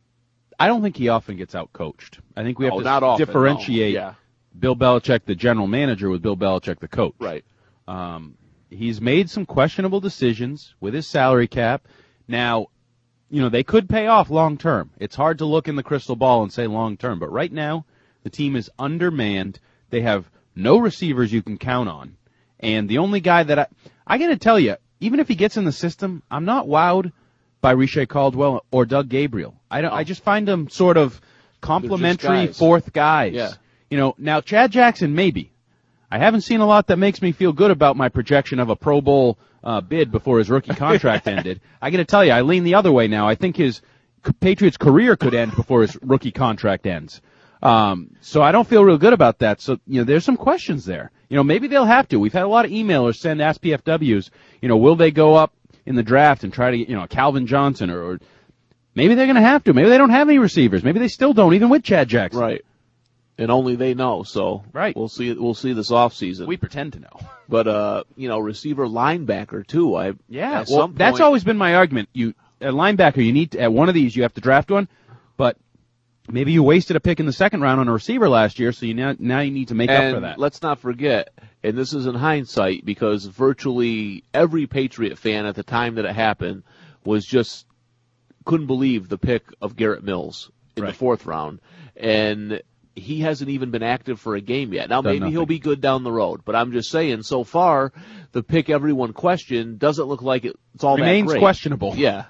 I don't think he often gets out-coached. I think we have No, to not often, differentiate no. Yeah. Bill Belichick, the general manager, with Bill Belichick, the coach. Right. Um, he's made some questionable decisions with his salary cap. Now, you know, they could pay off long term. It's hard to look in the crystal ball and say long term, but right now the team is undermanned. They have no receivers you can count on. And the only guy that I, I got to tell you, even if he gets in the system, I'm not wowed by Riche Caldwell or Doug Gabriel. I don't, I just find them sort of complimentary guys. fourth guys. Yeah. You know, now Chad Jackson, maybe. I haven't seen a lot that makes me feel good about my projection of a Pro Bowl uh, bid before his rookie contract ended. I got to tell you, I lean the other way now. I think his Patriots career could end before his rookie contract ends. Um, so I don't feel real good about that. So, you know, there's some questions there. You know, maybe they'll have to. We've had a lot of emailers send Ask P F Ws, you know, will they go up in the draft and try to get, you know, Calvin Johnson or, or maybe they're going to have to. Maybe they don't have any receivers. Maybe they still don't, even with Chad Jackson. Right. And only they know, so right. we'll see we'll see this offseason. We pretend to know. But, uh, you know, receiver linebacker, too. I Yeah, at well, some that's point, always been my argument. You, a linebacker, you need to, at one of these, you have to draft one, but maybe you wasted a pick in the second round on a receiver last year, so you now, now you need to make and up for that. Let's not forget, and this is in hindsight, because virtually every Patriot fan at the time that it happened was just couldn't believe the pick of Garrett Mills in Right. the fourth round. And he hasn't even been active for a game yet. Now, Done maybe nothing. he'll be good down the road, but I'm just saying, so far, the pick everyone questioned doesn't look like it, it's all Remains that great. questionable. Yeah.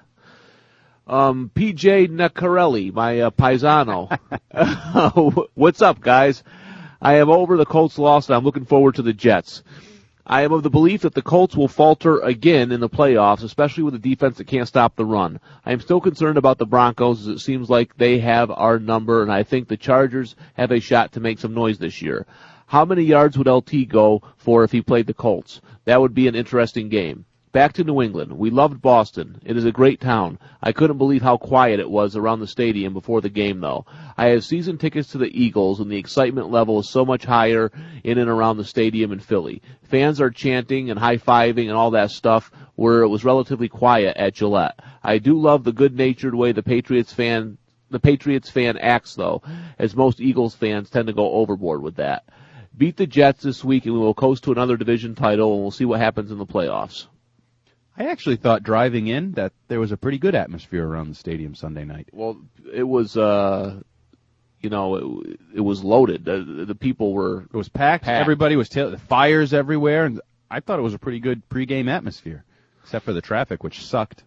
Um, P J Nacarelli, my uh, paisano. What's up, guys? I am over the Colts loss, and I'm looking forward to the Jets. I am of the belief that the Colts will falter again in the playoffs, especially with a defense that can't stop the run. I am still concerned about the Broncos, as it seems like they have our number, and I think the Chargers have a shot to make some noise this year. How many yards would L T go for if he played the Colts? That would be an interesting game. Back to New England. We loved Boston. It is a great town. I couldn't believe how quiet it was around the stadium before the game, though. I have season tickets to the Eagles, and the excitement level is so much higher in and around the stadium in Philly. Fans are chanting and high-fiving and all that stuff, where it was relatively quiet at Gillette. I do love the good-natured way the Patriots fan the Patriots fan acts, though, as most Eagles fans tend to go overboard with that. Beat the Jets this week, and we will coast to another division title, and we'll see what happens in the playoffs. I actually thought driving in that there was a pretty good atmosphere around the stadium Sunday night. Well, it was, uh, you know, it, it was loaded. The, the people were It was packed. packed. Everybody was ta- fires everywhere, and I thought it was a pretty good pregame atmosphere, except for the traffic, which sucked.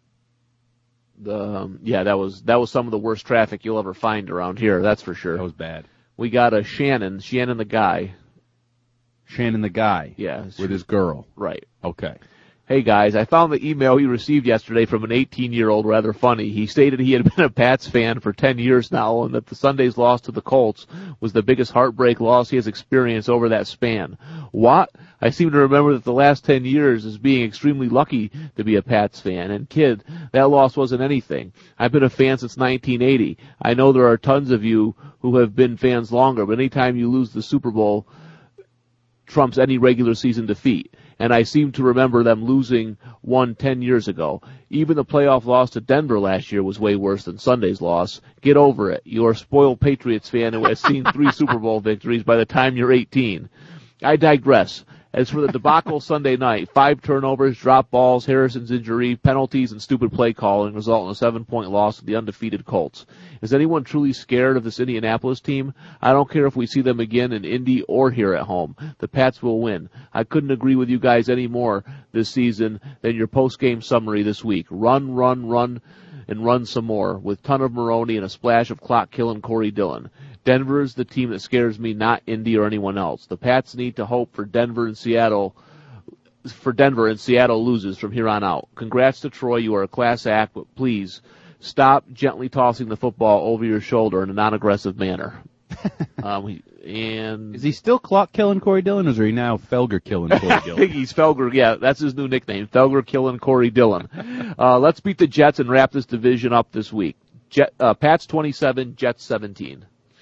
The, um, yeah, that was that was some of the worst traffic you'll ever find around here. That's for sure. That was bad. We got a Shannon, Shannon the guy. Shannon the guy. Yeah, with his girl. Right. Okay. Hey guys, I found the email he received yesterday from an eighteen-year-old rather funny. He stated he had been a Pats fan for ten years now and that the Sunday's loss to the Colts was the biggest heartbreak loss he has experienced over that span. What? I seem to remember that the last ten years as being extremely lucky to be a Pats fan. And kid, that loss wasn't anything. I've been a fan since nineteen eighty. I know there are tons of you who have been fans longer, but anytime you lose the Super Bowl trumps any regular season defeat. And I seem to remember them losing one ten years ago. Even the playoff loss to Denver last year was way worse than Sunday's loss. Get over it. You're a spoiled Patriots fan who has seen three Super Bowl victories by the time you're eighteen. I digress. As for the debacle Sunday night, five turnovers, drop balls, Harrison's injury, penalties, and stupid play calling result in a seven-point loss to the undefeated Colts. Is anyone truly scared of this Indianapolis team? I don't care if we see them again in Indy or here at home. The Pats will win. I couldn't agree with you guys any more this season than your post-game summary this week. Run, run, run, and run some more, with ton of Maroney and a splash of clock-killing Corey Dillon. Denver is the team that scares me, not Indy or anyone else. The Pats need to hope for Denver and Seattle, for Denver and Seattle loses from here on out. Congrats to Troy. You are a class act, but please stop gently tossing the football over your shoulder in a non-aggressive manner. um, and Is he still clock killing Corey Dillon, or is he now Felger killing Corey I Dillon? think he's Felger. Yeah, that's his new nickname. Felger killing Corey Dillon. Uh, let's beat the Jets and wrap this division up this week. Jet, uh, Pats twenty-seven, Jets seventeen.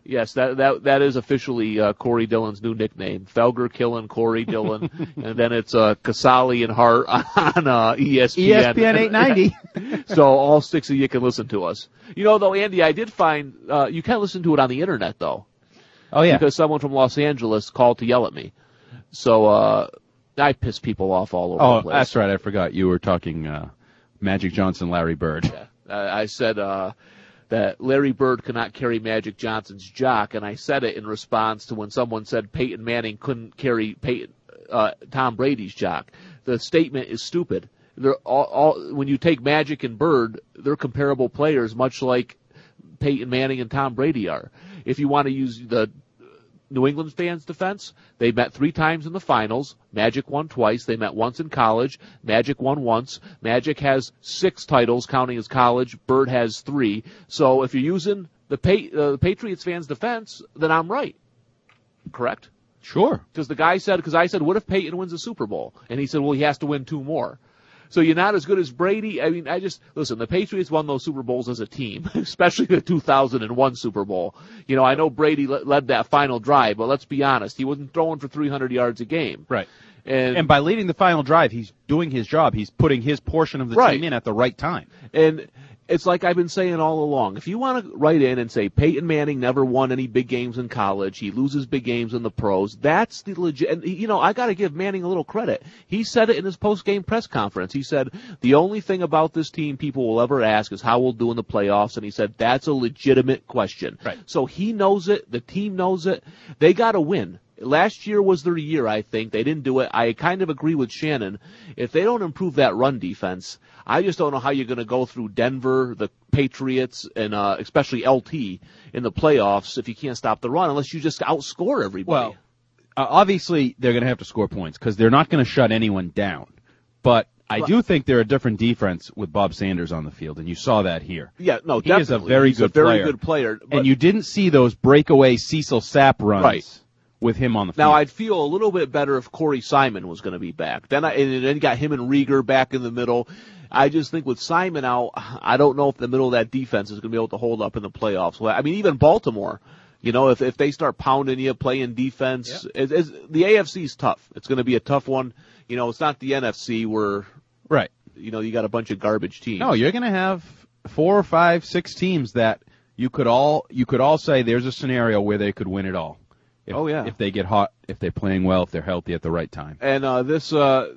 Yes, that that that is officially uh, Corey Dillon's new nickname. Felger killing Corey Dillon, and then it's uh, Casali and Hart on uh, E S P N. E S P N eight ninety. So all six of you can listen to us. You know, though, Andy, I did find uh, you can listen to it on the internet, though. Oh yeah, because someone from Los Angeles called to yell at me. So uh, I piss people off all over oh, the place. Oh, that's right. I forgot you were talking uh, Magic Johnson, Larry Bird. Yeah. Uh, I said. Uh, that Larry Bird could not carry Magic Johnson's jock, and I said it in response to when someone said Peyton Manning couldn't carry Peyton, uh, Tom Brady's jock. The statement is stupid. They're all, all, when you take Magic and Bird, they're comparable players, much like Peyton Manning and Tom Brady are. If you want to use the New England fans' defense, they met three times in the finals. Magic won twice. They met once in college. Magic won once. Magic has six titles, counting as college. Bird has three. So if you're using the, pa- uh, the Patriots fans' defense, then I'm right. Correct? Sure. Because the guy said, because I said, what if Peyton wins a Super Bowl? And he said, well, he has to win two more. So you're not as good as Brady. I mean, I just, listen, the Patriots won those Super Bowls as a team, especially the two thousand one Super Bowl. You know, I know Brady le- led that final drive, but let's be honest, he wasn't throwing for three hundred yards a game. Right. And, and by leading the final drive, he's doing his job. He's putting his portion of the right. team in at the right time. And it's like I've been saying all along. If you want to write in and say Peyton Manning never won any big games in college, he loses big games in the pros, that's the legit. And, you know, I got to give Manning a little credit. He said it in his post-game press conference. He said, the only thing about this team people will ever ask is how we'll do in the playoffs. And he said, that's a legitimate question. Right. So he knows it. The team knows it. They got to win. Last year was their year, I think. They didn't do it. I kind of agree with Shannon. If they don't improve that run defense, I just don't know how you're going to go through Denver, the Patriots, and uh, especially L T in the playoffs if you can't stop the run, unless you just outscore everybody. Well, uh, obviously they're going to have to score points because they're not going to shut anyone down. But I do think they're a different defense with Bob Sanders on the field, and you saw that here. Yeah, no, he definitely. is a very He's good a very player. good player. And you didn't see those breakaway Cecil Sapp runs. Right. With him on the field. Now, I'd feel a little bit better if Corey Simon was going to be back. Then I and then got him and Rieger back in the middle. I just think with Simon out, I don't know if the middle of that defense is going to be able to hold up in the playoffs. Well, I mean, even Baltimore, you know, if if they start pounding you, playing defense, yeah. it, it's, the A F C is tough. It's going to be a tough one. You know, it's not the N F C where, right? You know, you got a bunch of garbage teams. No, you're going to have four or five, six teams that you could all you could all say there's a scenario where they could win it all. If, oh yeah, if they get hot, if they're playing well, if they're healthy at the right time. And uh, this, uh,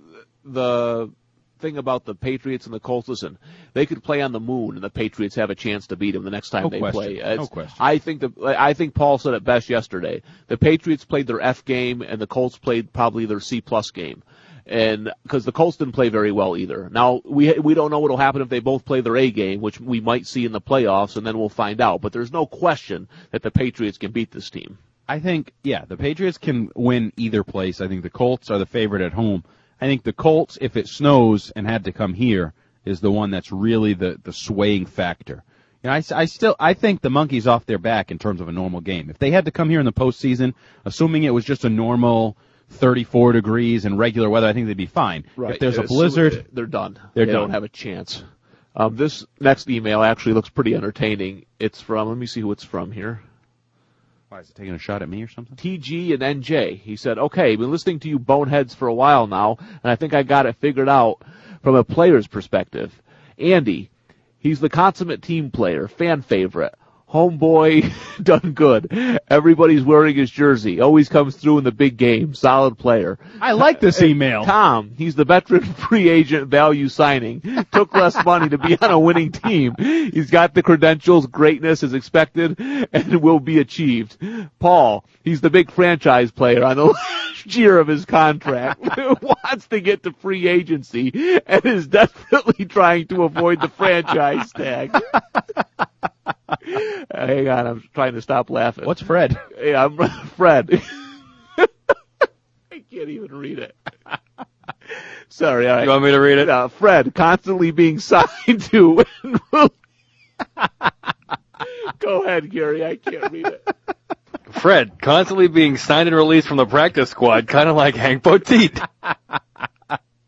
the thing about the Patriots and the Colts, listen, they could play on the moon, and the Patriots have a chance to beat them the next time no they question. play. It's, no question. I think the I think Paul said it best yesterday. The Patriots played their F game, and the Colts played probably their C plus game. And because the Colts didn't play very well either. Now we we don't know what will happen if they both play their A game, which we might see in the playoffs, and then we'll find out. But there's no question that the Patriots can beat this team. I think, yeah, the Patriots can win either place. I think the Colts are the favorite at home. I think the Colts, if it snows and had to come here, is the one that's really the, the swaying factor. You know, I, I still, I think the monkey's off their back in terms of a normal game. If they had to come here in the postseason, assuming it was just a normal thirty-four degrees and regular weather, I think they'd be fine. Right. If there's a blizzard, they're done. They're they done. don't have a chance. Um, this next email actually looks pretty entertaining. It's from, let me see who it's from here. Why, is it taking a shot at me or something? T G and N J. He said, okay, been listening to you boneheads for a while now, and I think I got it figured out from a player's perspective. Andy, he's the consummate team player, fan favorite. Homeboy done good. Everybody's wearing his jersey. Always comes through in the big game. Solid player. I like this email. Tom, he's the veteran free agent value signing. Took less money to be on a winning team. He's got the credentials. Greatness is expected and will be achieved. Paul, he's the big franchise player on the last year of his contract. Wants to get to free agency and is desperately trying to avoid the franchise tag. Uh, hang on, I'm trying to stop laughing. What's Fred? Hey, I'm Fred. I can't even read it. Sorry, all right. You want me to read it? Uh, Fred, constantly being signed to. Go ahead, Gary. I can't read it. Fred, constantly being signed and released from the practice squad, kind of like Hank Poteet.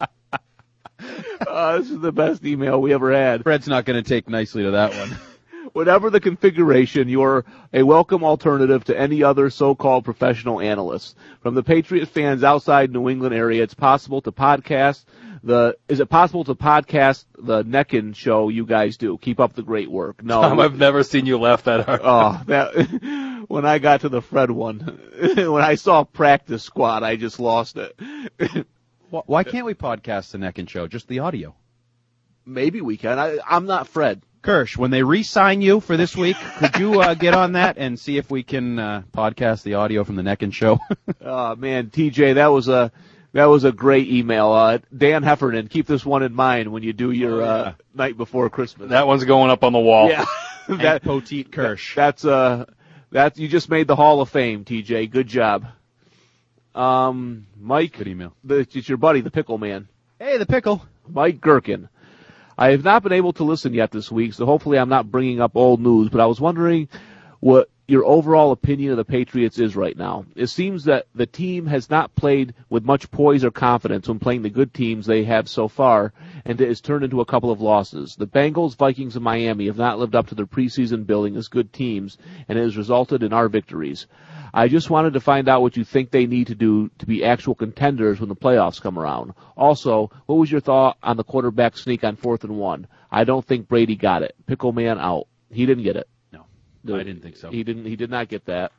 Uh, this is the best email we ever had. Fred's not going to take nicely to that one. Whatever the configuration, you're a welcome alternative to any other so-called professional analysts. From the Patriot fans outside New England area, it's possible to podcast the, is it possible to podcast the Neckin show you guys do? Keep up the great work. No. Tom, I've never seen you laugh that hard. Oh, that, when I got to the Fred one, when I saw Practice Squad, I just lost it. Why can't we podcast the Neckin show? Just the audio. Maybe we can. I, I'm not Fred. Kirsch, when they re-sign you for this week, could you uh, get on that and see if we can uh, podcast the audio from the Neckin show? Oh, man, T J, that was a that was a great email. Uh, Dan Heffernan, keep this one in mind when you do your uh, night before Christmas. That one's going up on the wall. Yeah, that Poteet Kirsch. That, that's uh, that you just made the Hall of Fame, T J. Good job. Um, Mike, good email. The, it's your buddy, the Pickle Man. Hey, the Pickle. Mike Gherkin. I have not been able to listen yet this week, so hopefully I'm not bringing up old news, but I was wondering what your overall opinion of the Patriots is right now. It seems that the team has not played with much poise or confidence when playing the good teams they have so far, and it has turned into a couple of losses. The Bengals, Vikings, and Miami have not lived up to their preseason billing as good teams, and it has resulted in our victories. I just wanted to find out what you think they need to do to be actual contenders when the playoffs come around. Also, what was your thought on the quarterback sneak on fourth and one? I don't think Brady got it. Pickle Man out. He didn't get it. No, no I didn't think so. He didn't. He did not get that.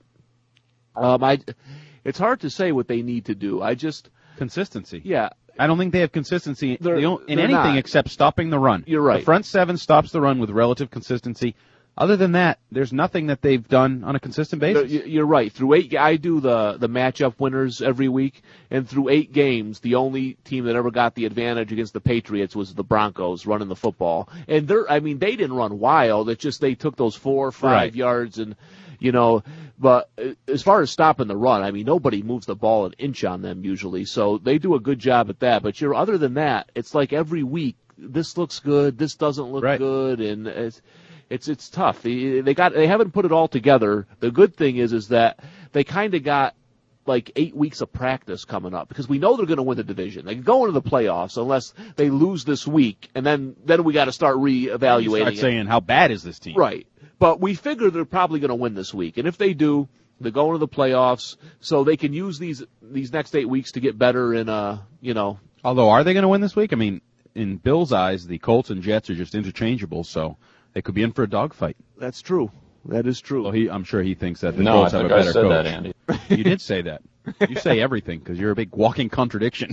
Um, I. It's hard to say what they need to do. I just consistency. Yeah. I don't think they have consistency They're, they don't, in they're anything not. except stopping the run. You're right. The front seven stops the run with relative consistency. Other than that, there's nothing that they've done on a consistent basis. You're right. Through eight, I do the, the matchup winners every week, and through eight games, the only team that ever got the advantage against the Patriots was the Broncos running the football. And they're, I mean, they didn't run wild. It's just they took those four or five Right. yards and, you know, but as far as stopping the run, I mean, nobody moves the ball an inch on them usually, so they do a good job at that. But you're, other than that, it's like every week, this looks good, this doesn't look Right. good, and it's, It's it's tough. They they got they haven't put it all together. The good thing is is that they kind of got like eight weeks of practice coming up because we know they're going to win the division. They can go into the playoffs unless they lose this week, and then then we got to start reevaluating. Start it. saying how bad is this team? Right. But we figure they're probably going to win this week, and if they do, they go into the playoffs, so they can use these these next eight weeks to get better. In uh, you know. Although, are they going to win this week? I mean, in Bill's eyes, the Colts and Jets are just interchangeable, so they could be in for a dogfight. That's true. That is true. Well, he, I'm sure he thinks that the No, Colts I have a think I better said coach. that, Andy. You did say that. You say everything because you're a big walking contradiction.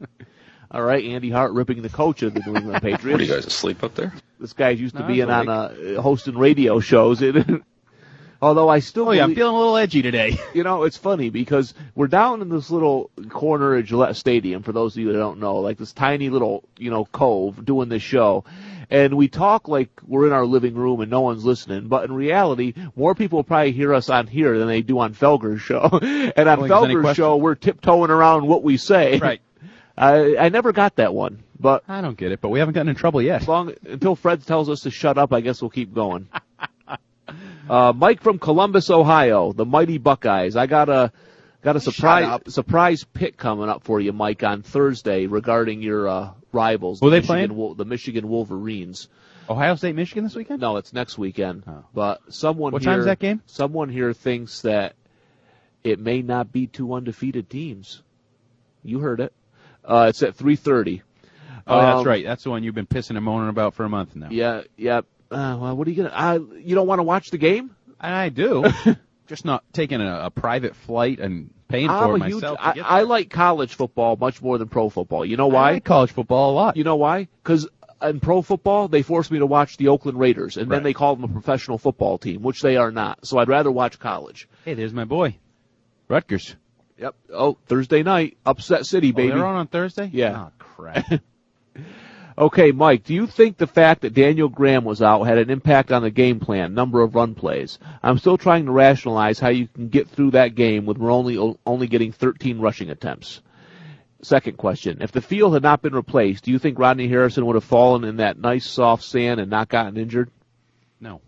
All right, Andy Hart ripping the coach of the New England Patriots. What are you guys asleep up there? This guy's used to No, being I'm on uh, hosting radio shows. It, although I still, Oh yeah, I'm believe- feeling a little edgy today. you know, it's funny because we're down in this little corner of Gillette Stadium. For those of you that don't know, like this tiny little, you know, cove doing this show, and we talk like we're in our living room and no one's listening. But in reality, more people probably hear us on here than they do on Felger's show. And on Well, is there any Felger's question? show, we're tiptoeing around what we say. Right. I I never got that one, but I don't get it, but we haven't gotten in trouble yet. as long until Fred tells us to shut up, I guess we'll keep going. Uh, Mike from Columbus, Ohio, the mighty Buckeyes. I got a got a surprise surprise pick coming up for you, Mike, on Thursday regarding your uh, rivals. Who the they Michigan, playing? Wol- the Michigan Wolverines. Ohio State, Michigan this weekend? No, it's next weekend. Oh. But someone What here, time's that game? Someone here thinks that it may not be two undefeated teams. You heard it. Uh, it's at three thirty. Oh, that's Um, right. That's the one you've been pissing and moaning about for a month now. Yeah, yeah. Uh, well, what are you gonna? Uh, you don't want to watch the game? I do. Just not taking a, a private flight and paying I'm for it a huge. myself. to I, get I there. like college football much more than pro football. You know I why? like college football a lot. You know why? Because in pro football, they force me to watch the Oakland Raiders, and Right. then they call them a professional football team, which they are not. So I'd rather watch college. Hey, there's my boy, Rutgers. Yep. Oh, Thursday night, Upset City, baby. Oh, they're on on Thursday? Yeah. Oh, crap. Okay, Mike, do you think the fact that Daniel Graham was out had an impact on the game plan, number of run plays? I'm still trying to rationalize how you can get through that game when we're only only getting thirteen rushing attempts. Second question, if the field had not been replaced, do you think Rodney Harrison would have fallen in that nice soft sand and not gotten injured? No.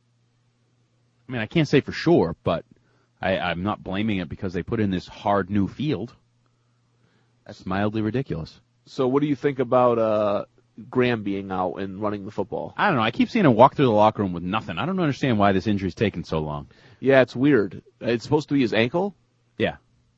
I mean, I can't say for sure, but I, I'm not blaming it because they put in this hard new field. That's mildly ridiculous. So what do you think about uh Graham being out and running the football. I don't know. I keep seeing him walk through the locker room with nothing. I don't understand why this injury's taking so long. Yeah, it's weird. It's supposed to be his ankle? Yeah.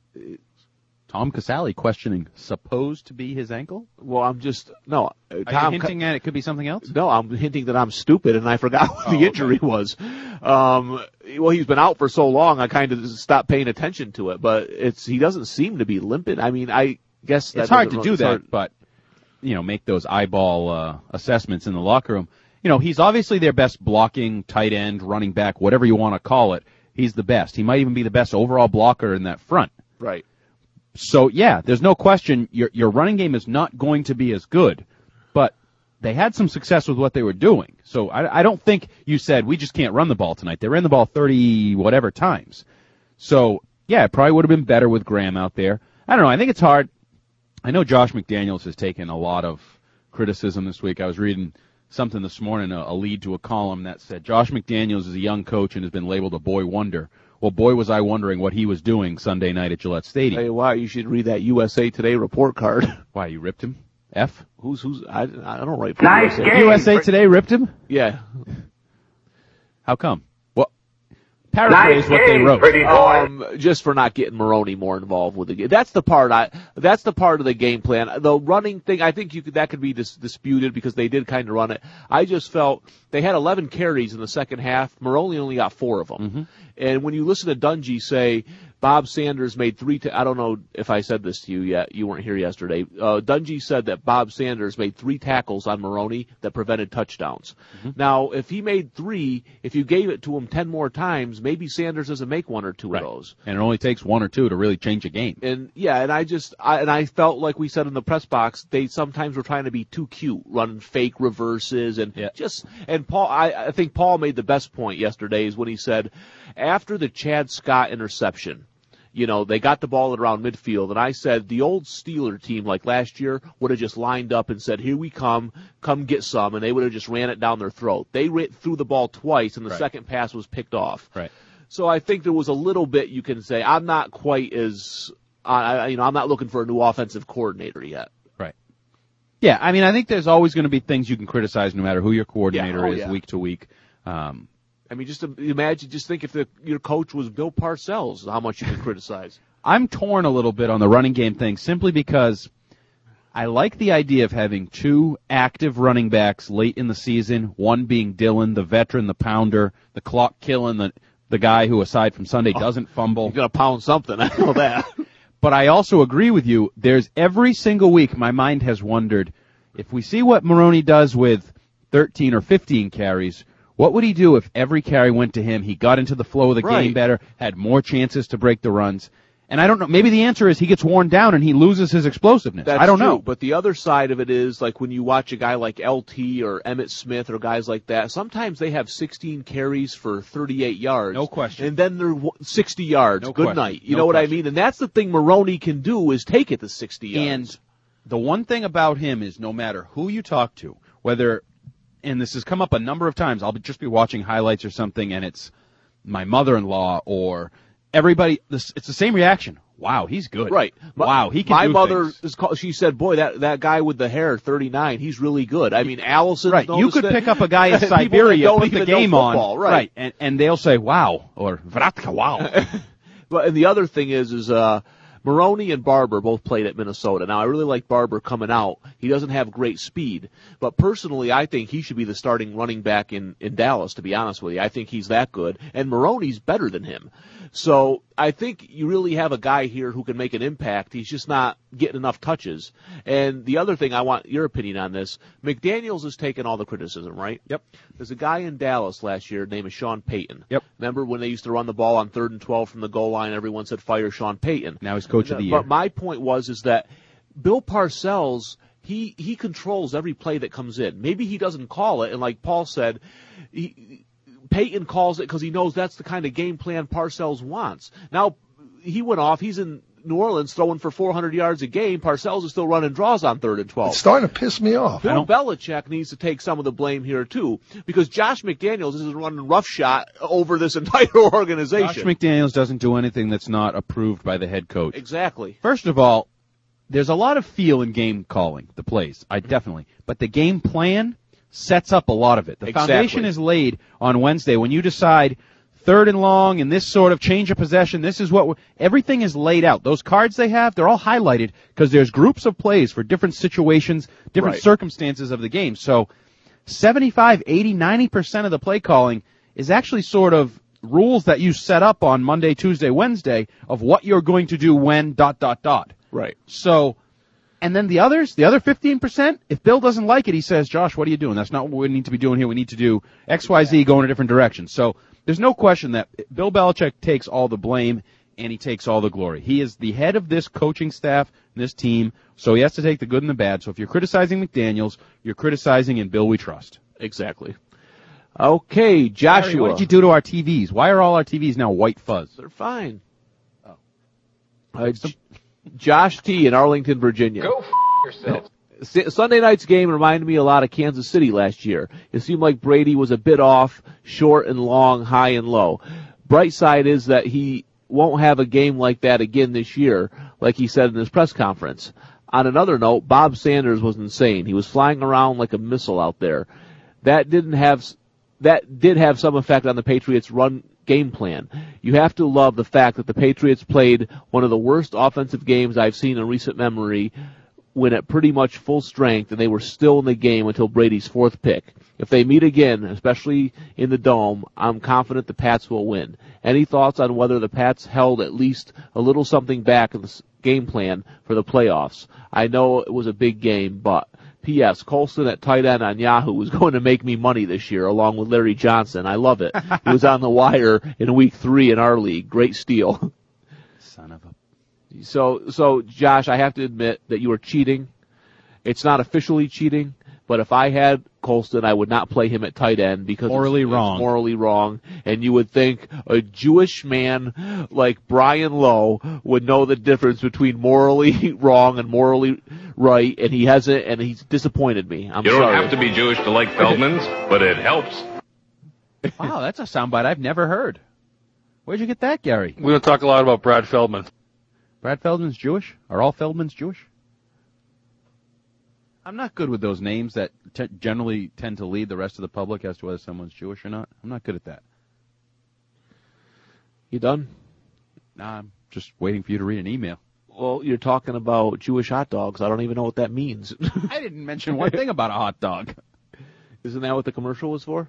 Tom Casale questioning supposed to be his ankle? Well, I'm just, no. Uh, Are Tom you hinting at it could be something else? No, I'm hinting that I'm stupid and I forgot what Oh, the okay. injury was. Um, well, he's been out for so long, I kind of stopped paying attention to it, but it's, he doesn't seem to be limping. I mean, I guess that It's hard doesn't to really- do it's that, hard- but, you know, make those eyeball uh, assessments in the locker room. You know, he's obviously their best blocking, tight end, running back, whatever you want to call it. He's the best. He might even be the best overall blocker in that front. Right. So, yeah, there's no question your your running game is not going to be as good, but they had some success with what they were doing. So I, I don't think you said, we just can't run the ball tonight. They ran the ball thirty whatever times. So, yeah, it probably would have been better with Graham out there. I don't know. I think it's hard. I know Josh McDaniels has taken a lot of criticism this week. I was reading something this morning, a, a lead to a column that said Josh McDaniels is a young coach and has been labeled a boy wonder. Well, boy, was I wondering what he was doing Sunday night at Gillette Stadium. Hey, why you should read that U S A Today report card. Why, you ripped him? F? Who's who's? I, I don't write for Nice U S A. game. U S A Today ripped him? Yeah. How come? Well, paraphrase Nice what they game, wrote. pretty boy. Um, just for not getting Maroney more involved with the game. That's the part I. That's the part of the game plan. The running thing, I think you could that could be dis- disputed because they did kind of run it. I just felt they had eleven carries in the second half. Maroney only got four of them. Mm-hmm. And when you listen to Dungy say Bob Sanders made three. Ta- I don't know if I said this to you yet. You weren't here yesterday. Uh, Dungy said that Bob Sanders made three tackles on Maroney that prevented touchdowns. Mm-hmm. Now, if he made three, if you gave it to him ten more times, maybe Sanders doesn't make one or two Right. of those. And it only takes one or two to really change a game. And yeah, and I just I, and I felt like we said in the press box, they sometimes were trying to be too cute, running fake reverses and Yeah. just. And Paul, I, I think Paul made the best point yesterday is when he said after the Chad Scott interception. You know, they got the ball at around midfield, and I said the old Steeler team, like last year, would have just lined up and said, here we come, come get some, and they would have just ran it down their throat. They ran, threw the ball twice, and the Right. second pass was picked off. Right. So I think there was a little bit you can say, I'm not quite as, uh, you know, I'm not looking for a new offensive coordinator yet. Right. Yeah, I mean, I think there's always going to be things you can criticize no matter who your coordinator Yeah, oh, is yeah. week to week. Um, I mean, just imagine, just think if the, your coach was Bill Parcells, how much you could criticize. I'm torn a little bit on the running game thing simply because I like the idea of having two active running backs late in the season, one being Dylan, the veteran, the pounder, the clock killing, the the guy who, aside from Sunday, doesn't fumble. You're going to pound something, I know that. But I also agree with you. There's every single week my mind has wondered, if we see what Maroney does with thirteen or fifteen carries, what would he do if every carry went to him? He got into the flow of the Right. game better, had more chances to break the runs. And I don't know, maybe the answer is he gets worn down and he loses his explosiveness. That's I don't true, know. But the other side of it is, like, when you watch a guy like L T or Emmitt Smith or guys like that, sometimes they have sixteen carries for thirty-eight yards. No question. And then they're sixty yards. No Good question. night. You No know what question. I mean? And that's the thing Maroney can do is take it to sixty yards. And the one thing about him is no matter who you talk to, whether, and this has come up a number of times, I'll be, just be watching highlights or something and it's my mother-in-law or everybody, this, it's the same reaction. Wow, he's good. Right. My- Wow, he can My do mother things. is called, she said, boy, that, that guy with the hair, thirty-nine, he's really good. I mean, Allison. Right, you could pick up a guy in People that Siberia, don't put the even know game on, football, right. and, and they'll say, wow, or Vratka, wow. But and the other thing is, is uh, Maroney and Barber both played at Minnesota. Now, I really like Barber coming out. He doesn't have great speed, but personally, I think he should be the starting running back in, in Dallas, to be honest with you. I think he's that good, and Maroney's better than him. So I think you really have a guy here who can make an impact. He's just not getting enough touches. And the other thing I want your opinion on this, McDaniels has taken all the criticism, right? Yep. There's a guy in Dallas last year named Sean Payton. Yep. Remember when they used to run the ball on third and twelve from the goal line, everyone said fire Sean Payton. Now he's coach of the year. But my point was is that Bill Parcells, he he controls every play that comes in. Maybe he doesn't call it, and like Paul said, he, Peyton calls it because he knows that's the kind of game plan Parcells wants. Now, he went off. He's in New Orleans throwing for four hundred yards a game. Parcells is still running draws on third and twelve. It's starting to piss me off. Bill Belichick needs to take some of the blame here, too, because Josh McDaniels is running roughshod over this entire organization. Josh McDaniels doesn't do anything that's not approved by the head coach. Exactly. First of all, there's a lot of feel in game calling, the plays, I definitely. But the game plan sets up a lot of it. The Exactly. foundation is laid on Wednesday when you decide third and long and this sort of change of possession. This is what we're, everything is laid out. Those cards they have, they're all highlighted because there's groups of plays for different situations, different Right. circumstances of the game. So seventy-five, eighty, ninety percent of the play calling is actually sort of rules that you set up on Monday, Tuesday, Wednesday of what you're going to do when dot, dot, dot. Right. So, and then the others, the other fifteen percent, if Bill doesn't like it, he says, Josh, what are you doing? That's not what we need to be doing here. We need to do X, Y, Z, go in a different direction. So there's no question that Bill Belichick takes all the blame and he takes all the glory. He is the head of this coaching staff, this team, so he has to take the good and the bad. So if you're criticizing McDaniels, you're criticizing in Bill we trust. Exactly. Okay, Joshua. Harry, what did you do to our T Vs? Why are all our T Vs now white fuzz? They're fine. Oh. Uh, J- Josh T. in Arlington, Virginia. Go f*** yourself. S- Sunday night's game reminded me a lot of Kansas City last year. It seemed like Brady was a bit off, short and long, high and low. Bright side is that he won't have a game like that again this year, like he said in his press conference. On another note, Bob Sanders was insane. He was flying around like a missile out there. That didn't have, that did have some effect on the Patriots' run game plan. You have to love the fact that the Patriots played one of the worst offensive games I've seen in recent memory, when at pretty much full strength, and they were still in the game until Brady's fourth pick. If they meet again, especially in the Dome, I'm confident the Pats will win. Any thoughts on whether the Pats held at least a little something back in the game plan for the playoffs? I know it was a big game, but P S. Colston at tight end on Yahoo is going to make me money this year, along with Larry Johnson. I love it. He was on the wire in week three in our league. Great steal. Son of a... So, so Josh, I have to admit that you were cheating. It's not officially cheating, but if I had Colston, I would not play him at tight end because morally it's, wrong. It's morally wrong. And you would think a Jewish man like Brian Lowe would know the difference between morally wrong and morally right, and he hasn't, and he's disappointed me. I'm You don't sorry. have to be Jewish to like Feldman's, but it helps. Wow, that's a soundbite I've never heard. Where'd you get that, Gary? We don't talk a lot about Brad Feldman. Brad Feldman's Jewish? Are all Feldmans Jewish? I'm not good with those names that t- generally tend to lead the rest of the public as to whether someone's Jewish or not. I'm not good at that. You done? Nah, I'm just waiting for you to read an email. Well, you're talking about Jewish hot dogs. I don't even know what that means. I didn't mention one thing about a hot dog. Isn't that what the commercial was for?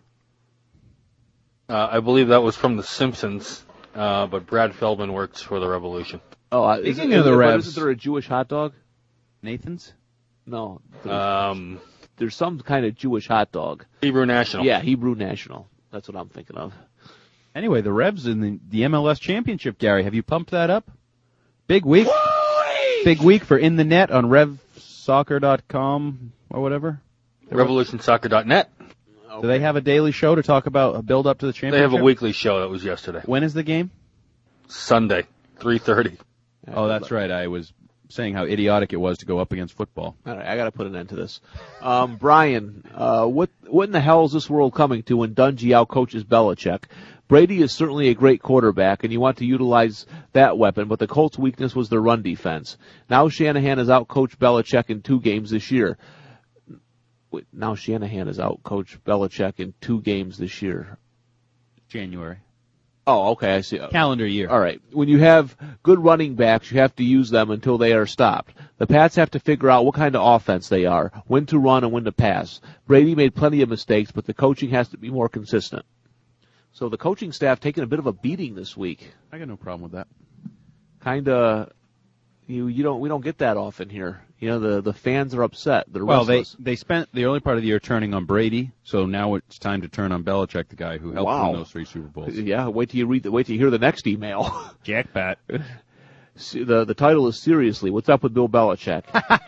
Uh, I believe that was from The Simpsons, uh, but Brad Feldman works for the Revolution. Oh, uh, Speaking isn't, of the isn't, Revs, isn't there a Jewish hot dog? Nathan's? No. There's, Um, there's some kind of Jewish hot dog. Hebrew National. Yeah, Hebrew National. That's what I'm thinking of. Anyway, the Revs in the, the M L S championship, Gary. Have you pumped that up? Big week. Big week for In the Net on rev soccer dot com or whatever. revolution soccer dot net. Okay. Do they have a daily show to talk about a build up to the championship? They have a weekly show. That was yesterday. When is the game? Sunday, three thirty. Oh, that's right. I was saying how idiotic it was to go up against football. All right, I got to put an end to this. Um, Brian, uh, what what in the hell is this world coming to when Dungy outcoaches Belichick? Brady is certainly a great quarterback, and you want to utilize that weapon, but the Colts' weakness was their run defense. Now Shanahan has outcoached Belichick in two games this year. Wait, now Shanahan has outcoached Belichick in two games this year. January. Oh, okay, I see. Calendar year. All right. When you have good running backs, you have to use them until they are stopped. The Pats have to figure out what kind of offense they are, when to run and when to pass. Brady made plenty of mistakes, but the coaching has to be more consistent. So the coaching staff taking a bit of a beating this week. I got no problem with that. Kind of, you you don't we don't get that often here. You know, the the fans are upset. They're well, restless. they they spent the early part of the year turning on Brady, so now it's time to turn on Belichick, the guy who helped Wow. win those three Super Bowls. Yeah, wait till you read the, wait till you hear the next email. Jackpot. The the title is Seriously, What's Up with Bill Belichick?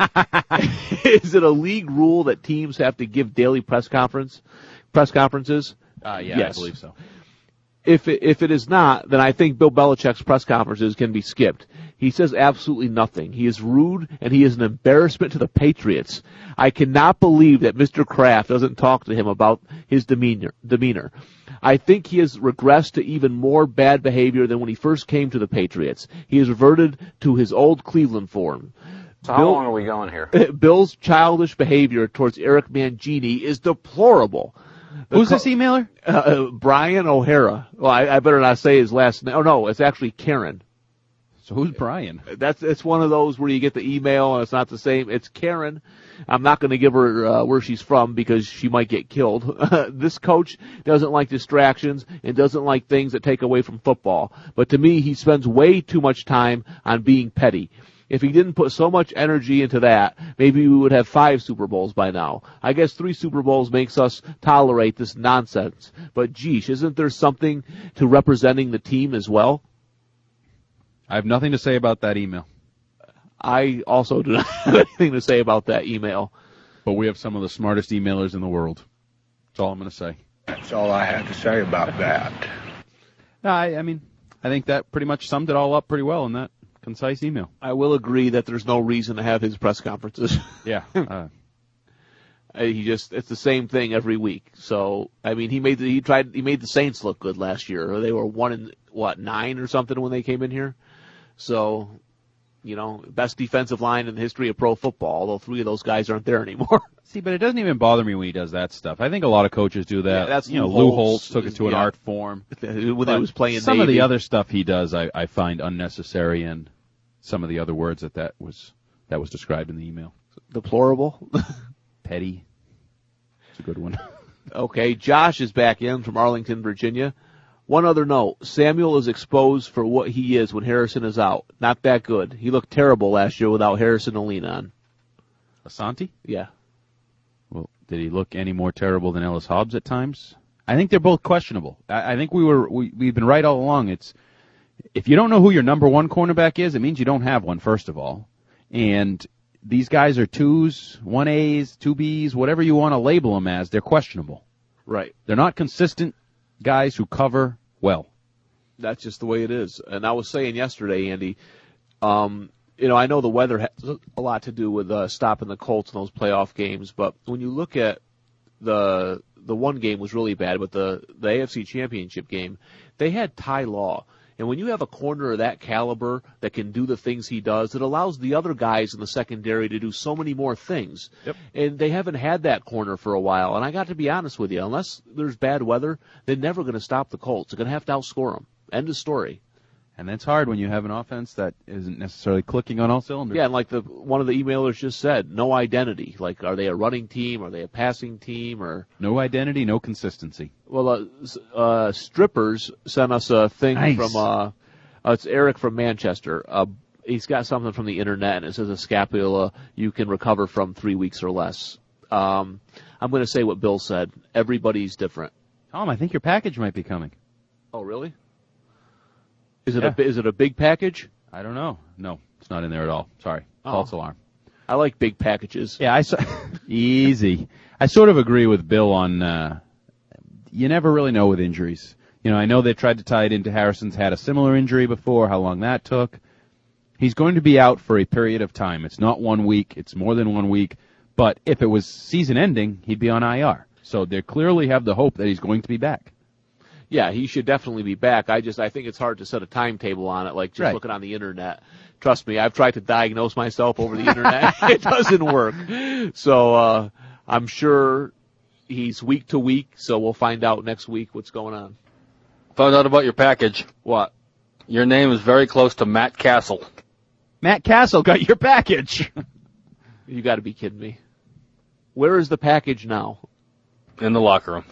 Is it a league rule that teams have to give daily press conference press conferences? Uh, yeah, yes. I believe so. If it, if it is not, then I think Bill Belichick's press conferences can be skipped. He says absolutely nothing. He is rude, and he is an embarrassment to the Patriots. I cannot believe that Mister Kraft doesn't talk to him about his demeanor. demeanor. I think he has regressed to even more bad behavior than when he first came to the Patriots. He has reverted to his old Cleveland form. So how Bill, long are we going here? Bill's childish behavior towards Eric Mangini is deplorable. The Who's co- this emailer? Uh, uh, Brian O'Hara. Well, I, I better not say his last name. Oh, no, it's actually Karen. So who's Brian? That's it's one of those where you get the email and it's not the same. It's Karen. I'm not going to give her uh, where she's from because she might get killed. This coach doesn't like distractions and doesn't like things that take away from football. But to me, he spends way too much time on being petty. If he didn't put so much energy into that, maybe we would have five Super Bowls by now. I guess three Super Bowls makes us tolerate this nonsense. But geesh, isn't there something to representing the team as well? I have nothing to say about that email. I also do not have anything to say about that email. But we have some of the smartest emailers in the world. That's all I'm going to say. That's all I had to say about that. I, I mean, I think that pretty much summed it all up pretty well in that concise email. I will agree that there's no reason to have his press conferences. Yeah. Uh, he just, it's the same thing every week. So, I mean, he made the, he tried, he made the Saints look good last year. They were one in, what, nine or something when they came in here? So, you know, best defensive line in the history of pro football, although three of those guys aren't there anymore. See, but it doesn't even bother me when he does that stuff. I think a lot of coaches do that. Yeah, that's you know, Lou Lou Holtz, Holtz took it to an yeah. art form. When he But was playing some Navy. of the other stuff he does, I, I find unnecessary, and some of the other words that that was that was described in the email. Deplorable. Petty. It's a good one. Okay, Josh is back in from Arlington, Virginia. One other note, Samuel is exposed for what he is when Harrison is out. Not that good. He looked terrible last year without Harrison to lean on. Asante? Yeah. Well, did he look any more terrible than Ellis Hobbs at times? I think they're both questionable. I, I think we were we, we've been right all along. It's if you don't know who your number one cornerback is, it means you don't have one, first of all. And these guys are twos, one A's, two B's, whatever you want to label them as. They're questionable. Right. They're not consistent guys who cover well. That's just the way it is. And I was saying yesterday, Andy, um, you know, I know the weather has a lot to do with uh, stopping the Colts in those playoff games, but when you look at the the one game was really bad, but the, the A F C Championship game, they had Ty Law. And when you have a corner of that caliber that can do the things he does, it allows the other guys in the secondary to do so many more things. Yep. And they haven't had that corner for a while. And I got to be honest with you, unless there's bad weather, they're never going to stop the Colts. They're going to have to outscore them. End of story. And that's hard when you have an offense that isn't necessarily clicking on all cylinders. Yeah, and like the one of the emailers just said, no identity. Like, are they a running team? Are they a passing team? Or no identity, no consistency. Well, uh, uh, Strippers sent us a thing Nice. from, uh, uh, it's Eric from Manchester. Uh, he's got something from the internet, and it says a scapula you can recover from three weeks or less. Um, I'm going to say what Bill said. Everybody's different. Tom, I think your package might be coming. Oh, really? Is it Yeah. a is it a big package? I don't know. No, it's not in there at all. Sorry. Oh. False alarm. I like big packages. Yeah, I so- easy. I sort of agree with Bill on uh, you never really know with injuries. You know, I know they tried to tie it into Harrison's had a similar injury before, how long that took. He's going to be out for a period of time. It's not one week. It's more than one week. But if it was season ending, he'd be on I R. So they clearly have the hope that he's going to be back. Yeah, he should definitely be back. I just I think it's hard to set a timetable on it, like just Right. looking on the internet. Trust me, I've tried to diagnose myself over the internet. It doesn't work. So uh I'm sure he's week to week, so we'll find out next week what's going on. Found out about your package. What? Your name is very close to Matt Castle. Matt Castle got your package. You got to be kidding me. Where is the package now? In the locker room.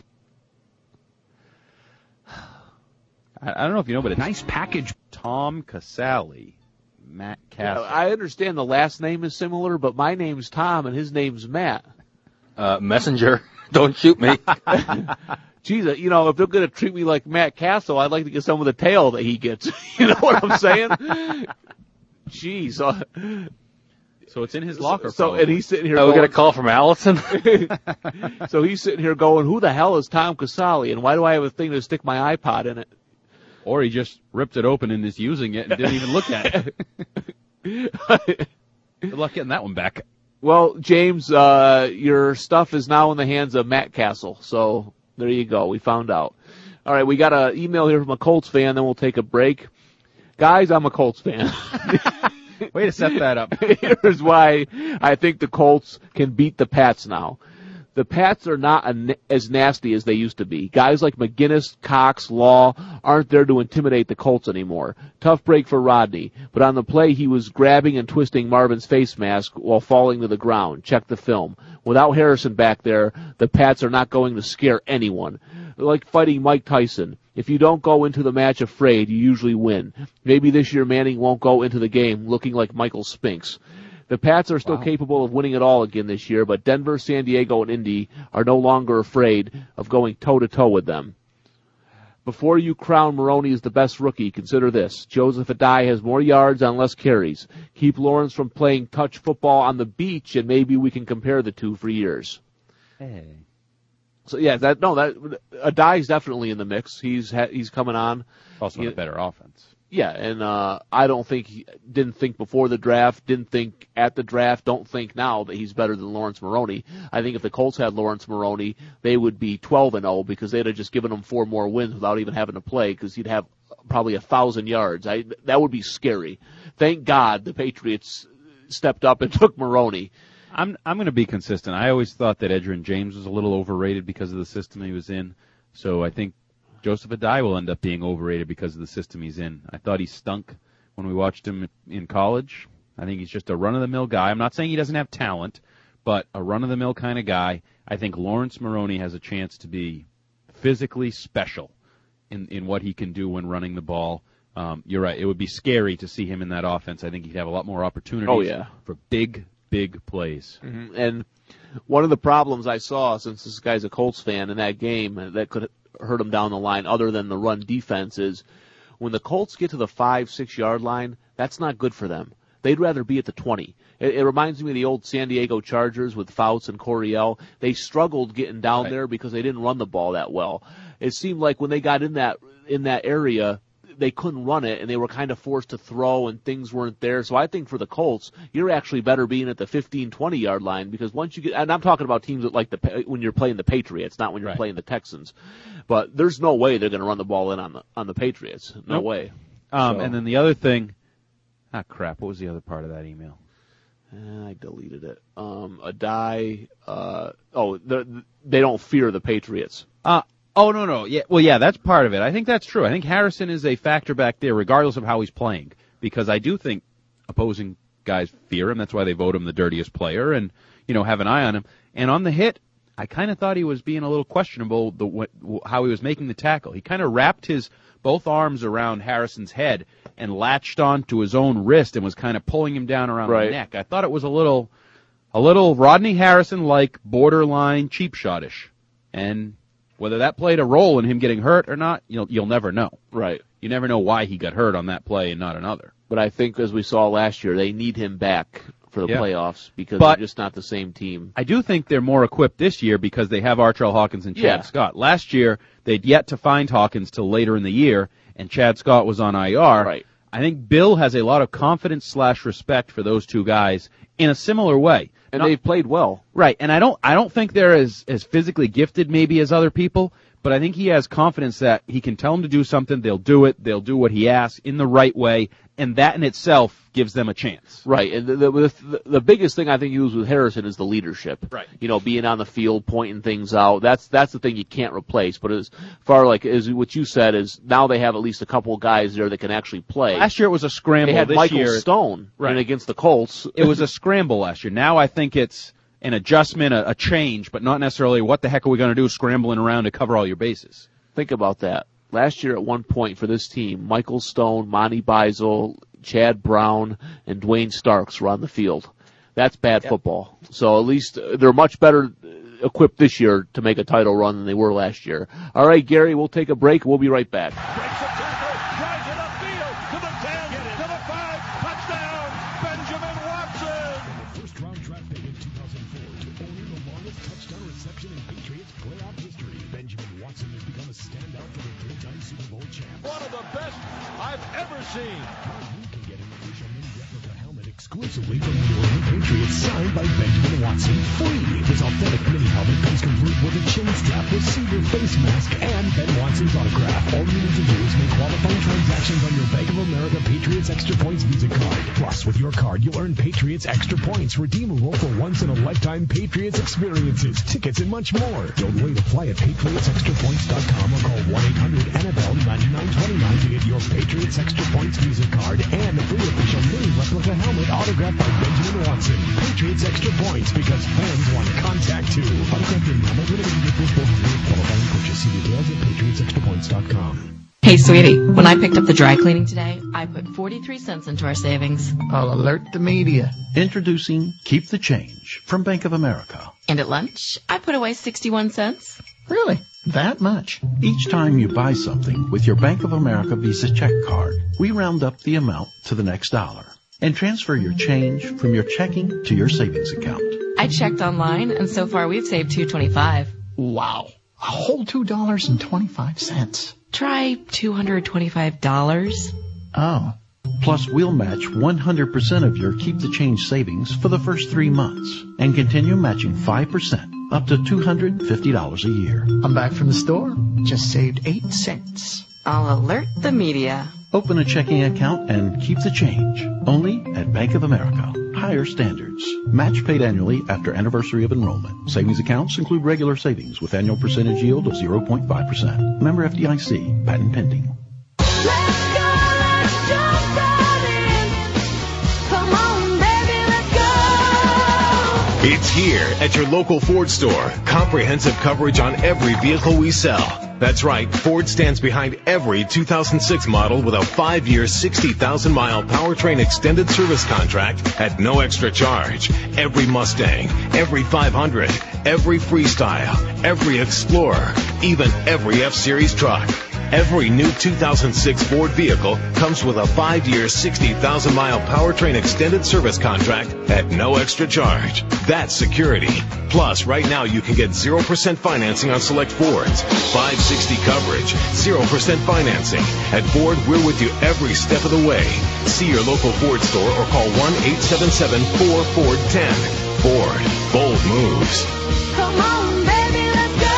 I, I don't know if you know, but it's Nice package. Tom Casale. Matt Castle. I understand the last name is similar, but my name's Tom and his name's Matt. Uh, messenger. Don't shoot me. Jeez, you know, if they're going to treat me like Matt Castle, I'd like to get some of the tail that he gets. You know what I'm saying? Jeez. Uh, So it's in his locker. So, probably. and he's sitting here Oh, we going, got a call from Allison? so he's sitting here going, who the hell is Tom Casale, and why do I have a thing to stick my iPod in it? Or he just ripped it open and is using it and didn't even look at it. Good luck getting that one back. Well, James, uh, your stuff is now in the hands of Matt Castle. So there you go. We found out. All right, we got an email here from a Colts fan, then we'll take a break. Guys, I'm a Colts fan. Way to set that up. Here's why I think the Colts can beat the Pats now. The Pats are not a, as nasty as they used to be. Guys like McGinnis, Cox, Law aren't there to intimidate the Colts anymore. Tough break for Rodney, but on the play he was grabbing and twisting Marvin's face mask while falling to the ground. Check the film. Without Harrison back there, the Pats are not going to scare anyone. Like fighting Mike Tyson. If you don't go into the match afraid, you usually win. Maybe this year Manning won't go into the game looking like Michael Spinks. The Pats are still wow. capable of winning it all again this year, but Denver, San Diego, and Indy are no longer afraid of going toe-to-toe with them. Before you crown Maroney as the best rookie, consider this. Joseph Adai has more yards on less carries. Keep Lawrence from playing touch football on the beach, and maybe we can compare the two for years. Hey. So, yeah, that no, that Adai's definitely in the mix. He's ha, he's coming on. Also he, a better offense. Yeah, and uh, I don't think he didn't think before the draft, didn't think at the draft, don't think now that he's better than Lawrence Maroney. I think if the Colts had Lawrence Maroney, they would be twelve and oh because they'd have just given him four more wins without even having to play because he'd have probably a thousand yards. I that would be scary. Thank God the Patriots stepped up and took Maroney. I'm I'm going to be consistent. I always thought that Edgerrin James was a little overrated because of the system he was in. So I think Joseph Adai will end up being overrated because of the system he's in. I thought he stunk when we watched him in college. I think he's just a run-of-the-mill guy. I'm not saying he doesn't have talent, but a run-of-the-mill kind of guy. I think Lawrence Maroney has a chance to be physically special in, in what he can do when running the ball. Um, you're right. It would be scary to see him in that offense. I think he'd have a lot more opportunities oh, yeah. for big, big plays. Mm-hmm. And one of the problems I saw, since this guy's a Colts fan, in that game that could hurt him down the line other than the run defense is when the Colts get to the five, six-yard line, that's not good for them. They'd rather be at the twenty. It, it reminds me of the old San Diego Chargers with Fouts and Coryell. They struggled getting down right. there because they didn't run the ball that well. It seemed like when they got in that in that area, they couldn't run it, and they were kind of forced to throw, and things weren't there. So I think for the Colts, you're actually better being at the fifteen, twenty-yard line because once you get – and I'm talking about teams that like the when you're playing the Patriots, not when you're right. playing the Texans. But there's no way they're going to run the ball in on the on the Patriots. No nope. way. Um, so. And then the other thing – ah, crap. What was the other part of that email? Uh, I deleted it. Um, Adai uh, – oh, they don't fear the Patriots. Uh Oh, no, no. Yeah, well, yeah, that's part of it. I think that's true. I think Harrison is a factor back there regardless of how he's playing because I do think opposing guys fear him. That's why they vote him the dirtiest player and, you know, have an eye on him. And on the hit, I kind of thought he was being a little questionable the how he was making the tackle. He kind of wrapped his both arms around Harrison's head and latched onto his own wrist and was kind of pulling him down around right. the neck. I thought it was a little, a little Rodney Harrison-like borderline cheap shot-ish. And whether that played a role in him getting hurt or not, you'll, you'll never know. Right. You never know why he got hurt on that play and not another. But I think, as we saw last year, they need him back for the yeah. playoffs because but they're just not the same team. I do think they're more equipped this year because they have Artrell Hawkins and Chad yeah. Scott. Last year, they'd yet to find Hawkins till later in the year, and Chad Scott was on I R. Right. I think Bill has a lot of confidence slash respect for those two guys in a similar way. And Not, they've played well. Right, and I don't I don't think they're as, as physically gifted maybe as other people, but I think he has confidence that he can tell them to do something, they'll do it, they'll do what he asks in the right way, and that in itself gives them a chance. Right, and the, the, the, the biggest thing I think he was with Harrison is the leadership. Right. You know, being on the field, pointing things out, that's that's the thing you can't replace. But as far like as what you said is now they have at least a couple of guys there that can actually play. Last year it was a scramble. They had this Michael year, Stone right. and against the Colts. It was a scramble last year. Now I think it's an adjustment, a, a change, but not necessarily what the heck are we going to do scrambling around to cover all your bases. Think about that. Last year at one point for this team, Michael Stone, Monty Beisel, Chad Brown, and Dwayne Starks were on the field. That's bad yep. football. So at least they're much better equipped this year to make a title run than they were last year. All right, Gary, we'll take a break. We'll be right back. Breaks the tackle, drives it upfield to the ten, to the five, touchdown, Benjamin Watson. First round draft pick in two thousand four to owning the longest touchdown reception in Patriots playoff history. Benjamin Watson has become a standout for the three-time Super Bowl champs. One of the best I've ever seen. Now you can get an official new replica helmet exclusive exclusively from the New England Patriots, signed by Benjamin Watson. Free. His authentic mini helmet comes complete with a chin strap, receiver, face mask, and Ben Watson's autograph. All you need to do is make qualifying transactions on your Bank of America Patriots Extra Points Visa card. Plus, with your card, you'll earn Patriots Extra Points, redeemable for once-in-a-lifetime Patriots experiences, tickets, and much more. Don't wait. Apply at patriots extra points dot com or call one eight hundred N F L ninety-nine twenty-nine to get your Patriots Extra Points Visa card and a free official mini replica helmet autographed by Benjamin Watson. Patriots Extra Points, because fans want contact too. Autographed in helmet with a gift for qualifying purchase. See details at patriots extra points dot com. Hey, sweetie, when I picked up the dry cleaning today, I put forty-three cents into our savings. I'll alert the media. Introducing Keep the Change from Bank of America. And at lunch, I put away sixty-one cents. Really? That much? Each time you buy something with your Bank of America Visa check card, we round up the amount to the next dollar and transfer your change from your checking to your savings account. I checked online, and so far we've saved two dollars and twenty-five cents. Wow. A whole two dollars and twenty-five cents. Try two hundred twenty-five dollars. Oh. Plus, we'll match one hundred percent of your Keep the Change savings for the first three months and continue matching five percent up to two hundred fifty dollars a year. I'm back from the store. Just saved eight cents. I'll alert the media. Open a checking account and keep the change. Only at Bank of America. Higher standards. Match paid annually after anniversary of enrollment. Savings accounts include regular savings with annual percentage yield of zero point five percent. Member F D I C. Patent pending. It's here at your local Ford store. Comprehensive coverage on every vehicle we sell. That's right, Ford stands behind every two thousand six model with a five-year, sixty thousand mile powertrain extended service contract at no extra charge. Every Mustang, every five hundred, every Freestyle, every Explorer, even every F-Series truck. Every new two thousand six Ford vehicle comes with a five-year, sixty thousand mile powertrain extended service contract at no extra charge. That's security. Plus, right now you can get zero percent financing on select Fords, five sixty coverage, zero percent financing. At Ford, we're with you every step of the way. See your local Ford store or call one eight seven seven, four Ford ten. Ford, bold moves. Come on, baby, let's go.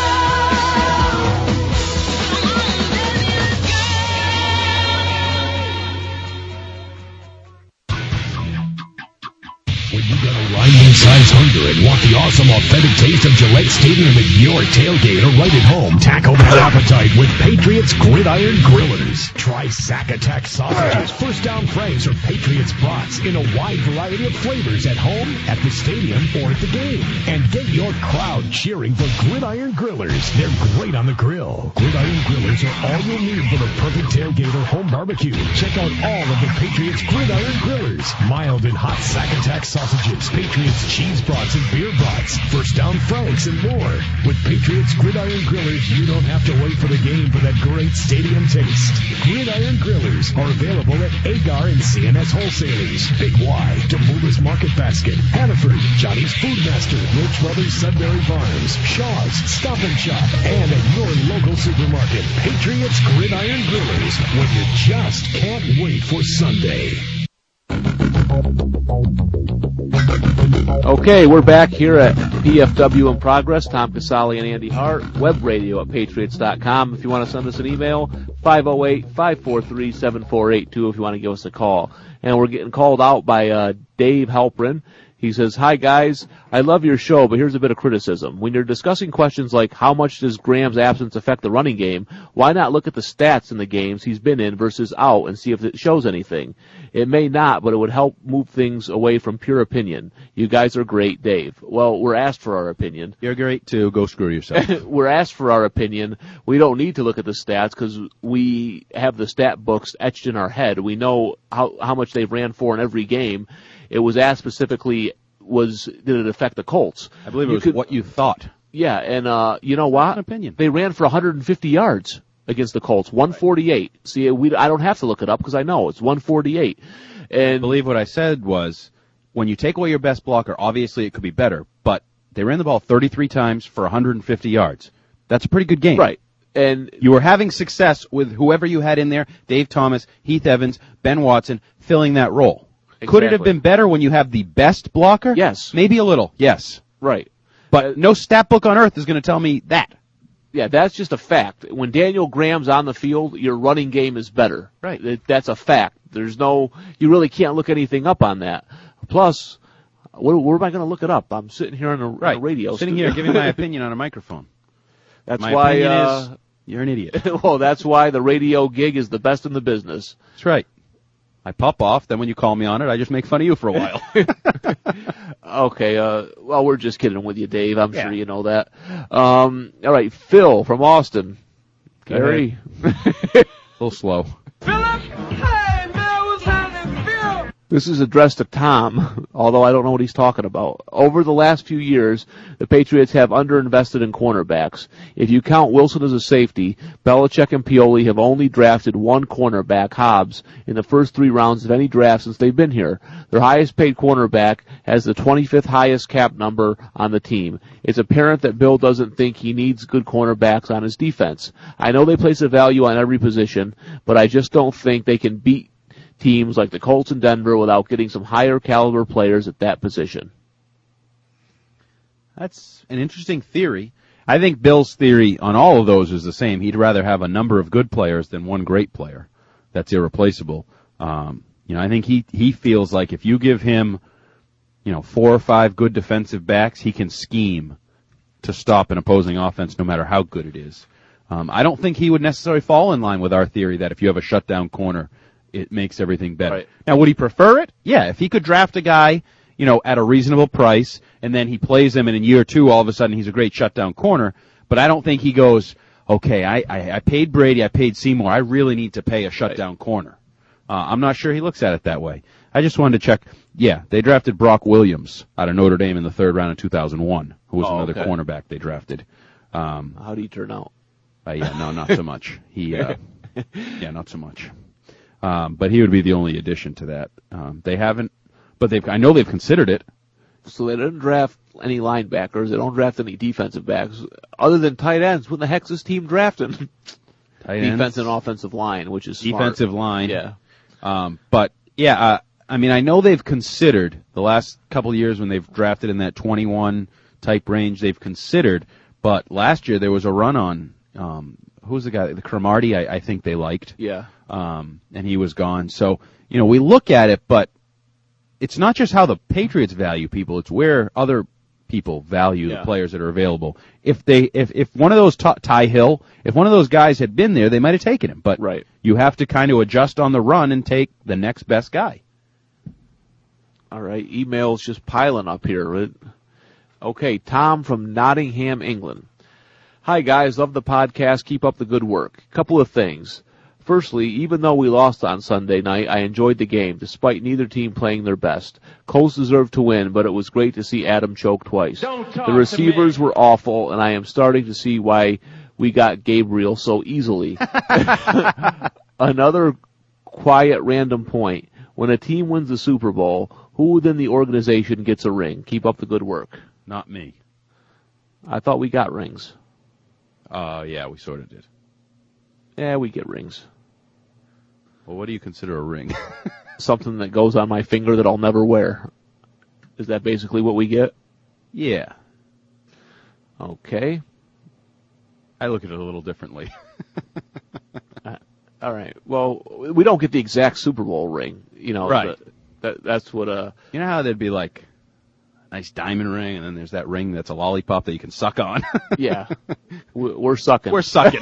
When you got a Rhineland-sized hunger and want the awesome, authentic taste of Gillette Stadium at your tailgate or right at home, tackle that appetite with Patriots Gridiron Grillers. Try Sack Attack sausages, First Down Franks, or Patriots brats in a wide variety of flavors at home, at the stadium, or at the game. And get your crowd cheering for Gridiron Grillers. They're great on the grill. Gridiron Grillers are all you'll need for the perfect tailgate or home barbecue. Check out all of the Patriots Gridiron Grillers. Mild and hot Sack Attack sausages, Patriots cheese brats and beer brats, First Down Franks, and more. With Patriots Gridiron Grillers, you don't have to wait for the game for that great stadium taste. Gridiron Grillers are available at Agar and C N S Wholesalers, Big Y, Demoulas Market Basket, Hannaford, Johnny's Food Master, Roach Brothers Sudbury Farms, Shaw's, Stop and Shop, and at your local supermarket. Patriots Gridiron Grillers, when you just can't wait for Sunday. Okay, we're back here at P F W in Progress. Tom Casale and Andy Hart. Web radio at patriots dot com. If you want to send us an email, five oh eight, five four three, seven four eight two if you want to give us a call. And we're getting called out by uh, Dave Halprin. He says, hi, guys. I love your show, but here's a bit of criticism. When you're discussing questions like how much does Graham's absence affect the running game, why not look at the stats in the games he's been in versus out and see if it shows anything? It may not, but it would help move things away from pure opinion. You guys are great, Dave. Well, we're asked for our opinion. You're great, too. Go screw yourself. We're asked for our opinion. We don't need to look at the stats because we have the stat books etched in our head. We know how, how much they've ran for in every game. It was asked specifically, was did it affect the Colts? I believe it you was could, what you thought. Yeah, and uh, you know what? An opinion. They ran for one hundred fifty yards against the Colts, one forty-eight. See, we I don't have to look it up because I know it's one forty-eight. And I believe what I said was, when you take away your best blocker, obviously it could be better, but they ran the ball thirty-three times for one hundred fifty yards. That's a pretty good game. Right. And you were having success with whoever you had in there, Dave Thomas, Heath Evans, Ben Watson, filling that role. Could it have been better when you have the best blocker? Yes. Maybe a little, yes. Right. But uh, no stat book on earth is going to tell me that. Yeah, that's just a fact. When Daniel Graham's on the field, your running game is better. Right. That's a fact. There's no, you really can't look anything up on that. Plus, where, where am I going to look it up? I'm sitting here on a, right. on a radio. Sitting studio. here giving my opinion on a microphone. That's my why, opinion uh, is you're an idiot. Well, that's why the radio gig is the best in the business. That's right. I pop off, then when you call me on it, I just make fun of you for a while. Okay, uh, well, we're just kidding with you, Dave. I'm yeah. sure you know that. Um, all right, Phil from Austin. Gary. A little slow. Philip! Hey, man, what's happening, Phil? This is addressed to Tom, although I don't know what he's talking about. Over the last few years, the Patriots have underinvested in cornerbacks. If you count Wilson as a safety, Belichick and Pioli have only drafted one cornerback, Hobbs, in the first three rounds of any draft since they've been here. Their highest paid cornerback has the twenty-fifth highest cap number on the team. It's apparent that Bill doesn't think he needs good cornerbacks on his defense. I know they place a value on every position, but I just don't think they can beat teams like the Colts and Denver without getting some higher caliber players at that position. That's an interesting theory. I think Bill's theory on all of those is the same. He'd rather have a number of good players than one great player that's irreplaceable. Um, you know, I think he, he feels like if you give him, you know, four or five good defensive backs, he can scheme to stop an opposing offense no matter how good it is. Um, I don't think he would necessarily fall in line with our theory that if you have a shutdown corner, it makes everything better. Right. Now, would he prefer it? Yeah, if he could draft a guy, you know, at a reasonable price, and then he plays him, and in year two, all of a sudden, he's a great shutdown corner. But I don't think he goes, okay, I, I, I paid Brady, I paid Seymour, I really need to pay a shutdown right. corner. Uh, I'm not sure he looks at it that way. I just wanted to check. Yeah, they drafted Brock Williams out of Notre Dame in the third round in two thousand one, who was oh, another okay. cornerback they drafted. Um, How did he turn out? Uh, yeah, no, not so much. He, uh, yeah, not so much. Um, but he would be the only addition to that. Um, they haven't, but they've, I know they've considered it. So they didn't draft any linebackers. They don't draft any defensive backs. Other than tight ends, what the heck's this team drafting? Tight Defense ends. and offensive line, which is smart. Defensive line. Yeah. Um, but, yeah, uh, I mean, I know they've considered, the last couple of years when they've drafted in that twenty-one type range, they've considered, but last year there was a run on, um, who's the guy, the Cromartie, I, I think they liked. Yeah. Um, and he was gone. So, you know, we look at it, but it's not just how the Patriots value people, it's where other people value yeah. the players that are available. If they, if, if one of those, t- Ty Hill, if one of those guys had been there, they might have taken him. But right. you have to kind of adjust on the run and take the next best guy. All right. Emails just piling up here. Okay. Tom from Nottingham, England. Hi guys, love the podcast. Keep up the good work. Couple of things. Firstly, even though we lost on Sunday night, I enjoyed the game, despite neither team playing their best. Colts deserved to win, but it was great to see Adam choke twice. The receivers were awful, and I am starting to see why we got Gabriel so easily. Another quiet random point. When a team wins the Super Bowl, who within the organization gets a ring? Keep up the good work. Not me. I thought we got rings. Uh, yeah, we sort of did. Yeah, we get rings. Well, what do you consider a ring? Something that goes on my finger that I'll never wear. Is that basically what we get? Yeah. Okay. I look at it a little differently. uh, all right. Well, we don't get the exact Super Bowl ring. You know, right. The, that, that's what, uh... You know how there'd be like a nice diamond ring, and then there's that ring that's a lollipop that you can suck on? Yeah. We're sucking. We're sucking.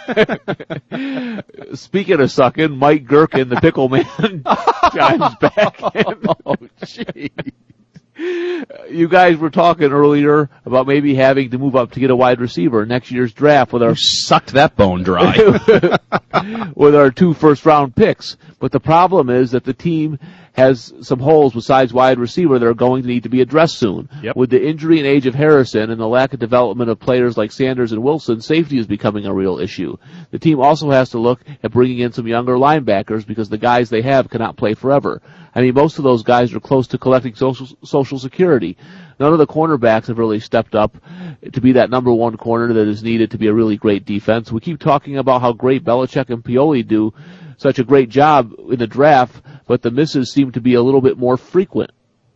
Speaking of sucking, Mike Gherkin, the pickle man, chimes back in. Oh, jeez. You guys were talking earlier about maybe having to move up to get a wide receiver in next year's draft with our... You sucked that bone dry. with our two first-round picks. But the problem is that the team has some holes besides wide receiver that are going to need to be addressed soon. Yep. With the injury and age of Harrison and the lack of development of players like Sanders and Wilson, safety is becoming a real issue. The team also has to look at bringing in some younger linebackers because the guys they have cannot play forever. I mean, most of those guys are close to collecting social, social security. None of the cornerbacks have really stepped up to be that number one corner that is needed to be a really great defense. We keep talking about how great Belichick and Pioli do such a great job in the draft, but the misses seem to be a little bit more frequent.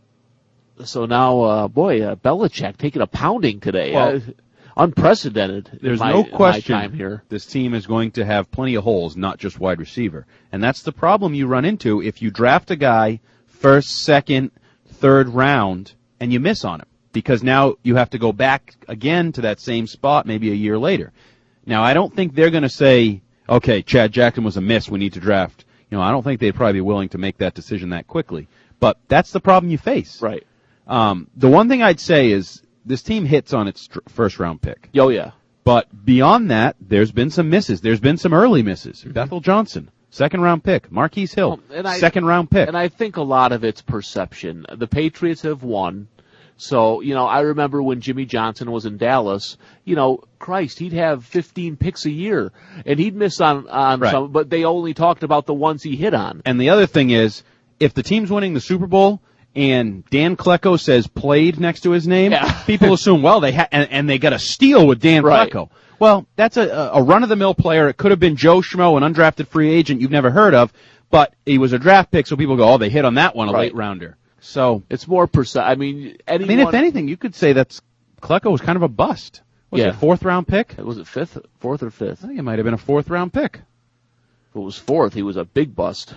So now, uh, boy, uh, Belichick taking a pounding today. Well, uh, unprecedented. There's in my, no question in my time here. This team is going to have plenty of holes, not just wide receiver. And that's the problem you run into if you draft a guy first, second, third round, and you miss on him. Because now you have to go back again to that same spot maybe a year later. Now, I don't think they're going to say, okay, Chad Jackson was a miss, we need to draft. You know, I don't think they'd probably be willing to make that decision that quickly. But that's the problem you face. Right. Um, the one thing I'd say is this team hits on its tr- first round pick. Oh, yeah. But beyond that, there's been some misses. There's been some early misses. Mm-hmm. Bethel Johnson, second round pick. Marquise Hill, well, I, second round pick. And I think a lot of it's perception. The Patriots have won. So, you know, I remember when Jimmy Johnson was in Dallas, you know, Christ, he'd have fifteen picks a year. And he'd miss on, on right. some, but they only talked about the ones he hit on. And the other thing is, if the team's winning the Super Bowl, and Dan Klecko says played next to his name, yeah. people assume, well, they ha- and, and they got a steal with Dan right. Klecko. Well, that's a, a run-of-the-mill player. It could have been Joe Schmo, an undrafted free agent you've never heard of, but he was a draft pick, so people go, oh, they hit on that one, a right. late rounder. So it's more percent. I mean, anyone, I mean, if anything, you could say that's Klecko was kind of a bust. Was yeah. it a fourth-round pick? Was it fifth, fourth or fifth? I think it might have been a fourth-round pick. If it was fourth, he was a big bust.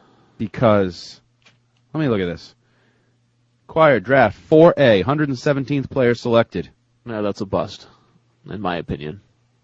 Because, let me look at this. Acquired draft, four A, one hundred seventeenth player selected. Yeah, that's a bust, in my opinion.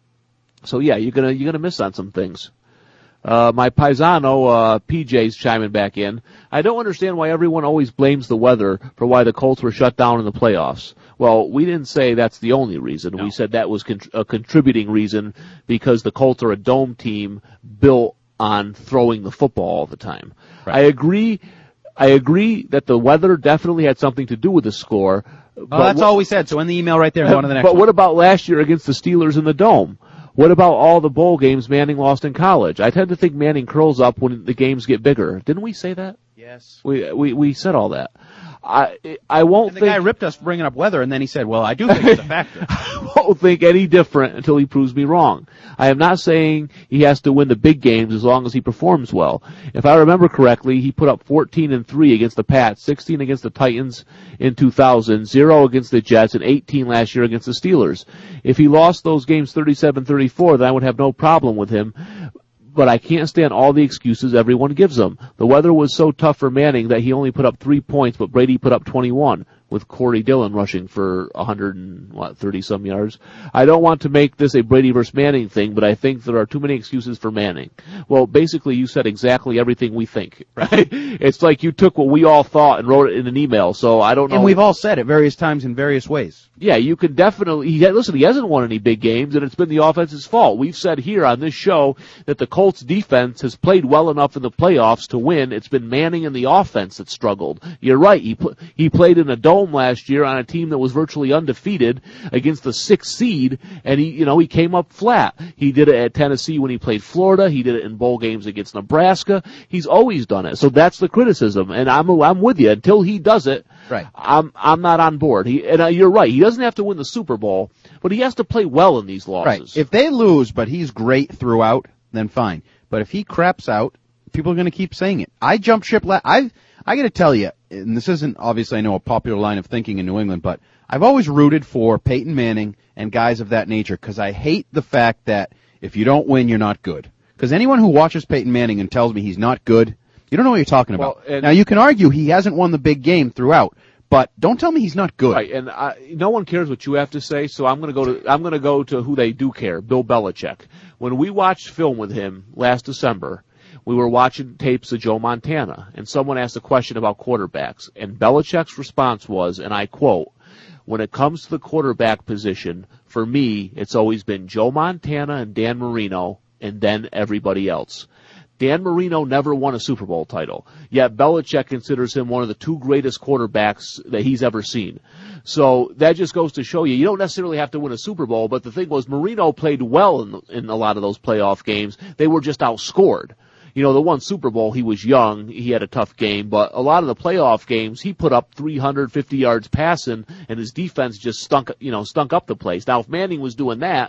So yeah, you're gonna you're gonna miss on some things. Uh, my paisano, uh, P J's chiming back in. I don't understand why everyone always blames the weather for why the Colts were shut down in the playoffs. Well, we didn't say that's the only reason. No. We said that was con- a contributing reason because the Colts are a dome team built on throwing the football all the time. Right. I agree. I agree that the weather definitely had something to do with the score. Oh, that's what, all we said. So in the email right there, go on to the next But one. what about last year against the Steelers in the Dome? What about all the bowl games Manning lost in college? I tend to think Manning curls up when the games get bigger. Didn't we say that? Yes. We we we said all that. I I won't and the think... guy ripped us for bringing up weather, and then he said, well, I do think it's a factor. I won't think any different until he proves me wrong. I am not saying he has to win the big games as long as he performs well. If I remember correctly, he put up fourteen and three against the Pats, sixteen against the Titans in two thousand, zero against the Jets, and eighteen last year against the Steelers. If he lost those games thirty-seven thirty-four, then I would have no problem with him. But I can't stand all the excuses everyone gives him. The weather was so tough for Manning that he only put up three points, but Brady put up twenty-one, with Corey Dillon rushing for one hundred thirty some yards. I don't want to make this a Brady versus Manning thing, but I think there are too many excuses for Manning. Well, basically you said exactly everything we think, right? It's like you took what we all thought and wrote it in an email, so I don't know. And we've all said it various times in various ways. Yeah, you can definitely, he, listen, he hasn't won any big games, and it's been the offense's fault. We've said here on this show that the Colts defense has played well enough in the playoffs to win. It's been Manning and the offense that struggled. You're right, he pl- he played in a dome last year on a team that was virtually undefeated against the sixth seed, and he, you know, he came up flat. He did it at Tennessee when he played Florida. He did it in bowl games against Nebraska. He's always done it. So that's the criticism, and I'm I'm with you. Until he does it, right. I'm I'm not on board. He and uh, you're right. He doesn't have to win the Super Bowl, but he has to play well in these losses. Right. If they lose, but he's great throughout, then fine. But if he craps out, people are going to keep saying it. I jumped ship. La- I I got to tell you, and this isn't obviously I know a popular line of thinking in New England, but I've always rooted for Peyton Manning and guys of that nature because I hate the fact that if you don't win, you're not good. Because anyone who watches Peyton Manning and tells me he's not good, you don't know what you're talking about. Well, now you can argue he hasn't won the big game throughout. But don't tell me he's not good. Right, and I, no one cares what you have to say, so I'm going to go to I'm going to go to who they do care, Bill Belichick. When we watched film with him last December, we were watching tapes of Joe Montana, and someone asked a question about quarterbacks, and Belichick's response was, and I quote, "When it comes to the quarterback position, for me, it's always been Joe Montana and Dan Marino, and then everybody else." Dan Marino never won a Super Bowl title, yet Belichick considers him one of the two greatest quarterbacks that he's ever seen. So that just goes to show you, you don't necessarily have to win a Super Bowl, but the thing was Marino played well in, in a lot of those playoff games. They were just outscored. You know, the one Super Bowl, he was young, he had a tough game, but a lot of the playoff games, he put up three hundred fifty yards passing, and his defense just stunk, you know, stunk up the place. Now, if Manning was doing that,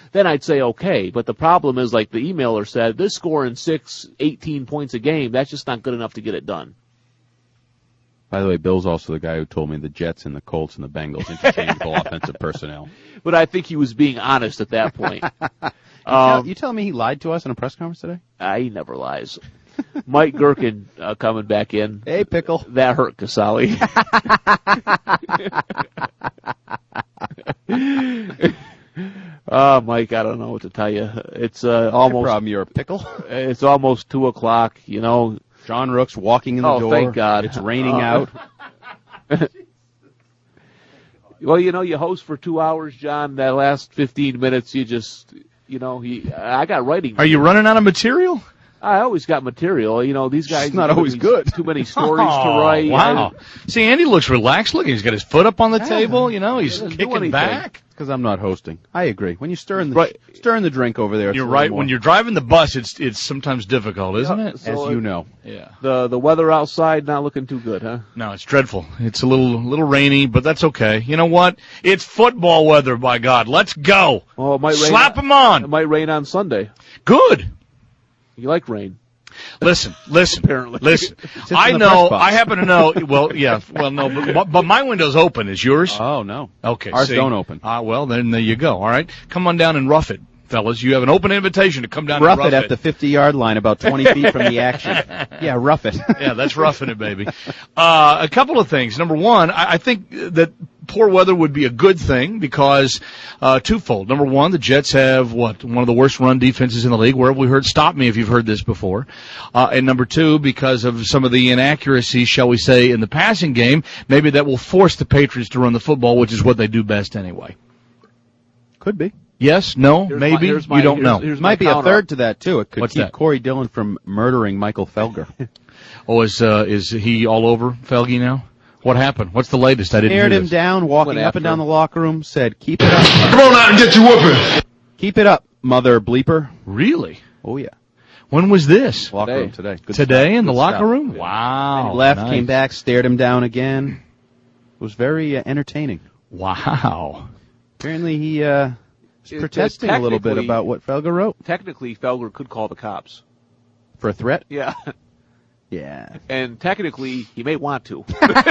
then I'd say okay. But the problem is, like the emailer said, they're scoring six, eighteen points a game. That's just not good enough to get it done. By the way, Bill's also the guy who told me the Jets and the Colts and the Bengals interchangeable offensive personnel. But I think he was being honest at that point. you, um, tell, you telling me he lied to us in a press conference today? Uh, he never lies. Mike Gherkin uh, coming back in. Hey, Pickle. That hurt Casali. Oh, Mike, I don't know what to tell you. It's uh, almost. No problem, you're a pickle. It's almost two o'clock. You know, John Rook's walking in the oh, door. Thank God, it's raining uh, out. Well, you know, you host for two hours, John. That last fifteen minutes, you just, you know, he. I got writing. Are you running out of material? I always got material. You know, these guys. It's not always good. Too many stories oh, to write. Wow. I, See, Andy looks relaxed. Look, he's got his foot up on the yeah. table. You know, he's kicking back. Because I'm not hosting. I agree. When you're stirring the right. stirring the drink over there, you're right. When you're driving the bus, it's it's sometimes difficult, isn't yeah, it? so As you know. Yeah. The the weather outside not looking too good, huh? No, it's dreadful. It's a little little rainy, but that's okay. You know what? It's football weather, by God. Let's go. Well, it might rain. Slap them on. It might rain on Sunday. Good. You like rain. Listen, listen, apparently. listen. I know, I happen to know, well, yeah, well, no, but, but my window's open. Is yours? Oh, no. Okay. Ours see? don't open. Ah, uh, well, then there you go. All right. Come on down and rough it, fellas. You have an open invitation to come down rough and rough it. Rough it at the fifty-yard line, about twenty feet from the action. Yeah, rough it. Yeah, that's roughing it, baby. Uh, a couple of things. Number one, I, I think that poor weather would be a good thing because, uh, twofold. Number one, the Jets have, what, one of the worst run defenses in the league. Where have we heard? Stop me if you've heard this before. Uh, and number two, because of some of the inaccuracies, shall we say, in the passing game, maybe that will force the Patriots to run the football, which is what they do best anyway. Could be. Yes, no, here's maybe, my, my, you don't here's, know. Here's Might be a third to that, too. It could What's keep that? Corey Dillon from murdering Michael Felger. Oh, is, uh, is he all over Felge now? What happened? What's the latest? I didn't Stared hear him this. down, walking up and down the locker room, said, keep it up. Come on out and get your whooping. Keep it up, mother bleeper. Really? Oh, yeah. When was this? Locker today. room today. Good today stuff. in the Good locker stuff. room? Wow. He left, nice. came back, stared him down again. It was very uh, entertaining. Wow. Apparently he uh, was It- protesting a little bit technically- about what Felger wrote. Technically, Felger could call the cops. For a threat? Yeah. Yeah. And technically, he may want to.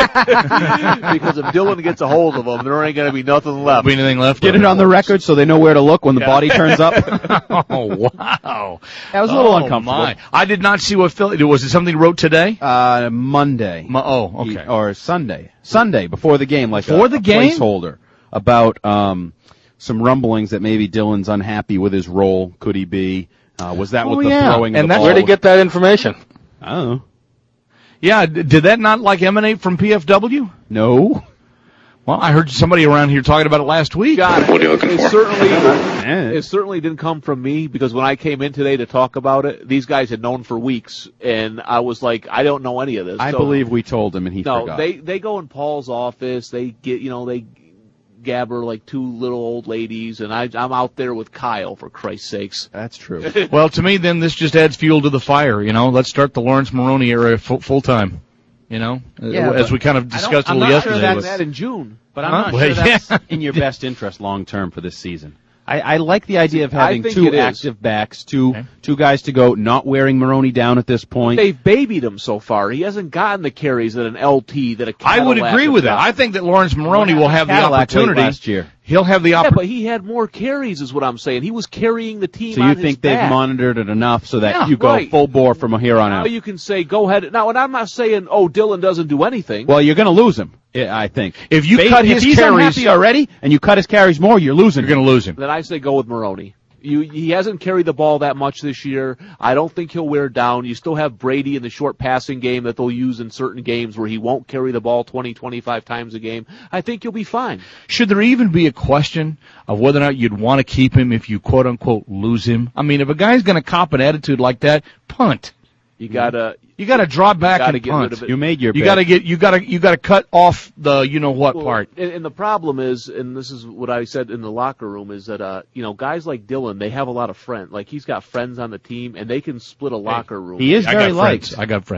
Because if Dillon gets a hold of him, there ain't going to be nothing left. Be anything left? Get it on the record so they know where to look when the Yeah. body turns up. Oh, wow. That was a little oh, uncomfortable. My. I did not see what Phil, was it something he wrote today? Uh, Monday. Mo- oh, okay. He- or Sunday. Sunday, before the game, like Before a, the a game? placeholder about um, some rumblings that maybe Dillon's unhappy with his role. Could he be? Uh, was that Oh, what the yeah. throwing of And the that's ball where to was- get that information. I don't know. Yeah, d- did that not like emanate from P F W? No. Well, I heard somebody around here talking about it last week. God, What are you looking it for? certainly, Yeah. it certainly didn't come from me because when I came in today to talk about it, these guys had known for weeks, and I was like, I don't know any of this. I So- believe we told him and he No, forgot. they they go in Paul's office. They get you know they gabber like two little old ladies, and I I'm out there with Kyle for Christ's sakes. That's true. Well, to me, then this just adds fuel to the fire. You know, let's start the Lawrence Maroney era full, full time. You know, Yeah, as but we kind of I don't- discussed a I'm little not sure yesterday. that's- but- That in June. But I'm Huh? not Well, sure that's yeah. in your best interest long term for this season. I, I like the idea of I having think two it is. active backs, two Okay. two guys to go, not wearing Maroney down at this point. They've babied him so far. He hasn't gotten the carries that an L T that a I would Cadillac agree has with that. got. I think that Lawrence Maroney will have the Cadillac late opportunity. last year. He'll have the Yeah, opportunity. but he had more carries, is what I'm saying. He was carrying the team. So on you his think they've back. monitored it enough so that Yeah, you go right. full bore from here on Now out? you can say, go ahead. Now, and I'm not saying, oh, Dillon doesn't do anything. Well, you're going to lose him, I I think. If you Ba- cut if his he's carries- unhappy already and you cut his carries more, you're losing. You're going to lose him. Then I say go with Maroney. You, he hasn't carried the ball that much this year. I don't think he'll wear down. You still have Brady in the short passing game that they'll use in certain games where he won't carry the ball twenty, twenty-five times a game. I think you'll be fine. Should there even be a question of whether or not you'd want to keep him if you quote unquote lose him? I mean, if a guy's going to cop an attitude like that, punt. You gotta, You got to draw back gotta and get punt. rid of it. You made your You bet. got to get. You got to. You got to cut off the. You know what Well, part? And, and the problem is, and this is what I said in the locker room, is that, uh, you know, guys like Dillon, they have a lot of friends. Like, he's got friends on the team, and they can split a locker room. He is I very got liked. friends. I got friends.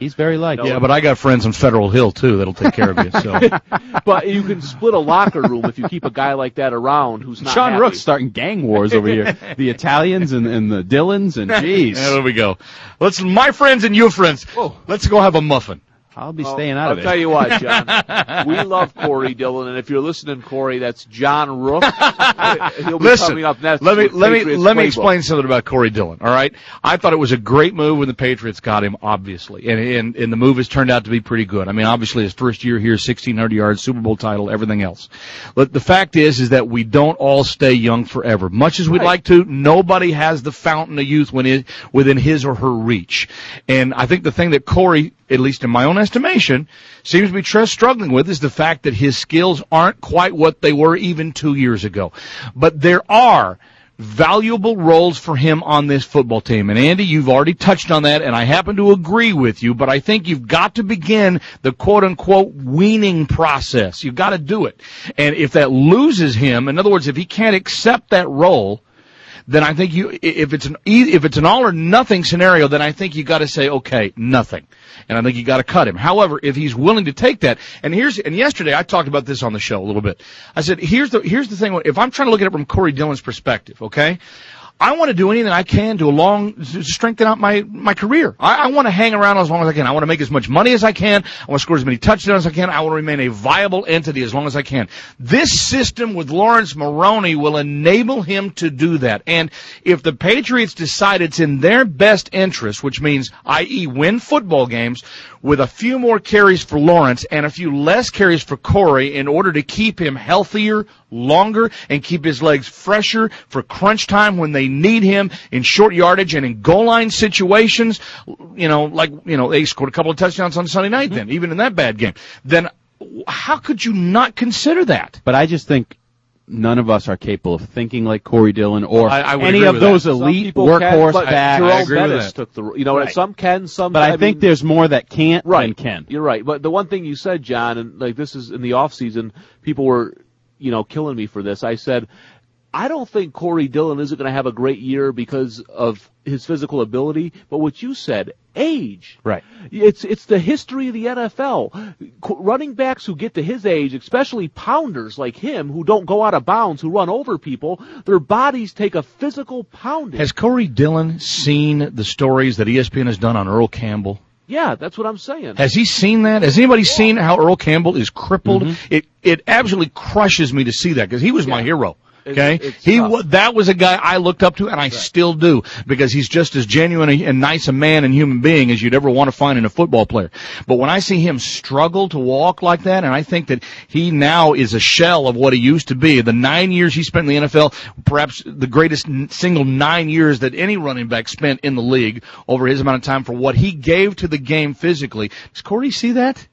He's very liked. Yeah, but I got friends on Federal Hill, too, that'll take care of you. So, But you can split a locker room if you keep a guy like that around who's not Sean happy. Rook's starting gang wars over here. The Italians and, and the Dylans, and geez. Yeah, there we go. Let's, my friends and your friends, let's go have a muffin. I'll be Oh, staying out I'll of it. tell you what, John. We love Corey Dillon, and if you're listening, Corey, that's John Rook. He'll be Listen, coming up next. let me with let me Patriots let me Playbook. explain something about Corey Dillon. All right, I thought it was a great move when the Patriots got him, obviously, and and, and the move has turned out to be pretty good. I mean, obviously, his first year here, sixteen hundred yards, Super Bowl title, everything else. But the fact is, is that we don't all stay young forever. Much as we'd Right. like to, nobody has the fountain of youth when it, within his or her reach. And I think the thing that Corey, at least in my own estimation, seems to be tr- struggling with is the fact that his skills aren't quite what they were even two years ago. But there are valuable roles for him on this football team. And Andy, you've already touched on that, and I happen to agree with you, but I think you've got to begin the quote-unquote weaning process. You've got to do it. And if that loses him, in other words, if he can't accept that role, then I think you, if it's an, if it's an all or nothing scenario, then I think you got to say, okay, nothing. And I think you got to cut him. However, if he's willing to take that, and here's, and yesterday I talked about this on the show a little bit. I said, here's the, here's the thing. If I'm trying to look at it from Corey Dillon's perspective, okay? I want to do anything I can to along to strengthen out my my career. I, I want to hang around as long as I can. I want to make as much money as I can. I want to score as many touchdowns as I can. I want to remain a viable entity as long as I can. This system with Lawrence Maroney will enable him to do that. And if the Patriots decide it's in their best interest, which means, that is, win football games with a few more carries for Lawrence and a few less carries for Corey in order to keep him healthier, longer, and keep his legs fresher for crunch time when they need him in short yardage and in goal line situations, you know, like, you know, they scored a couple of touchdowns on Sunday night then, even in that bad game. Then how could you not consider that? But I just think none of us are capable of thinking like Corey Dillon or I, I would any agree of with those that. elite Some people can, workhorse but backs. Jerome I agree with Bettis that. took the, you know, Right. some can, some. But I, I think mean, there's more that can't right. than can. You're right. But the one thing you said, John, and like this is in the off season, people were, you know, killing me for this. I said, I don't think Corey Dillon isn't going to have a great year because of his physical ability, but what you said, age. Right. It's it's the history of the N F L. Co- running backs who get to his age, especially pounders like him, who don't go out of bounds, who run over people, their bodies take a physical pounding. Has Corey Dillon seen the stories that E S P N has done on Earl Campbell? Yeah, that's what I'm saying. Has he seen that? Has anybody seen how Earl Campbell is crippled? Mm-hmm. It it absolutely crushes me to see that because he was my hero. Okay, It's- it's he tough. wa- that was a guy I looked up to, and I still do because he's just as genuine and nice a man and human being as you'd ever want to find in a football player. But when I see him struggle to walk like that, and I think that he now is a shell of what he used to be. The nine years he spent in the N F L, perhaps the greatest n- single nine years that any running back spent in the league over his amount of time for what he gave to the game physically. Does Corey see that?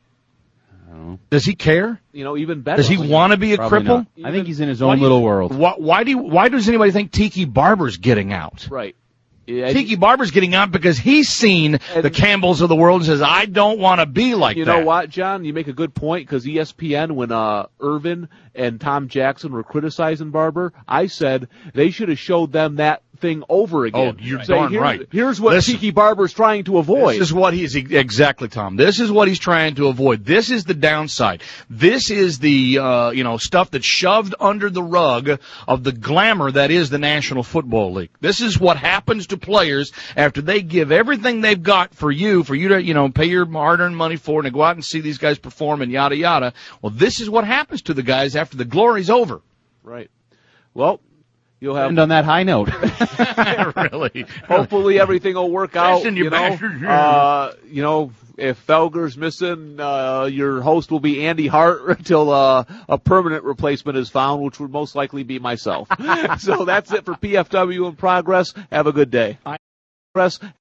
Does he care? You know, even better. Does he want to be a Probably cripple? not. I think he's in his Why own do you- little world. Why, why do you, why does anybody think Tiki Barber's getting out? Right. Yeah, Tiki Barber's getting out because he's seen the Campbells of the world and says, I don't want to be like you that. know what, John? You make a good point because E S P N, when uh, Irvin and Tom Jackson were criticizing Barber, I said they should have showed them that thing over again. Oh, you're Say, darn here's, right. Here's what Listen. Tiki Barber's trying to avoid. This is what he's exactly, Tom. This is what he's trying to avoid. This is the downside. This is the uh, you know stuff that's shoved under the rug of the glamour that is the National Football League. This is what happens to players after they give everything they've got for you, for you to you know pay your hard-earned money for, and to go out and see these guys perform and yada yada. Well, this is what happens to the guys after the glory's over. Right. Well, you'll have. And on that high note. really. Hopefully everything will work out. Listen, you You know, bastard. uh, you know, if Felger's missing, uh, your host will be Andy Hart until uh, a permanent replacement is found, which would most likely be myself. So that's it for P F W in Progress. Have a good day. Progress.